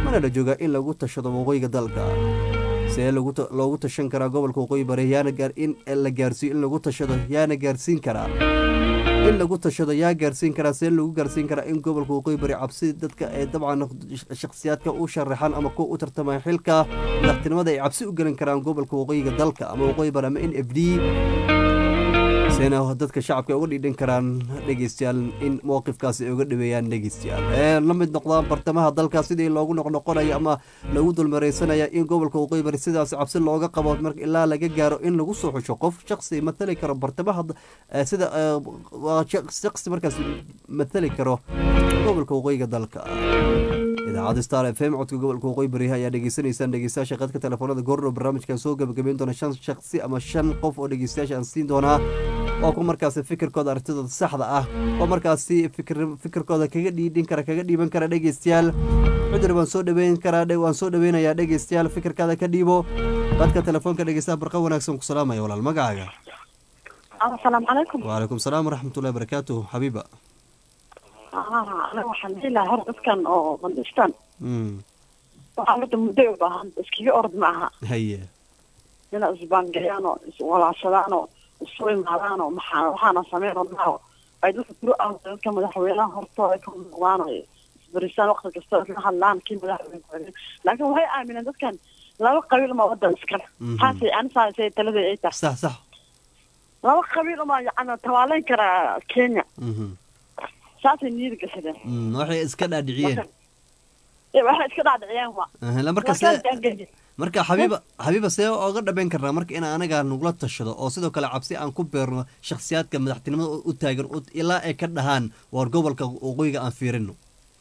mana la joogaa in lagu tashado waqooyiga dalka see loogu tashan karaa gobolka waqooyi bari in la gaarsiiyo in lagu tashado yaana gaarsiin karaa in lagu tashado yaa gaarsiin karaa see lagu gaarsiin karaa in gobolka waqooyi bari cabsi dadka ee dabcan shakhsiyaadka u sharaxan ama kuwa u tartamaya xilka madaxtinimada ay cabsi u gelin karaan gobolka waqooyiga dalka ama waqooyi bari ama NFD seena dadka shacabka uga dhidhin karaan dhegeystayaal in mowqifkaasi ay uga dhaweeyaan dhegeystayaal la mid noqdaan bartamaha dalka sidii loogu noqnoqonayo ama lagu dulmaraysanaya in gobolka waqooyi bari sidaas cabsi looga qabo marka ilaa laga gaaro in lagu soo xusho qof shakhsi matali karo bartamaha sida shakhsi markaas matali karo gobolka waqooyiga dalka idaacadda Star FM codka gobolka waqooyi bari ayaa dhageysanaysaan dhegeystayaasha qadka telefoonada goorno barnaamijkan soo gabagabeyn doona 5 shakhsi ama 5 qof oo dhegeystayaasha aan siin doonaa oo ku markaasi fikirkooda aragtidooda saxda ah oo markaasi fikirkooda kaga dhiiban kara dhegeystayaal cudar waan soo dhaweynayaa dhegeystayaal fikirkaada ka dhiibo dadka telefoonka dhegeystaha barqa wanaagsan ku salaamaya walaal magacaaga السلام عليكم وعليكم السلام ورحمة الله وبركاته حبيبة أنا waxaan ilaa hor dadkan oo bandhistaan waxaa mid muddo u baahan iskiga orod maaha haye ina isbaangayaan oo iswalaashadaan oo isu imaadaan oo waxaana sameyn rabnaa ay dadka kula dadka madaxweynaha hortooda ka muuqdaan oo isbarisaan waqti kasta ka hadlaan kii madaxweynaha laakiin waxay aamineen dadkan laba qabiil ma wadan iskale taasi aan saasay talada ay tahay صح صح laba qabiil ma yacni tawaaleen kara Kenya saasay niyad gashaday waxay iska dhaadhiciyeen waxay iska dhaadhiciyeen la marka xabiiba see ooga dhabeyn karnaa marka in anaga nugula tashado oo sidoo kale cabsi aan ku beerno shakhsiyaadka madaxtinimada u taagan ilaa ay ka dhahaan war gobolka waqooyiga aan fiirino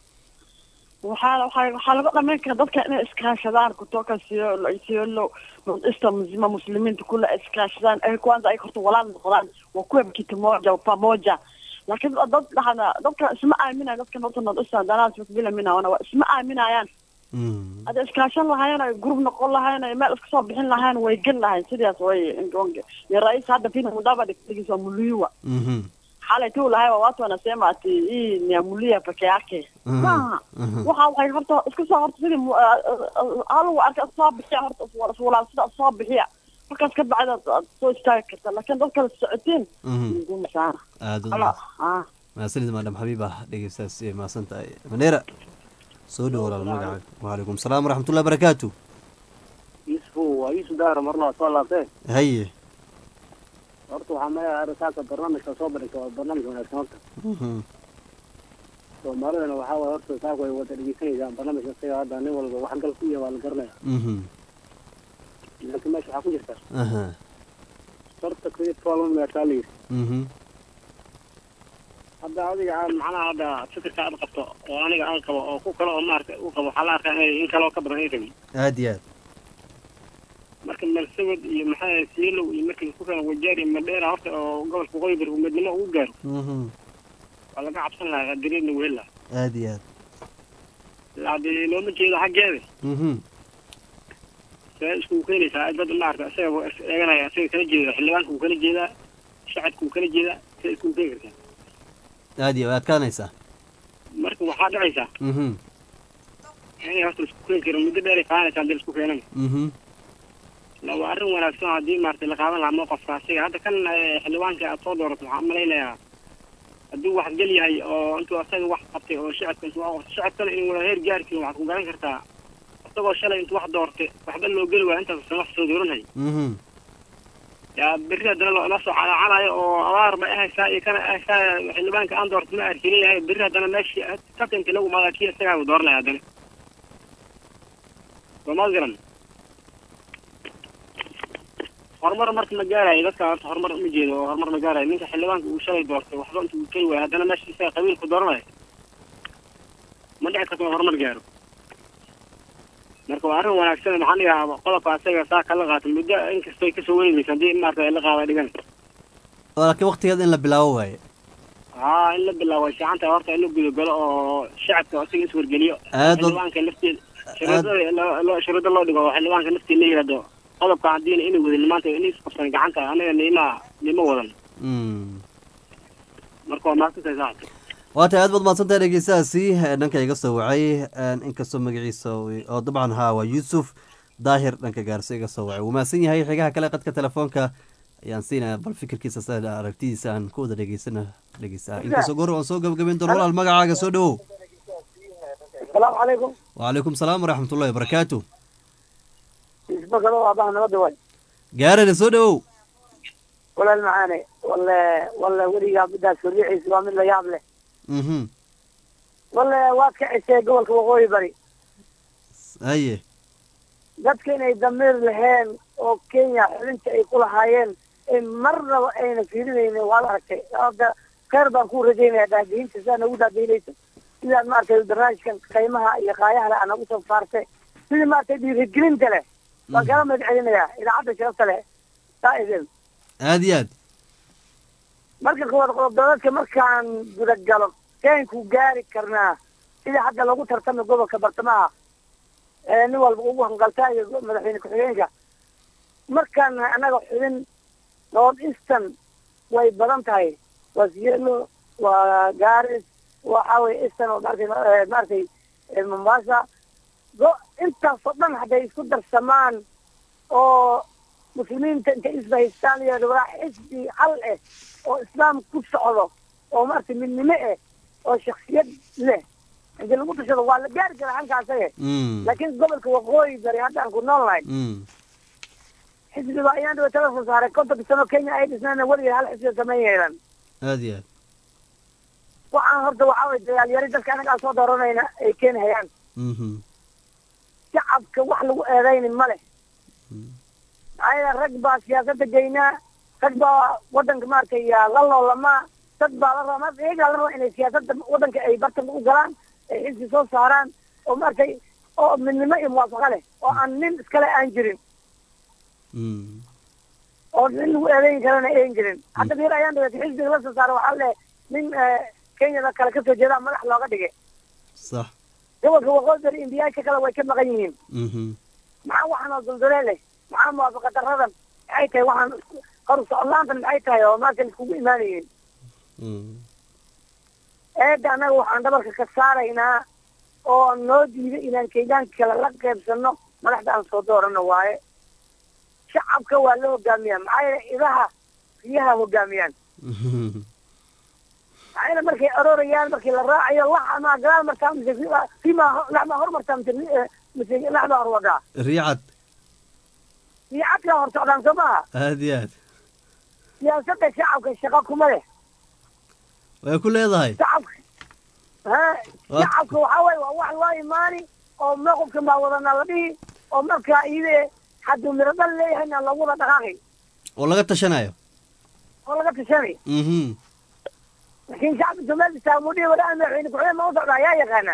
waxaa laga dhameyn karaa dadka inay iskaashadaan kutoka siyo muslimiinta kula iskaashadaan ay kwanza ay horta walaal noqdaan waa kuwa kitu moja pamoja laakiin dadka isma aaminayaan dadka horta nodista danaas bila mina wana isma aaminayaan hada iskaashan lahayn ay group noqon lahayn ay meel iska soo bixin lahayn way gal lahayn sidaas way ingonge ya rais hada fina mudaba dikiso muliwa xalay tuu lahayn watu wanasema ati hii ni amulia peke yake waxay horta iska soo horta sidii alu arka soo bixiya horta walaal sida soo bixiya markaas ka bacda soo istaagi karta laakiin dadka la socotiin ugu masaara ma sanid madam habiba dhegeystaas ma santahay maneera soo dhaw walaal magacaaga وعليكم السلام ورحمة الله وبركاته يوسف دار مرنا صلى الله عليه هي horta waxaa magaca arsaaka barnaamijka soo barika waa barnaamij wanaagsan horta soomaalidana waxaa waay horta saaka way wada dhegeysanayaan barnaamijka isaga hadda nin walba wax gal ku iyo waa la garanaya laakiin meesha waxaa ku jirta horta credit waa lama meertaa la yidhi hadda adiga aan macnaha hadda fikirka aad qabto oo aniga aan qabo oo ku kale oo maaragtay u qabo waxaa la arkaa in kaloo ka badan ay rabin aad iyo aad marka malsawad iyo maxaa siilow iyo markii ku kala wajaari madheera horta oo gobolka waqooyi bari midnimo ugu gaaro waa laga cabsan lahaa dareedna wehela aad iyo aad laadii looma jeedo xaggeeda see isku keenaysaa dad maaragta isaga eeganaya isaga kala jeeda xildhibaanka uu kala jeedaa shacabka uu kala jeedaa see isku keeni kartaa aad iyo aad kaanaysaa marka waxaa dhacaysaa inay horta isku keeni karin muddo dheer ay qaadanaysaa hadii isku keenan waa arrin wanaagsan haddii maaragtay la qaadan lahaa mowqafka asiga hadda kan xildhibaanka aad soo doorato waxaan malaynayaa hadduu wax gel yahay oo intuu asaga wax qabtay oo shacabka intuu wax qabtay shacabkana inuu wada heer gaari karin waxaad ku garan kartaa isagoo shalay intuu wax doortay waxba loo geli waaya intaas sana wax soo dooranhay yaa berri haddana loo soo calaacalayo oo abaar bay ahaysaa iyo kana ahaysaa xildhibaanka aan doortay ma arki leeyahay berri haddana meeshii kabtanka lagu maadaa kii isagaa dooranaya haddana soomaad garan horumar marka ma gaarayo dadka horta horumar uma jeedo oo horumar ma gaarayo ninka xildhibaanka uu shalay doortay waxba intuu keli waayo haddana meesha isaga qabiilku dooranayo ma dhici karto horumar gaaro marka waa arrin wanaagsan maxaan dhigaa qodobka asaga saa kala qaata muddo inkastay kasoo weynaysa haddii maarata la qaada dhigan laakiin waqtigeeda in la bilaabo waaye haa in la bilaabo way fiican tahay horta in la gudagalo oo shacabka isaga iswargeliyo xildhibaanka lafteeda shuruudo loo dhigo oo xildhibaanka lafteeda la yidhahdo qodobka haddiina inay wadin maanta inay isqabsan gacanta anaga nima wadan marka waa mahadsantahay saacad waa tahay aad baad mahadsantahay dhegeystahaasi dhanka iga soo wacay inkastoo magaciisa oo dabcan haa waa yuusuf daahir dhanka gaarso iga soo wacay wuu mahadsan yahay xigaha kale qadka telefoonka ayaan siinaya bal fikirkiisa sida aragtidiisa aan ku wada dhegeysaa inkastoo goor aan soo gabagabeyn doono walaal magacaaga soo dhawow asalaamu calaykum wacalaykum salaam waraxmatullahi wabarakaatu isbakado aabaha nabadda way gaarana soo dhawow walaal macaane walle weligaa midaas horriciisa waa mid la yaab leh walle waad ka ceshay gobolka waqooyi bari haye dadka inay damiir laheen oo kenya xubinta ay ku lahaayeen ee marnaba ayna fiirinaynin waad aragtay hadda kheyr baan ku rajaynaya daadiinta sidaa nagu daadiinaysa sidaad maaragtay barnaamijkan qiimaha iyo qaayaha leh aa nagu soo saartay sidii maaragtay dhiirigelinta leh waan kala mahad celinayaa idaacadda sharafta leh saa-idin aada iyo aad marka koowaad qodobdoodeedka markaan gudagalo keenku gaari karnaa sidii hadda lagu tartamay gobolka bartamaha nin walba ugu hangaltaa iyo madaxweyne ku-xigeenka markaan nahay annaga xubin north eastern way badan tahay waa sielo waa garis waxa weye eastern oo maaragtay mombasa intaasoo dhan hadday isku darsamaan oo muslimiinta intay isbahaystaan iyo dhawraa xisbi hal eh oo islaam ku socdo oo maaragtay midnimo eh oo shaksiyad leh inti lagu tashado waa la gaari karaa halkaasaye laakiin gobolka waqooyi bari hadda aan ku nool nahay xisbiga ayaan dhawa tala soo saaray kontonka sano kenya ay dhisnayna weligeed hal xisbiga samayn yeelan aada iyo aad waxaan horta waxaa way dagaalyari dadka anaga aan soo dooranayna ay keeni hayaan shacabka wax lagu eedayni ma leh maxaa yeele rag baa siyaasadda geynaa rag baa wadanka maaragtay la loolamaa dad baa la rabaa iyagaa la rabaa inay siyaasadda wadanka ay bartanka u galaan ay xisbi soo saaraan oo maaragtay oo midnimo iyo muwaafaqa leh oo aan nin iskale aan jirin oo nin lagu eedayn karana ayn jirin hadda bir ayaan dhawatay xisbiga la soo saara waxaa le nin kenyada kale kasoo jeedaa madax looga dhigay sax gobolka waqooyi bari indiyaasha kale way ka maqan yihiin maxaa waxaanoo duldulee leh maxaa muwaafaqa daradan maxay tahay waxaan hor socodlaantan maxay tahay oo maarkan iskugu imaanayeen eedda annaga waxaan dhabarka ka saaraynaa oo noo diiday inaan kenyaanka kale la qaybsano madaxda aan soo doorano waaye shacabka waa la hogaamiyaa maxaa yeele idaha riyaha hogaamiyaan maxaa yeele markay aroorayaan markii la raacayo laxa maa gadaal martaa mise laxmaa hor martaa mise laxmaa hor wadaa riicad riicadkaa hor socdaan soo maaha aada iyo aad siyaasadda shacabka shaqo kuma leh way ku leedahay shacabka shacabka waxaa waye waa wax loo imaani oo maqofkan baa wadana la dhihi oo markaa iyade hadduu miro dhal leeyahayna lagu wada dhaqaaqay oo laga tashanayo oo laga tashanay laakiin shacabka somali saamudhihi wadaa madaxweyne ku-xigeen ma u socda ayaa yaqaana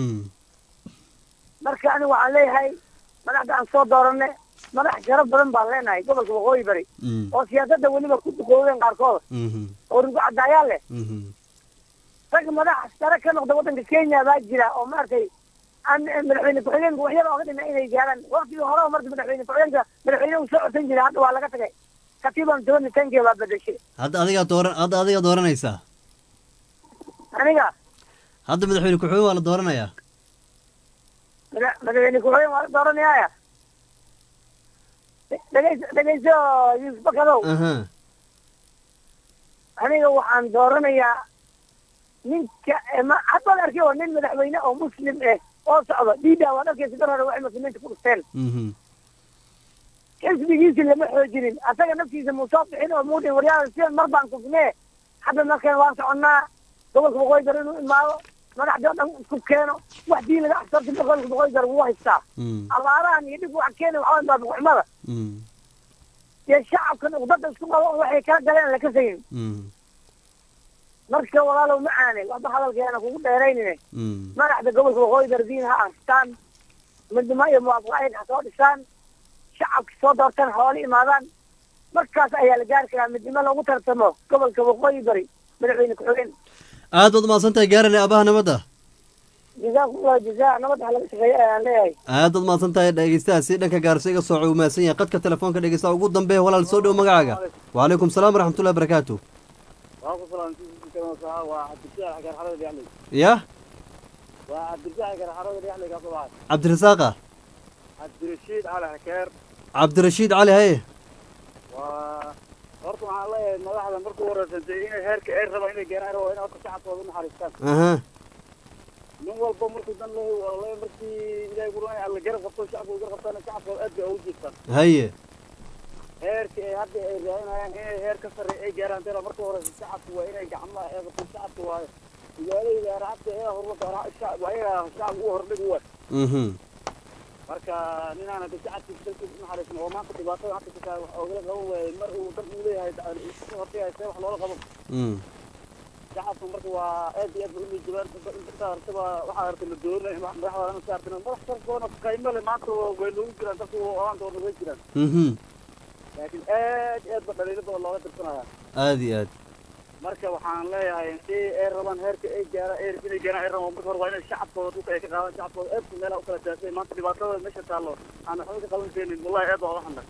marka aniga waxaan leeyahay madaxda aan soo doorane madax sharaf badan baan leenahay gobolka waqooyi bari oo siyaasadda weliba ku duqoobeen qaarkooda oo rugu cadaayaa leh rag madax sare ka noqda waddanka kenya baa jira oo maaragtay aan madaxweyne ku-xigeenka waxyada ooga dhina inay gaaraan waktigii hore marka madaxweyne ku-xigeenka madaxweyne uu soo codsan jiray hadda waa laga tagay katiiban toban tanke waa bedeshay hadda adigaa dooranaysaa aniga hadda madaxweyne ku-xigeen waa la dooranayaa madaxweyne ku-xigeen waa la dooranayaaya dhegeyso yuusuf bakadow aniga waxaan dooranayaa ninka haddaad arkay oo nin madaxweyne oo muslim ah oo socdo diida waa dharkeysa dar hore waxay muslimiinta ku dhufteen xisbigiisi lama xoojinin asaga naftiisa muu soo bixin oo muudhin waryaada sidan mar baan kufnee hadda markan waan soconnaa gobolka waqooyi bari inuu imaado madaxdii oo dhan isku keeno wax diin laga axsorta gobolka waqooyi bari wuu haystaa abaarahan iyo dhib waxa keena waxaa waa baabuxumada iyo shacabkan uqdada isku qabo waxay kala galeen la kasayin marka walaalow macaane waba hadalkeena kugu dheeraynine madaxda gobolka waqooyi bari diin ha astaan midnimo iyo muwaafaqa ay soo dhisaan shacabka soo doortaan xoolo imaadaan markaas ayaa la gaari karaa midnimo lagu tartamo gobolka waqooyi bari madaxweyne ku-xigeen aad baad mahadsantahay gaarane aabaha nabadda jazaakumullahu jazaa nabadda laga shaqeeya ayaan leeyahay aad baad mahadsantahay dhegeystahaasi dhanka gaarso iga sooco uu mahadsan yahay qadka telefoonka dhegeystaha ugu dambeeya walaal soo dhow magacaaga wacalaykum salaam waraxmatullahi barakaatu واقف فلان كلام صح واحد بتاع حق الحرب يعني يا واحد بتاع حق الحرب يعني قبل عبد الرزاق عبد الرشيد على حكير عبد الرشيد علي هي horta waxaan leeyahay madaxda markuu wareersantay inay heerka ay raba inay gaaraan oo inay shacabkooda u naxariistaan nin walba markuu dan leeyahay wallahi markii ilaahay guraan alla garab qabto shacabku garab qabtaan shacabkooda aad bay ugu jiiftaan haye heerka ay hadda ay raadinayaan inay heer ka sarreeya ay gaaraan tira marka hore shacabku waa inay gacmaha ee qabto shacabku waa magaalada raacada ee hormarka shacab waa inay shacab u hordhig u waa marka ninaana shacabka dalka u naxariisno oo maanta dhibaatada hadda ka wax oogala qaban waayay mar uu dad u leeyahay hortay see wax loola qabo shacabku marka waa aad iyo aad u jibaan inta artaba waxa artay la doonay madaxda ka artay madax sarkoona qiimo leh maanta way loogu jiraan dadku aan doon way jiraan laakiin aad badalida looga tirsanaya aad iyo aad marka waxaan leeyahay intii ay rabaan heerka ay gaaraan inay gaaraan ay rabaan marka hore waa inay shacabkooda dhulka ay ka qaadaan shacabkooda aad ku meelaha u kala taasay maanta dhibaatada meesha taallo aan waxba ka qaban keenin wallahi aad waa waxan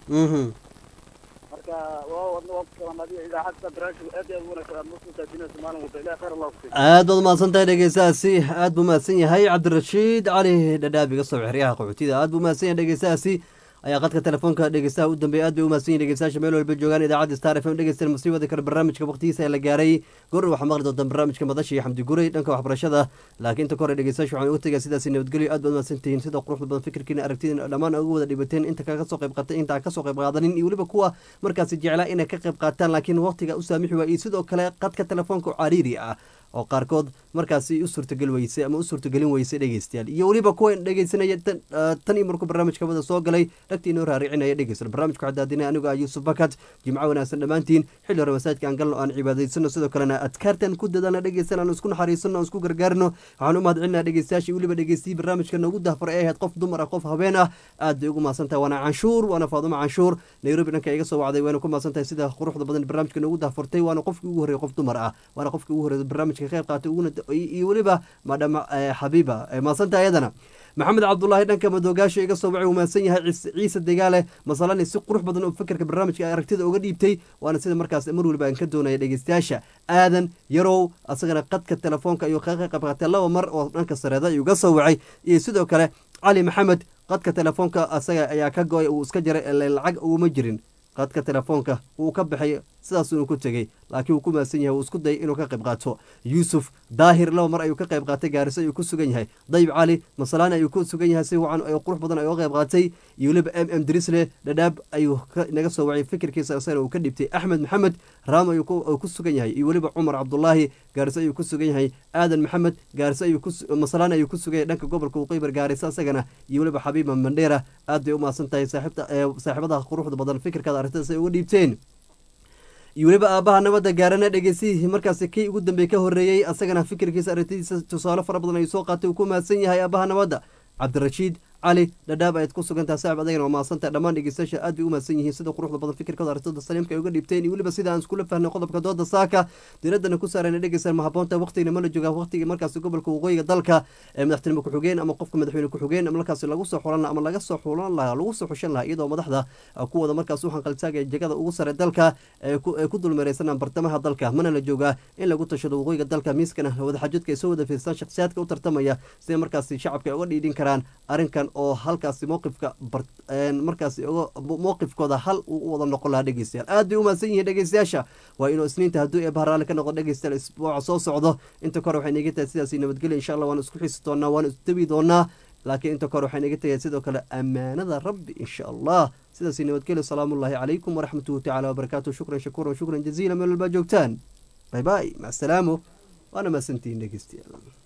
marka waa wadna waa kalamadii idaacadda barnaamijku aad iyo aad u wanaagsan muslimka diinta Soomaaliya wada ilaahay khayr Allah ku siiyo aad baad mahadsantahay dhegeystaasi aad buu mahadsan yahay cabdirashiid cali dhadhaabiga soo xiriyaha qaxootiga aad buu mahadsan yahay dhegeystaasi ayaa qadka telefoonka dhegeystaha u dambeeyay aad bay u mahadsan yihiin dhegeystayaasha meel walba joogaan idaacadda Star FM dhegeystayaal musiibada kale barnaamijka waqtigiisa la gaaray goor waxaa maqli doontaan barnaamijka madasha iyo xamdi guray dhanka waxbarashada laakiin inta kore dhegeystayaasha waxaan uga tagay sidaas nabadgelyo aad baad mahadsan tihiin sida quruxda badan fikirkiina aragtidiina dhammaan ugu wada dhibateen inta kaga soo qayb qaatay inta ka soo qayb qaadanin iyo waliba kuwa markaasi jeclaa inay ka qayb qaataan laakiin waqtiga u saamixi waayay sidoo kale qadka telefoonka cariiri ah oo qaarkood markaasi u suurtagal weysay ama u suurtagelin weysay dhegeystayaal iyo waliba kuwa dhegeysanaya tan iyo markuu barnaamijka wada soo galay dhagtii inoo raaricinaya dhegeysta barnaamijku xadaadina anigu ah Yuusuf Bakat jimco wanaagsan dhammaantiin xilli hore masaajidka aan galno aan cibaadaysano sidoo kalena adkaartan ku dadana dhegeysan aan isku naxariisano aan isku gargaarno waxaan u mahadcelinayaa dhegeystayaasha waliba dhegeystiyi barnaamijka noogu dahfar ee ahayd qof dumar ah qof habeen ah aad bay ugu mahadsantahay waana canshuur waana Faaduma canshuur Nairobi dhanka iga soo wacday waana ku mahadsantahay sida quruxda badan barnaamijka noogu dahfartay waana qofkii ugu horeeyay qof dumar ah waana qofkii ugu horeeyay barnaamijka qayb qaatay iyo waliba madam Habiba maasanta ayadana maxamed cabdullaahi dhanka madoogaasha iga soo wacay uu maasan yahay ciise degaale masalani si qurux badan oo fikirka barnaamijka aragtida uga dhiibtay waana sida markaas mar waliba aan ka doonaya dhegeystayaasha aadan yarow asagana qadka telefoonka ayuu ka qayb qaatay laba mar oo dhanka sareeda ayuu ga soo wacay iyo sidoo kale cali maxamed qadka telefoonka asaga ayaa ka gooy uu iska jaray lacag uma jirin qadka telefoonka uu ka baxay sidaas uu ku tagay laakiin uu ku maasan yahay uu isku day inuu ka qayb qaato Yusuf Daahir laba mar ayuu ka qayb qaatay Gaarisa ayuu ku sugan yahay Dayib Cali Masalana ayuu ku sugan yahay si wacan ay qurux badan ayuu qayb qaatay iyo laba Drisle Dadaab ayuu naga soo wacay fikirkiisa asana uu ka dhibtay Axmed Maxamed Raam ayuu ku sugan yahay iyo waliba Umar Cabdullaahi Gaarisa ayuu ku sugan yahay Aadan Maxamed Gaarisa ayuu Masalana ayuu ku sugan yahay dhanka gobolka Waqooyi Gaarisa asagana iyo waliba Habiba Mandera aad bay u maasantahay saaxiibada quruxda badan fikirkaada aragtida ay uga dhiibteen iyo waliba aabaha nabadda gaarana dhegeysihi markaasi kii ugu dambeeyay ka horeeyay asagana fikirkiisa aragtidiisa tusaale fara badan ay soo qaatay uu ku maasan yahay aabaha nabadda cabdirashiid cali dhadhaab ayaad ku sugantahay saaxib adagana waa mahadsantahay dhammaan dhegeystayaasha aad bay u mahadsan yihiin sida quruxda badan fikirkooda aragtida saliimka ay uga dhiibteen iyo weliba sida aan iskula fahnay qodobka dooda saaka diiradana ku saarayna dhegeystayaal mahaboonta waqtigana ma la joogaa waqtigii markaasi gobolka waqooyiga dalka ee madaxtinimo ku-xigeen ama qofka madaxweyne ku-xigeen ama markaasi lagu soo xulan ama laga soo xulan lahaa lagu soo xushan lahaa iyadoo madaxda kuwada markaas u hanqaltaagaya jagada ugu sare dalka ee ku dulmeeraysanaan bartamaha dalka mana la joogaa in lagu tashado waqooyiga dalka miiskana wadaxajoodka ay soo wada fiirsan shakhsiyaadka u tartamaya sida markaasi shacabka ay uga dhiidhin karaan arrinkan oo halkaasi mowqifkooda hal uu u wada noqon lahaa dhegeystayaal aad bay u mahadsan yihiin dhegeystayaasha waa inuu isniinta hadduu ee bahraale ka noqdo dhegeystayaal isbuuca soo socdo inta kore waxay naga tahay sidaasi nabadgelya insha allah waan isku xiisi doonaa waan isdabi doonaa laakiin inta kore waxay naga tagay sidoo kale ammaanada rabbi insha allah sidaasi nabadgelya salaamullaahi calaykum waraxmatuhu tacaala wabarakaatu shukran shakuuran shukran jaziila meel walbaa joogtaan bay bay mac salaamu waana mahadsantihiin dhegeystayaal